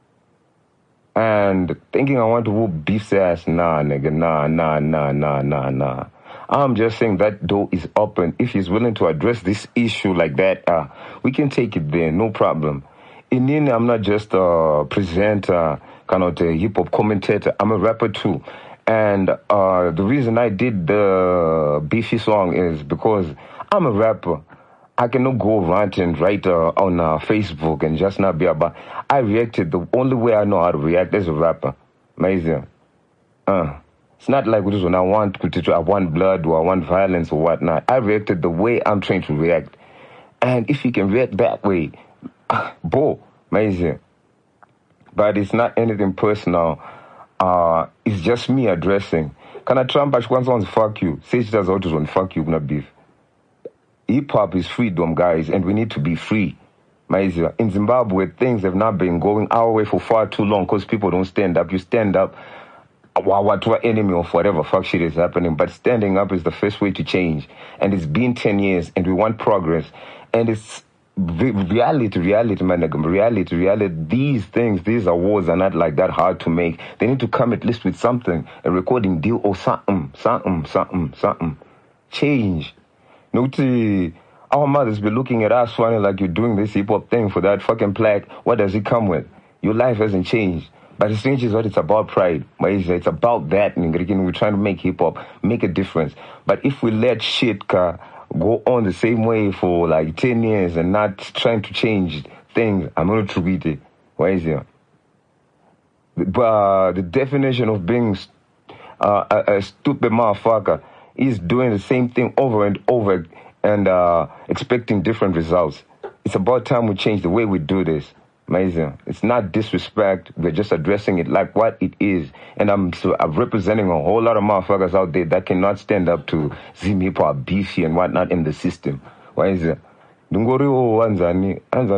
And thinking I want to whoop Beef's ass, nah, nigga, nah, nah, nah, nah, nah, nah. I'm just saying that door is open. If he's willing to address this issue like that, uh, we can take it there, no problem. In the end, I'm not just a presenter, kind of a hip-hop commentator. I'm a rapper too. And uh, the reason I did the Beefy song is because I'm a rapper. I cannot go rant and write uh, on uh, Facebook and just not be about. I reacted the only way I know how to react as a rapper. Amazing. Uh, it's not like just when I want to, I want blood or I want violence or whatnot. I reacted the way I'm trained to react. And if you can react that way, boy, amazing. But it's not anything personal. Uh, it's just me addressing. Can I Trump wants fuck you? Say she does autos on fuck you, not beef. Hip-hop is freedom, guys, and we need to be free. In Zimbabwe, things have not been going our way for far too long because people don't stand up. You stand up, what enemy of whatever fuck shit is happening, but standing up is the first way to change. And it's been ten years, and we want progress. And it's reality, reality, man, reality, reality. These things, these awards are not like that hard to make. They need to come at least with something, a recording deal or something, something, something, something. Change. Noti, our mothers be looking at us funny like you're doing this hip-hop thing for that fucking plaque. What does it come with? Your life hasn't changed. But it changes what it's about pride. It's about that. We're trying to make hip-hop, make a difference. But if we let shit go on the same way for like ten years and not trying to change things, I'm going to treat it. Why is it? But the definition of being uh, a, a stupid motherfucker is doing the same thing over and over and uh, expecting different results. It's about time we change the way we do this. Amazing. It's not disrespect. We're just addressing it like what it is. And I'm, so I'm representing a whole lot of motherfuckers out there that cannot stand up to Zim Hip Hop, Beefy, and whatnot in the system. Why is it? Opo,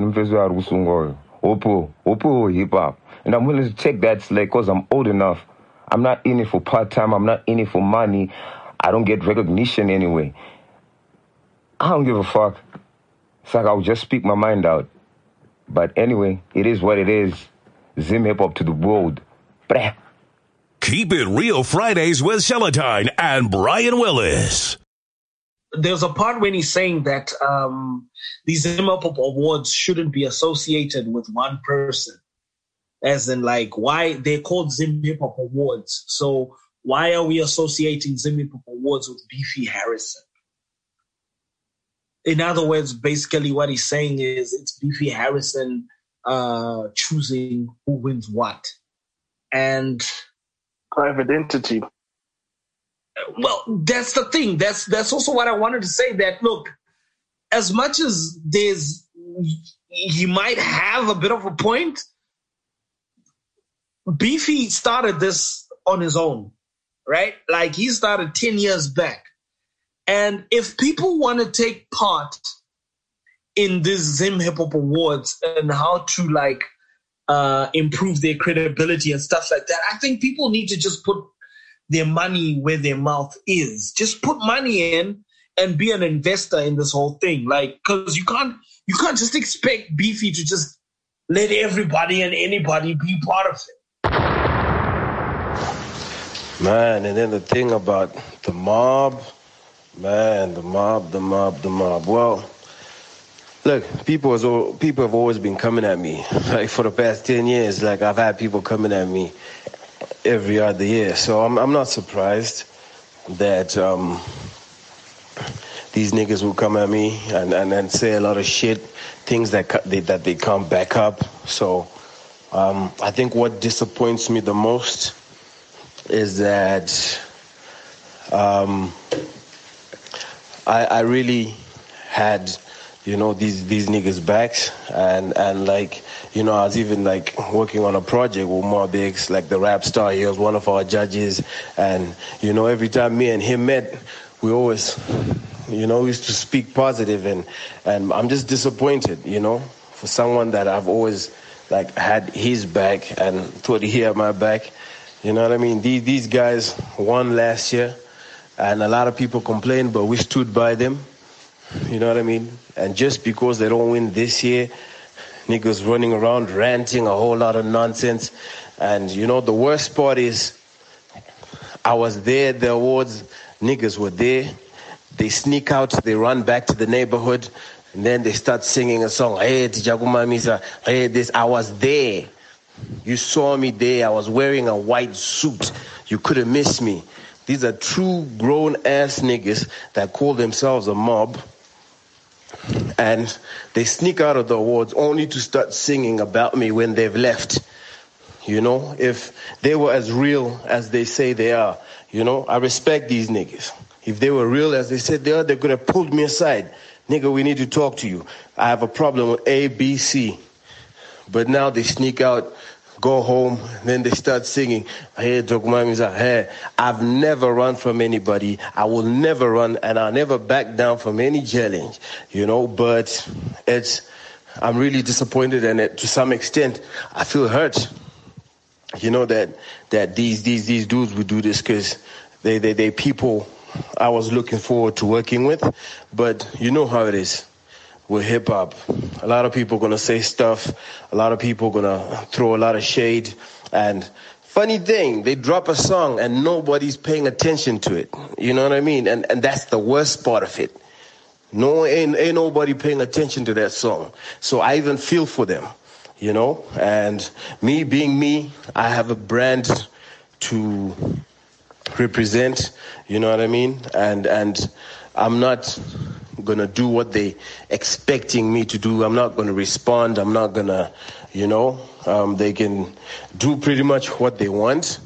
Opo Hip Hop. And I'm willing to take that slack because I'm old enough. I'm not in it for part-time. I'm not in it for money. I don't get recognition anyway. I don't give a fuck. It's like I'll just speak my mind out. But anyway, it is what it is. Zim Hip Hop to the world. Brah. Keep it real Fridays with Celatine and Brian Willis. There's a part when he's saying that um, these Zim Hip Hop awards shouldn't be associated with one person. As in, like, why they're called Zim Hip Hop Awards. So why are we associating Zim Hip Hop Awards with Beefy Harrison? In other words, basically what he's saying is it's Beefy Harrison uh, choosing who wins what. And private entity. Well, that's the thing. That's that's also what I wanted to say, that, look, as much as there's, he might have a bit of a point, Beefy started this on his own, right? Like, he started ten years back. And if people want to take part in these Zim Hip Hop Awards and how to like uh, improve their credibility and stuff like that. I think people need to just put their money where their mouth is. Just put money in and be an investor in this whole thing. Like, cause you can't, you can't just expect Beefy to just let everybody and anybody be part of it. Man, and then the thing about the mob, man, the mob, the mob, the mob. Well, look, people has people have always been coming at me. Like for the past ten years, like I've had people coming at me every other year. So I'm I'm not surprised that um, these niggas will come at me and, and, and say a lot of shit, things that they, that they can't back up. So um, I think what disappoints me the most is that um, I, I really had, you know, these these niggas' backs, and and like, you know, I was even like working on a project with Mobb X, like the rap star. He was one of our judges, and you know, every time me and him met, we always, you know, used to speak positive, and and I'm just disappointed, you know, for someone that I've always like had his back and thought he had my back. You know what I mean? These these guys won last year, and a lot of people complained, but we stood by them. You know what I mean? And just because they don't win this year, niggas running around ranting a whole lot of nonsense. And you know, the worst part is I was there at the awards, niggas were there. They sneak out, they run back to the neighborhood, and then they start singing a song. Hey, Tijagumamisa, hey, this. I was there. You saw me there. I was wearing a white suit. You couldn't miss me. These are true grown-ass niggas that call themselves a mob. And they sneak out of the awards only to start singing about me when they've left. You know, if they were as real as they say they are, you know, I respect these niggas. If they were real as they said they are, they could have pulled me aside. Nigga, we need to talk to you. I have a problem with A, B, C. But now they sneak out, go home, then they start singing. Hey, hey, I've never run from anybody. I will never run, and I'll never back down from any challenge, you know. But it's, I'm really disappointed, and it, to some extent, I feel hurt. You know that that these these these dudes would do this because they they they people I was looking forward to working with. But you know how it is with hip hop. A lot of people are gonna say stuff. A lot of people are gonna throw a lot of shade. And funny thing, they drop a song and nobody's paying attention to it. You know what I mean? And and that's the worst part of it. No, ain't ain't nobody paying attention to that song. So I even feel for them, you know. And me being me, I have a brand to represent. You know what I mean? And and I'm not gonna do what they expecting me to do. I'm not gonna respond. I'm not gonna, you know, um, they can do pretty much what they want.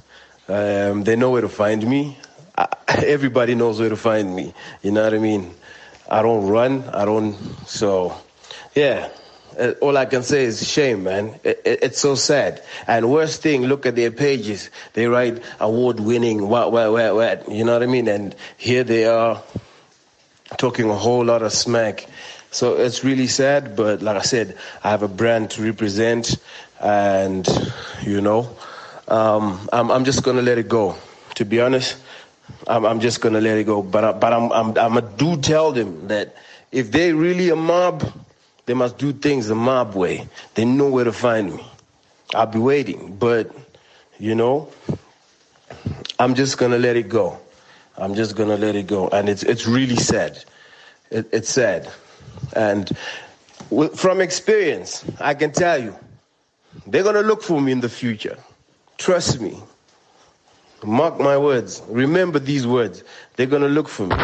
Um, they know where to find me. I, everybody knows where to find me. You know what I mean? I don't run. I don't. So, yeah. Uh, all I can say is shame, man. It, it, it's so sad. And worst thing, look at their pages. They write award-winning, what, what, what, what. You know what I mean? And here they are, talking a whole lot of smack. So it's really sad, but like I said, I have a brand to represent, and you know, um, I'm I'm just gonna let it go. To be honest, I'm I'm just gonna let it go. But I, but I'm I'm I'm a do tell them that if they really a mob, they must do things the mob way. They know where to find me. I'll be waiting, but you know, I'm just gonna let it go. I'm just gonna let it go, and it's it's really sad. It, it's sad, and w- from experience, I can tell you, they're gonna look for me in the future. Trust me. Mark my words. Remember these words. They're gonna look for me.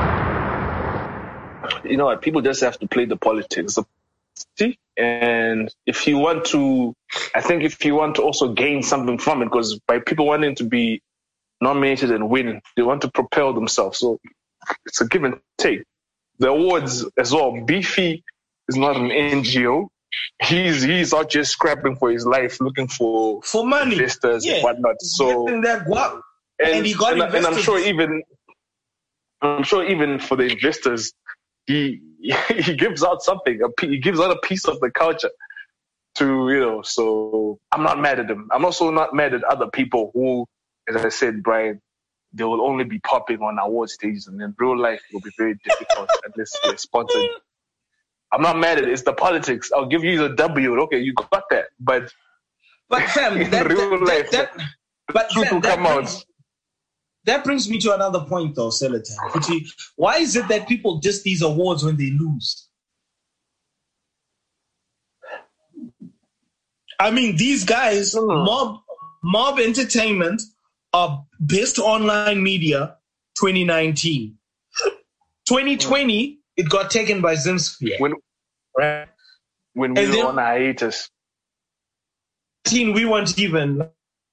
You know what? People just have to play the politics. See, and if you want to, I think if you want to also gain something from it, because by people wanting to be nominated and win, they want to propel themselves. So it's a give and take. The awards as well. Beefy is not an N G O. He's he's out just scrapping for his life, looking for for money, investors yeah. and whatnot. So getting that guap. And, and he got and, invested. And I'm sure even I'm sure even for the investors, he he gives out something. A, he gives out a piece of the culture to, you know, so I'm not mad at him. I'm also not mad at other people who, as I said, Brian, they will only be popping on award stages, and in real life it will be very difficult unless they're sponsored. I'm not mad at it. It's the politics. I'll give you the W. Okay, you got that. But, but fam, in that, real that, life, that, that, but truth fam, will that come brings, out. That brings me to another point, though, Selatan. Why is it that people diss these awards when they lose? I mean, these guys, mm. Mob, Mob Entertainment, are Best Online Media twenty nineteen. twenty twenty, mm. it got taken by Zimsphere. When, right? when we and were then, on hiatus. We weren't even.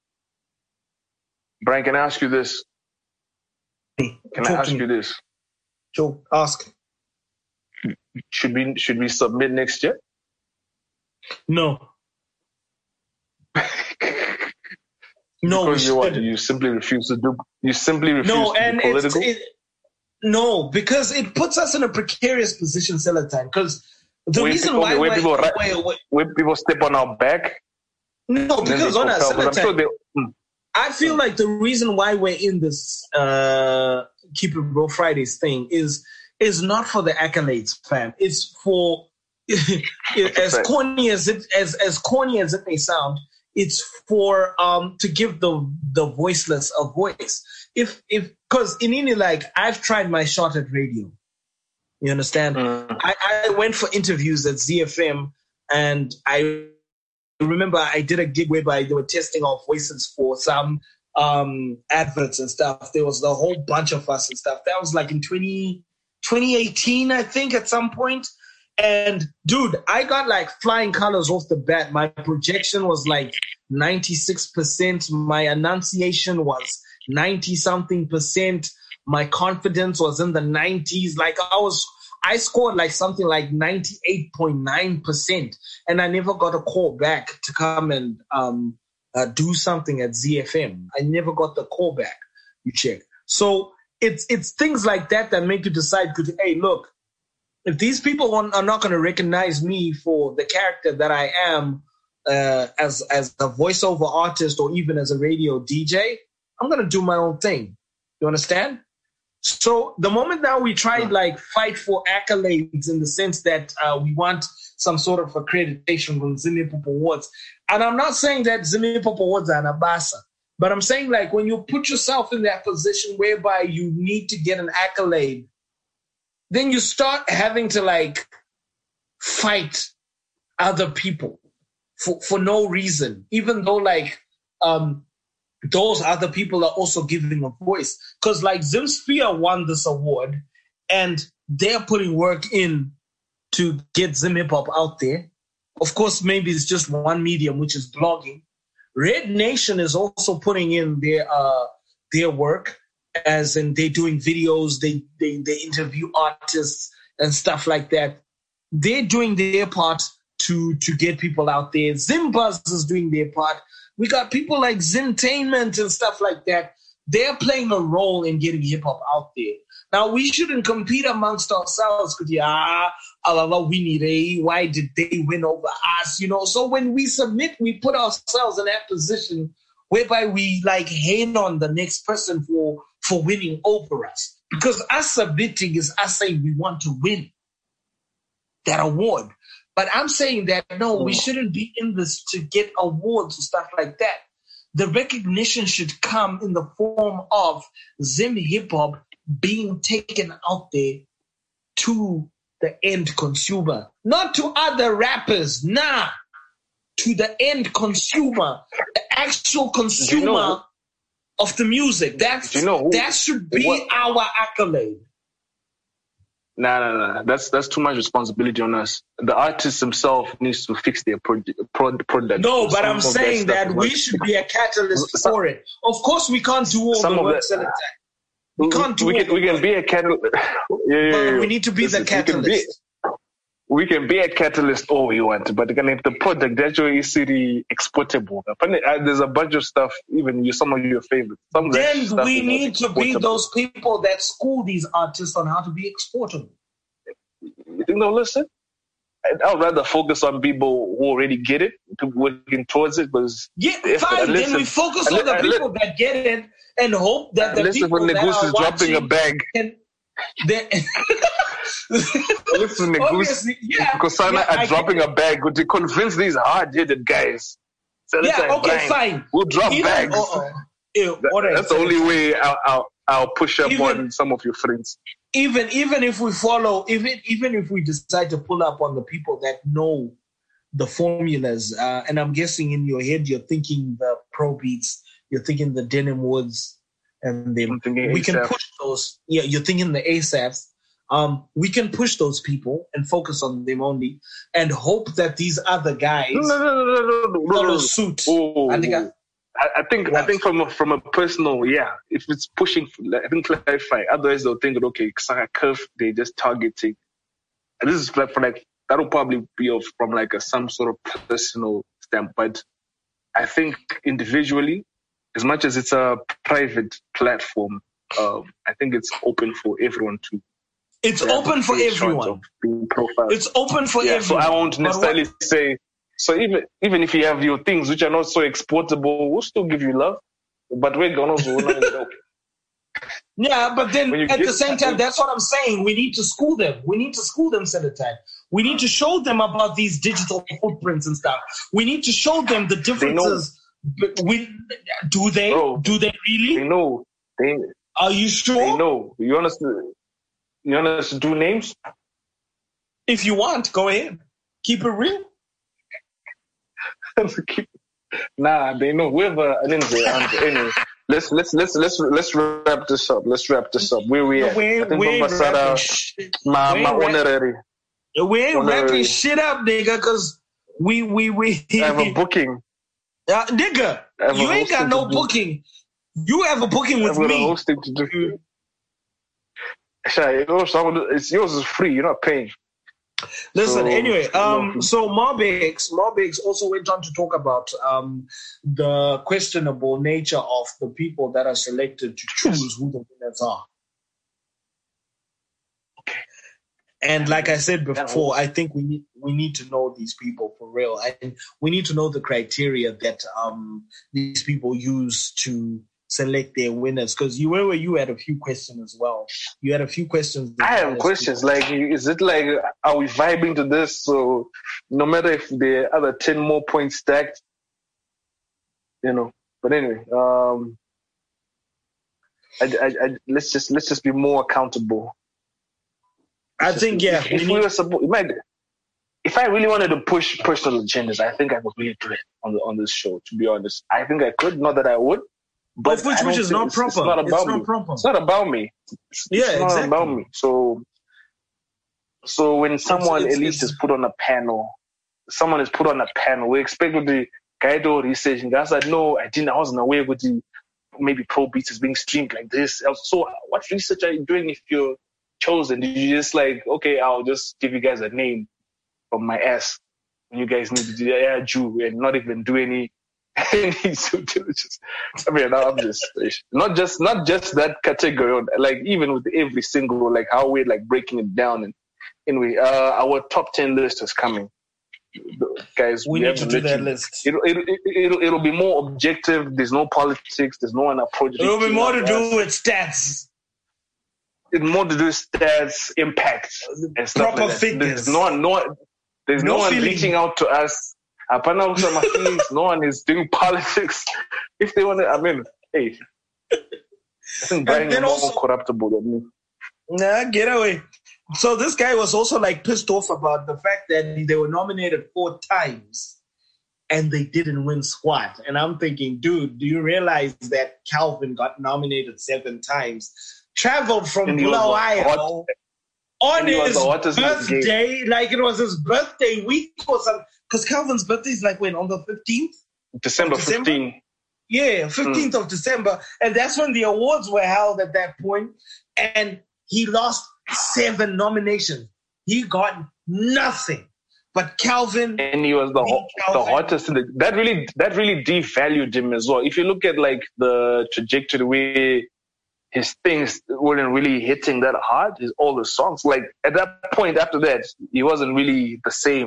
Brian, can I ask you this? Can Talk I ask you this? Sure, ask. Should we should we submit next year? No. No, because you what? You simply refuse to do. You simply refuse no, to and be political. It's, it, no, because it puts us in a precarious position, Selatan. Because the where reason people, why where why, people, why, why, where people step on our back. No, because on us, Selatan. Sure they, mm. I feel like the reason why we're in this uh, Keep It Bro Fridays thing is is not for the accolades, fam. It's for as corny as it as as corny as it may sound. It's for um to give the the voiceless a voice. If if because in any like I've tried my shot at radio. You understand? Mm. I, I went for interviews at Z F M, and I remember I did a gig whereby they were testing our voices for some um adverts and stuff. There was a whole bunch of us and stuff. That was like in twenty eighteen, I think, at some point. And dude, I got like flying colors off the bat. My projection was like ninety-six percent. My enunciation was ninety something percent. My confidence was in the nineties. Like I was, I scored like something like ninety-eight point nine percent. And I never got a call back to come and um, uh, do something at Z F M. I never got the call back. You check. So it's, it's things like that that make you decide, hey, look, if these people are not going to recognize me for the character that I am uh, as as a voiceover artist or even as a radio D J, I'm going to do my own thing. You understand? So the moment now we try to like fight for accolades in the sense that uh, we want some sort of accreditation from Zim Hip Hop Awards, and I'm not saying that Zim Hip Hop Awards are an abasa, but I'm saying like when you put yourself in that position whereby you need to get an accolade, then you start having to like fight other people for, for no reason, even though like um, those other people are also giving a voice. Because like Zimsphere won this award and they're putting work in to get Zim Hip Hop out there. Of course, maybe it's just one medium, which is blogging. Red Nation is also putting in their uh, their work. As in they're doing videos, they, they they interview artists and stuff like that. They're doing their part to to get people out there. Zimbuzz is doing their part. We got people like Zimtainment and stuff like that. They're playing a role in getting hip hop out there. Now we shouldn't compete amongst ourselves because yeah, why did they win over us? You know, so when we submit, we put ourselves in that position whereby we like hate on the next person for for winning over us. Because us submitting is us saying we want to win that award. But I'm saying that, no, we shouldn't be in this to get awards and stuff like that. The recognition should come in the form of Zim Hip Hop being taken out there to the end consumer. Not to other rappers, nah. To the end consumer, the actual consumer you know, of the music. That's, you know who, that should be what? Our accolade. No, no, no. That's that's too much responsibility on us. The artist himself needs to fix their pro- pro- product. No, but I'm saying that, that we should be a catalyst some, for it. Of course, we can't do all the work. That, we can't do we all can, we can be a catalyst. yeah, yeah, but yeah. we need to be Listen, the catalyst. We can be a catalyst all we want, but if the product actually is city exportable, there's a bunch of stuff, even some of your favorites. Some then we need to be those people that school these artists on how to be exportable. You think they'll listen? I'd rather focus on people who already get it, people working towards it. Because yeah, fine. Then we focus on the people that get it and hope that the people when that Negus are is dropping a bag. Can, then, listen, Negus, yeah, Kosana yeah, are dropping a bag to convince these hard-headed guys. So yeah, okay, blind. fine. We'll drop Even, bags. Uh, Ew, that, right, that's the only way I'll, I'll, I'll push up even, on some of your friends. Even even if we follow, even even if we decide to pull up on the people that know the formulas, uh, and I'm guessing in your head you're thinking the Pro Beats, you're thinking the Denim Woods, and then we A$AP. can push those. Yeah, you're thinking the ASAPs. Um, we can push those people and focus on them only, and hope that these other guys no, no, no, no, no, no, follow no, no. suit. Oh, I think I, I, I think what? I think from a, from a personal, yeah, if it's pushing, I think clarify. Otherwise, they'll think, okay, Ksanga Curve, they just targeting. And this is like for like that'll probably be of, from like a some sort of personal stamp. But I think individually, as much as it's a private platform, um, I think it's open for everyone to. It's open for everyone. It's open for yeah, everyone. So I won't necessarily say. So even even if you have your things which are not so exportable, we'll still give you love. But we're gonna go. Okay. Yeah, but then at get, the same time, that's what I'm saying. We need to school them. We need to school them, Celatine. We need to show them about these digital footprints and stuff. We need to show them the differences. We, do they? Bro, do they really? They know. They, Are you sure? They know. You want us to, you want us to do names? If you want, go ahead. Keep it real. Keep, nah, they know. Whoever, I didn't say anyway. Let's let's let's let's let's wrap this up. Let's wrap this up. Where we at? We're, I think we're Babasada, shit. my we my rap- honorary. We ain't honorary. wrapping shit up, nigga, because we we we. I have a booking. Uh, nigga, you ain't got no booking. You have a booking with I've got me. a hosting to do. Shy, it's yours is free. You're not paying. Listen, So, anyway, um, no. so Marbex, Marbex also went on to talk about um, the questionable nature of the people that are selected to choose who the winners are. And like I said before, I think we need we need to know these people for real, and we need to know the criteria that um, these people use to select their winners. Because you were you had a few questions as well. You had a few questions. I have questions. Like, is it like, are we vibing to this? So no matter if there are other ten more points stacked, you know. But anyway, um, I, I, I, let's just let's just be more accountable. I think yeah. If, if we were supposed, if I really wanted to push personal agendas, I think I could really do it on the on this show. To be honest, I think I could. Not that I would. But of which, which is not it's, proper. It's not about it's not me. proper. It's not about me. It's, yeah, it's not exactly. about me. So, so when someone it's, it's, at least it's, is put on a panel, someone is put on a panel, we expect with the Guido research. And guys said, no, I didn't. I wasn't aware with the maybe Pro Beats is being streamed like this. So, what research are you doing if you're chosen? Did you just like, okay, I'll just give you guys a name from my ass, and you guys need to do yeah, Jew and not even do any. Any due diligence. I mean, I'm just not just not just that category. Like even with every single, like how we're like breaking it down. And anyway, uh, our top ten list is coming, guys. We, we need to do that list. It'll, it'll, it'll, it'll be more objective. There's no politics. There's no one approach. It'll be more to do with stats. It's more to do with stats, impact, and stuff proper like that. figures. There's no one, no, there's no, no one feeling. reaching out to us. No one is doing politics. If they want to, I mean, hey, I think Brian is more also, corruptible than me. Nah, get away. So this guy was also like pissed off about the fact that they were nominated four times and they didn't win squat. And I'm thinking, dude, do you realize that Calvin got nominated seven times, traveled from Bulawayo on his birthday, like it was his birthday week or something? Because Calvin's birthday is like when? On the fifteenth? December fifteenth. Yeah, fifteenth mm. of December. And that's when the awards were held at that point. And he lost seven nominations. He got nothing. But Calvin... And he was the, ho- the hottest. In the, that really that really devalued him as well. If you look at like the trajectory where his things weren't really hitting that hard. His older songs, like at that point after that, he wasn't really the same.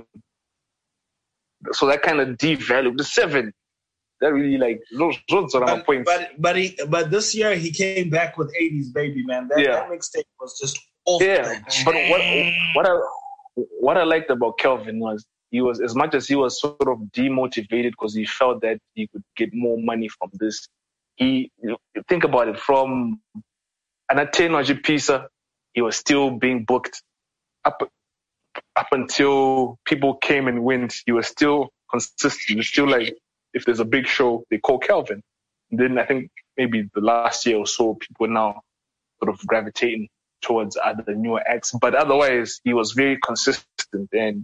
So that kind of devalued the seven. That really like those those are my points. But but he but this year he came back with eighties Baby, man. That, Yeah. that mixtape was just off Yeah, the but what chain. what I what I liked about Kelvin was he was, as much as he was sort of demotivated because he felt that he could get more money from this. He you know, think about it, from Anateno Pisa, he was still being booked up up until people came and went. He was still consistent. He was still like, if there's a big show, they call Kelvin. And then I think maybe the last year or so, people now sort of gravitating towards other newer acts. But otherwise, he was very consistent. And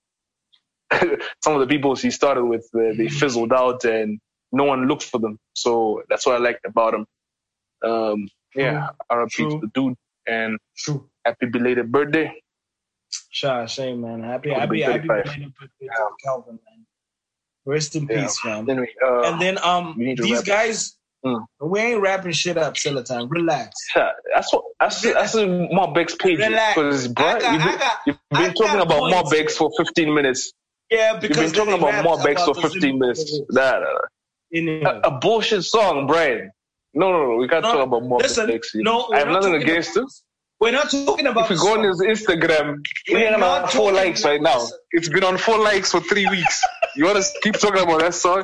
some of the people he started with, uh, they fizzled out and no one looked for them. So that's what I liked about him. Um, yeah, R I P to the dude. And True. happy belated birthday. Sure, shame, man. Happy, Could've happy, been happy thirty-five. belated birthday to Calvin, man. Rest in Yeah. peace, man. Anyway, uh, And then um, we need to these wrap it. guys, Mm. we ain't wrapping shit up, Celatine. Relax. Yeah, that's what that's that's Mob X page, Relax. because bro, I got- you've I been, got- you've I been talking got about points Mob X here. for fifteen minutes. Yeah, You've because been talking they about rapped Mob X for about the fifteen minutes. Zimbabwe. Nah, nah, nah. Anyway. A, a bullshit song, Brian. No, no, no. We can't No, talk about Mob listen, X. no, I have we're not nothing talking against about- it. We're not talking about. If you the go on song. his Instagram, We're we have not four talking likes about right now. this. It's been on four likes for three weeks. You want to keep talking about that song?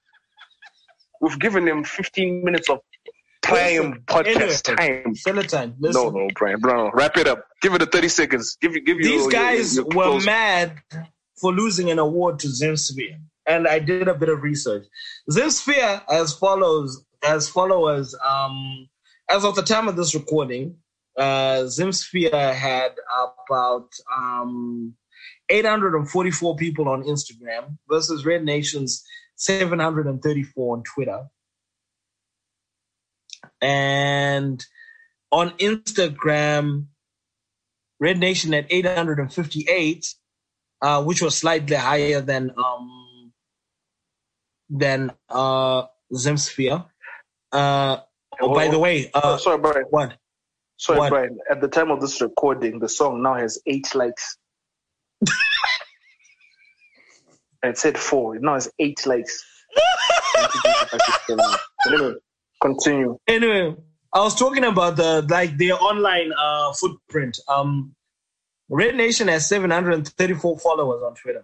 We've given him fifteen minutes of prime Listen, podcast anyway, time. Celatine, No, listen. no, Brian, Brian, wrap it up. Give it a thirty seconds. Give you, give you. These your- guys your- your were close- mad for losing an award to Zemsphere, and I did a bit of research. Zemsphere as follows, as followers, um, as of the time of this recording, uh, Zemsphere had about um, eight hundred forty-four people on Instagram versus Red Nation's seven hundred thirty-four on Twitter. And on Instagram, Red Nation at eight hundred fifty-eight, uh, which was slightly higher than um, than uh, Zemsphere. Uh, oh, by the way, uh, Oh, sorry, Brian. what? Sorry, What? Brian. At the time of this recording, the song now has eight likes. And it said four. It now has eight likes. Anyway, continue. Anyway, I was talking about the like their online uh, footprint. Um, Red Nation has seven hundred thirty-four followers on Twitter.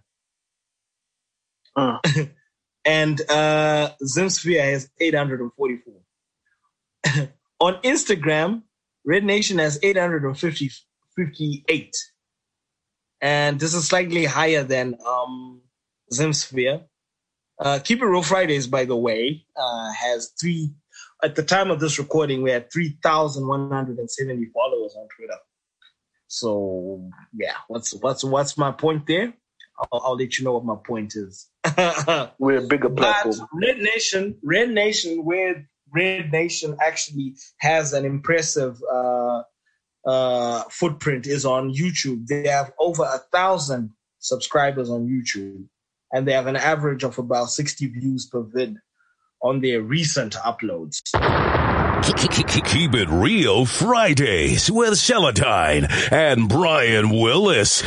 Mm. And uh, Zemsphere has eight hundred forty-four. On Instagram, Red Nation has eight hundred fifty, fifty-eight. And this is slightly higher than um, Zemsphere. Uh, Keep It Real Fridays, by the way, uh, has three, at the time of this recording, we had three thousand one hundred seventy followers on Twitter. So, yeah, what's what's what's my point there? I'll, I'll let you know what my point is. We're a bigger But platform. Red Nation, Red Nation, where Red Nation actually has an impressive uh, uh, footprint is on YouTube. They have over a thousand subscribers on YouTube, and they have an average of about sixty views per vid on their recent uploads. Keep it real Fridays with Celatine and Brian Willis.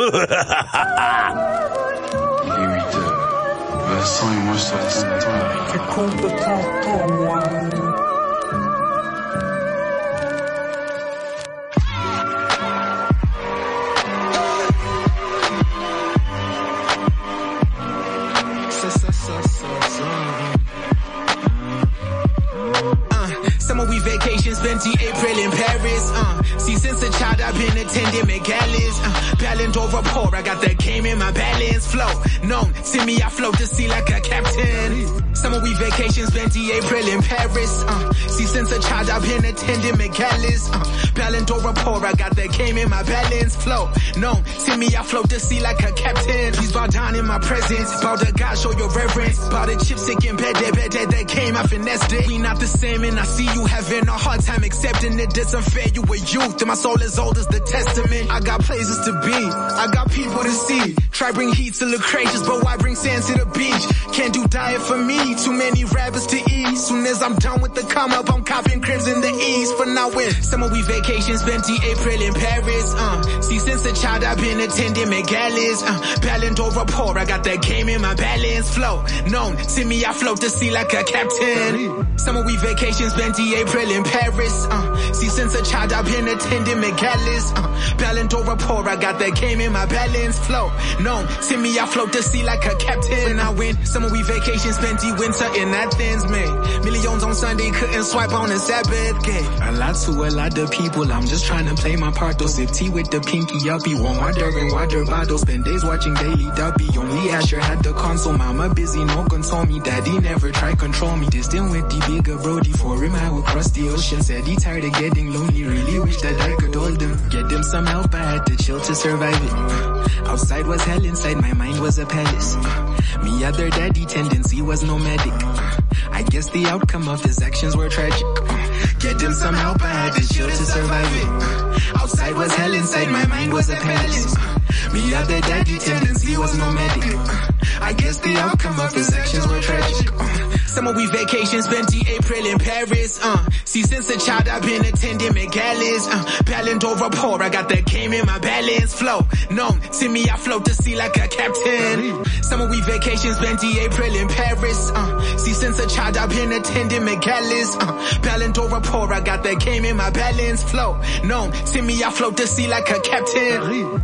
Summer we vacation, spent the April in Paris. Uh, see, since a child I've been attending McAllis. Uh, Balance over poor, I got that game in my balance flow. Known, see me, I float the sea like a captain. Summer we vacation, spent the April in Paris. Uh, see, since a child I've been attending McAllis. Uh, Balance over poor, I got that game in my balance flow. Known, see me, I float the sea like a captain. These Vardani in my presence. Bout the God, show your reverence. Bout the chipstick in bed, that bed, that, that came, I finessed it. We not the same, and I see you having a hard time accepting it. It's unfair, you a youth, and my soul is old as the testament. I got places to be, I got people to see. Try bring heat to look courageous, but why bring sand to the beach? Can't do diet for me, too many rabbits to eat. Soon as I'm done with the come up, I'm copping cribs in the east. For now when summer we vacation, spent the April in Paris. Uh, see, since a child I've been attending McGallis. Uh, Ballon over poor, I got that game in my balance flow. Known to me, I float the sea like a captain. Summer we vacation, spent the April in Paris. Uh, see, since a child I've been attending McGallis. Uh, Ballon over poor, I got that game in my balance flow. Known to me, I float the sea like a captain. When I win, summer we vacation, spent the winter in Athens, man. Millions on Sunday, couldn't swipe on a Sabbath game. A lot to a lot of people, I'm just trying to play my part. Though sip tea with the pinky uppy, warm water and water bottle. Spend days watching Daily Duppy. Only Asher had the console, mama busy, no console me. Daddy never tried control me. Distant with the bigger Brody, for him I would cross the ocean. Said he tired of getting lonely, really wish that I could hold him. Get him some help, I had to chill to survive it. Outside was hell, inside my mind was a palace. Me other daddy tendency was nomadic. I guess the outcome of his actions were tragic. Get him some help, I had to chill to survive it. Outside was hell, inside my mind was a palace. Me other daddy tendency was nomadic. I guess the outcome of his actions were tragic. Summer we vacation, spent the April in Paris. Uh, see, since a child I've been attending McGallis. Uh, Ballon over poor, I got that game in my balance flow. Known to me, I float the sea like a captain. Summer we vacation, spent the April in Paris. Uh, see, since a child I've been attending McGallis. Uh, Ballon over poor, I got that game in my balance flow. Known to me, I float the sea like a captain.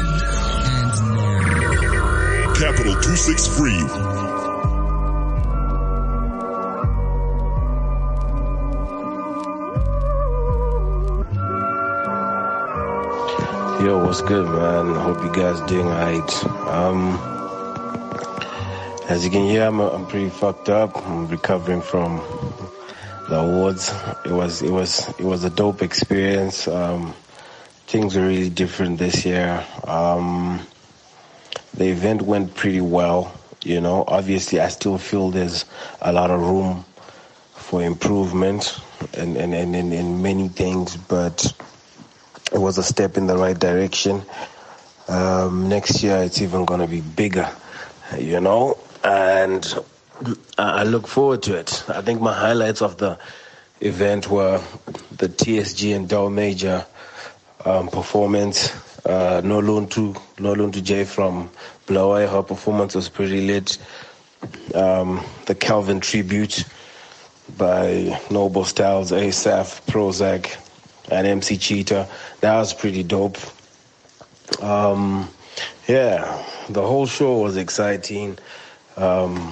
Capital two six free. Yo, what's good, man? Hope you guys doing alright. Um, as you can hear, I'm, I'm pretty fucked up. I'm recovering from the awards. It was, it was, it was a dope experience. Um, things were really different this year. Um, the event went pretty well. You know, obviously, I still feel there's a lot of room for improvement and and and in, in many things, but it was a step in the right direction. Um, next year, it's even going to be bigger, you know, and I look forward to it. I think my highlights of the event were the T S G and Del Major um, performance. Uh, no loan to no loan to Jay from Blower. Her performance was pretty lit. Um, the Calvin tribute by Noble Styles, ASAP, Prozac, and M C Cheetah. That was pretty dope. Um, yeah, the whole show was exciting. Um,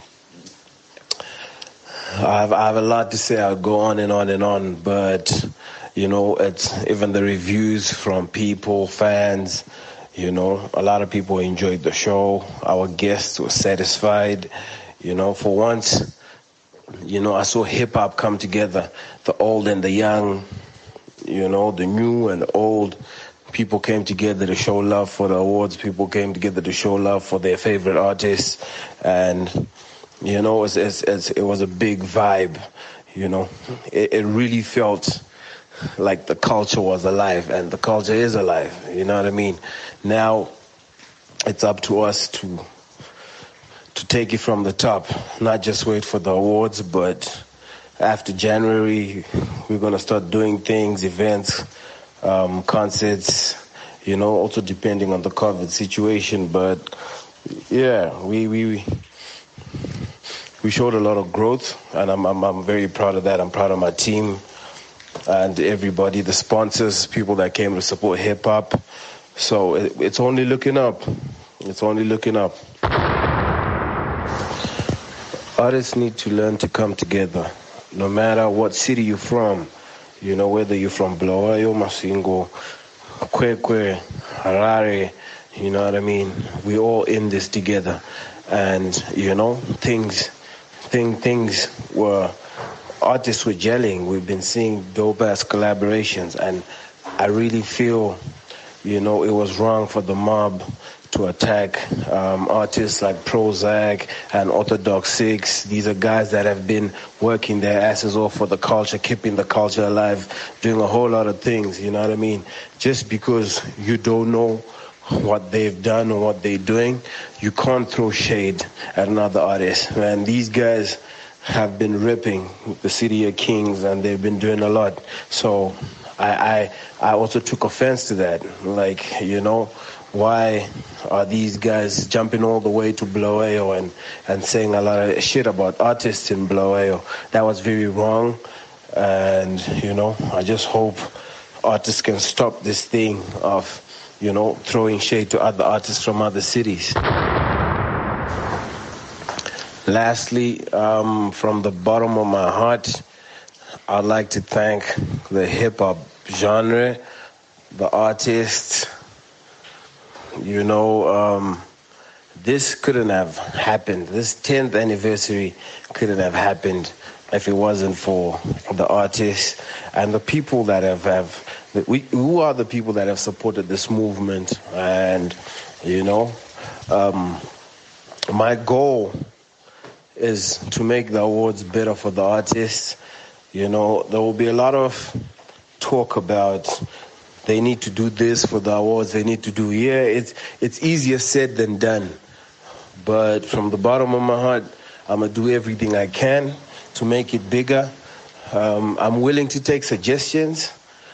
I have, I have a lot to say. I'll go on and on and on, but you know, it's even the reviews from people, fans. You know, a lot of people enjoyed the show. Our guests were satisfied. You know, for once, you know, I saw hip hop come together, the old and the young. You know, the new and the old. People came together to show love for the awards. People came together to show love for their favorite artists. And, you know, it's, it's, it's, it was a big vibe, you know. It, it really felt like the culture was alive, and the culture is alive, you know what I mean? Now, it's up to us to to take it from the top, not just wait for the awards, but after January, we're going to start doing things, events, um, concerts, you know, also depending on the COVID situation. But yeah, we we we showed a lot of growth, and I'm I'm, I'm very proud of that. I'm proud of my team and everybody, the sponsors, people that came to support hip hop. So it, it's only looking up. It's only looking up. Artists need to learn to come together. No matter what city you're from, you know, whether you're from Bulawayo, Masingo, Kwekwe, Harare, you know what I mean? We're all in this together. And, you know, things, thing, things were, artists were gelling. We've been seeing dope-ass collaborations. And I really feel, you know, it was wrong for the mob to attack um, artists like Prozac and Orthodox Six. These are guys that have been working their asses off for the culture, keeping the culture alive, doing a whole lot of things, you know what I mean? Just because you don't know what they've done or what they're doing, you can't throw shade at another artist. Man, these guys have been ripping the City of Kings, and they've been doing a lot. So I, I, I also took offense to that. Like, you know, why are these guys jumping all the way to Bulawayo and, and saying a lot of shit about artists in Bulawayo? That was very wrong. And, you know, I just hope artists can stop this thing of, you know, throwing shade to other artists from other cities. Lastly, um, from the bottom of my heart, I'd like to thank the hip-hop genre, the artists. You know, um, this couldn't have happened. This tenth anniversary couldn't have happened if it wasn't for the artists and the people that have, have we, who are the people that have supported this movement. And, you know, um, my goal is to make the awards better for the artists. You know, there will be a lot of talk about they need to do this for the awards, they need to do, yeah, it's it's easier said than done. But from the bottom of my heart, I'm going to do everything I can to make it bigger. Um, I'm willing to take suggestions.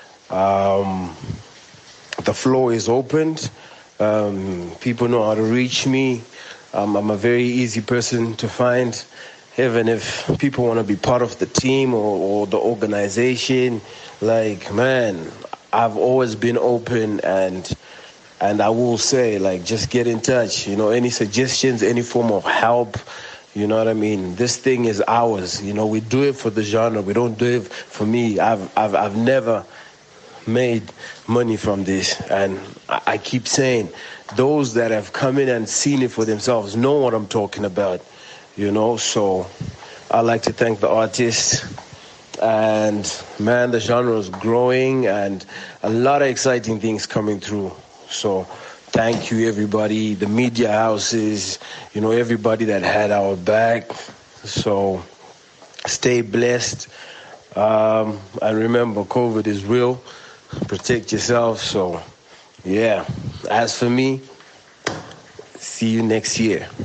Um, the floor is opened. Um, people know how to reach me. Um, I'm a very easy person to find. Even if people want to be part of the team or, or the organization, like, man, I've always been open, and and I will say, like, just get in touch. You know, any suggestions, any form of help, you know what I mean? This thing is ours. You know, we do it for the genre. We don't do it for me. I've I've I've never made money from this, and I, I keep saying, those that have come in and seen it for themselves know what I'm talking about. You know, so I'd like to thank the artists. And, man, the genre is growing and a lot of exciting things coming through. So thank you, everybody, the media houses, you know, everybody that had our back. So stay blessed. Um, and remember, COVID is real. Protect yourself. So, yeah, as for me, see you next year.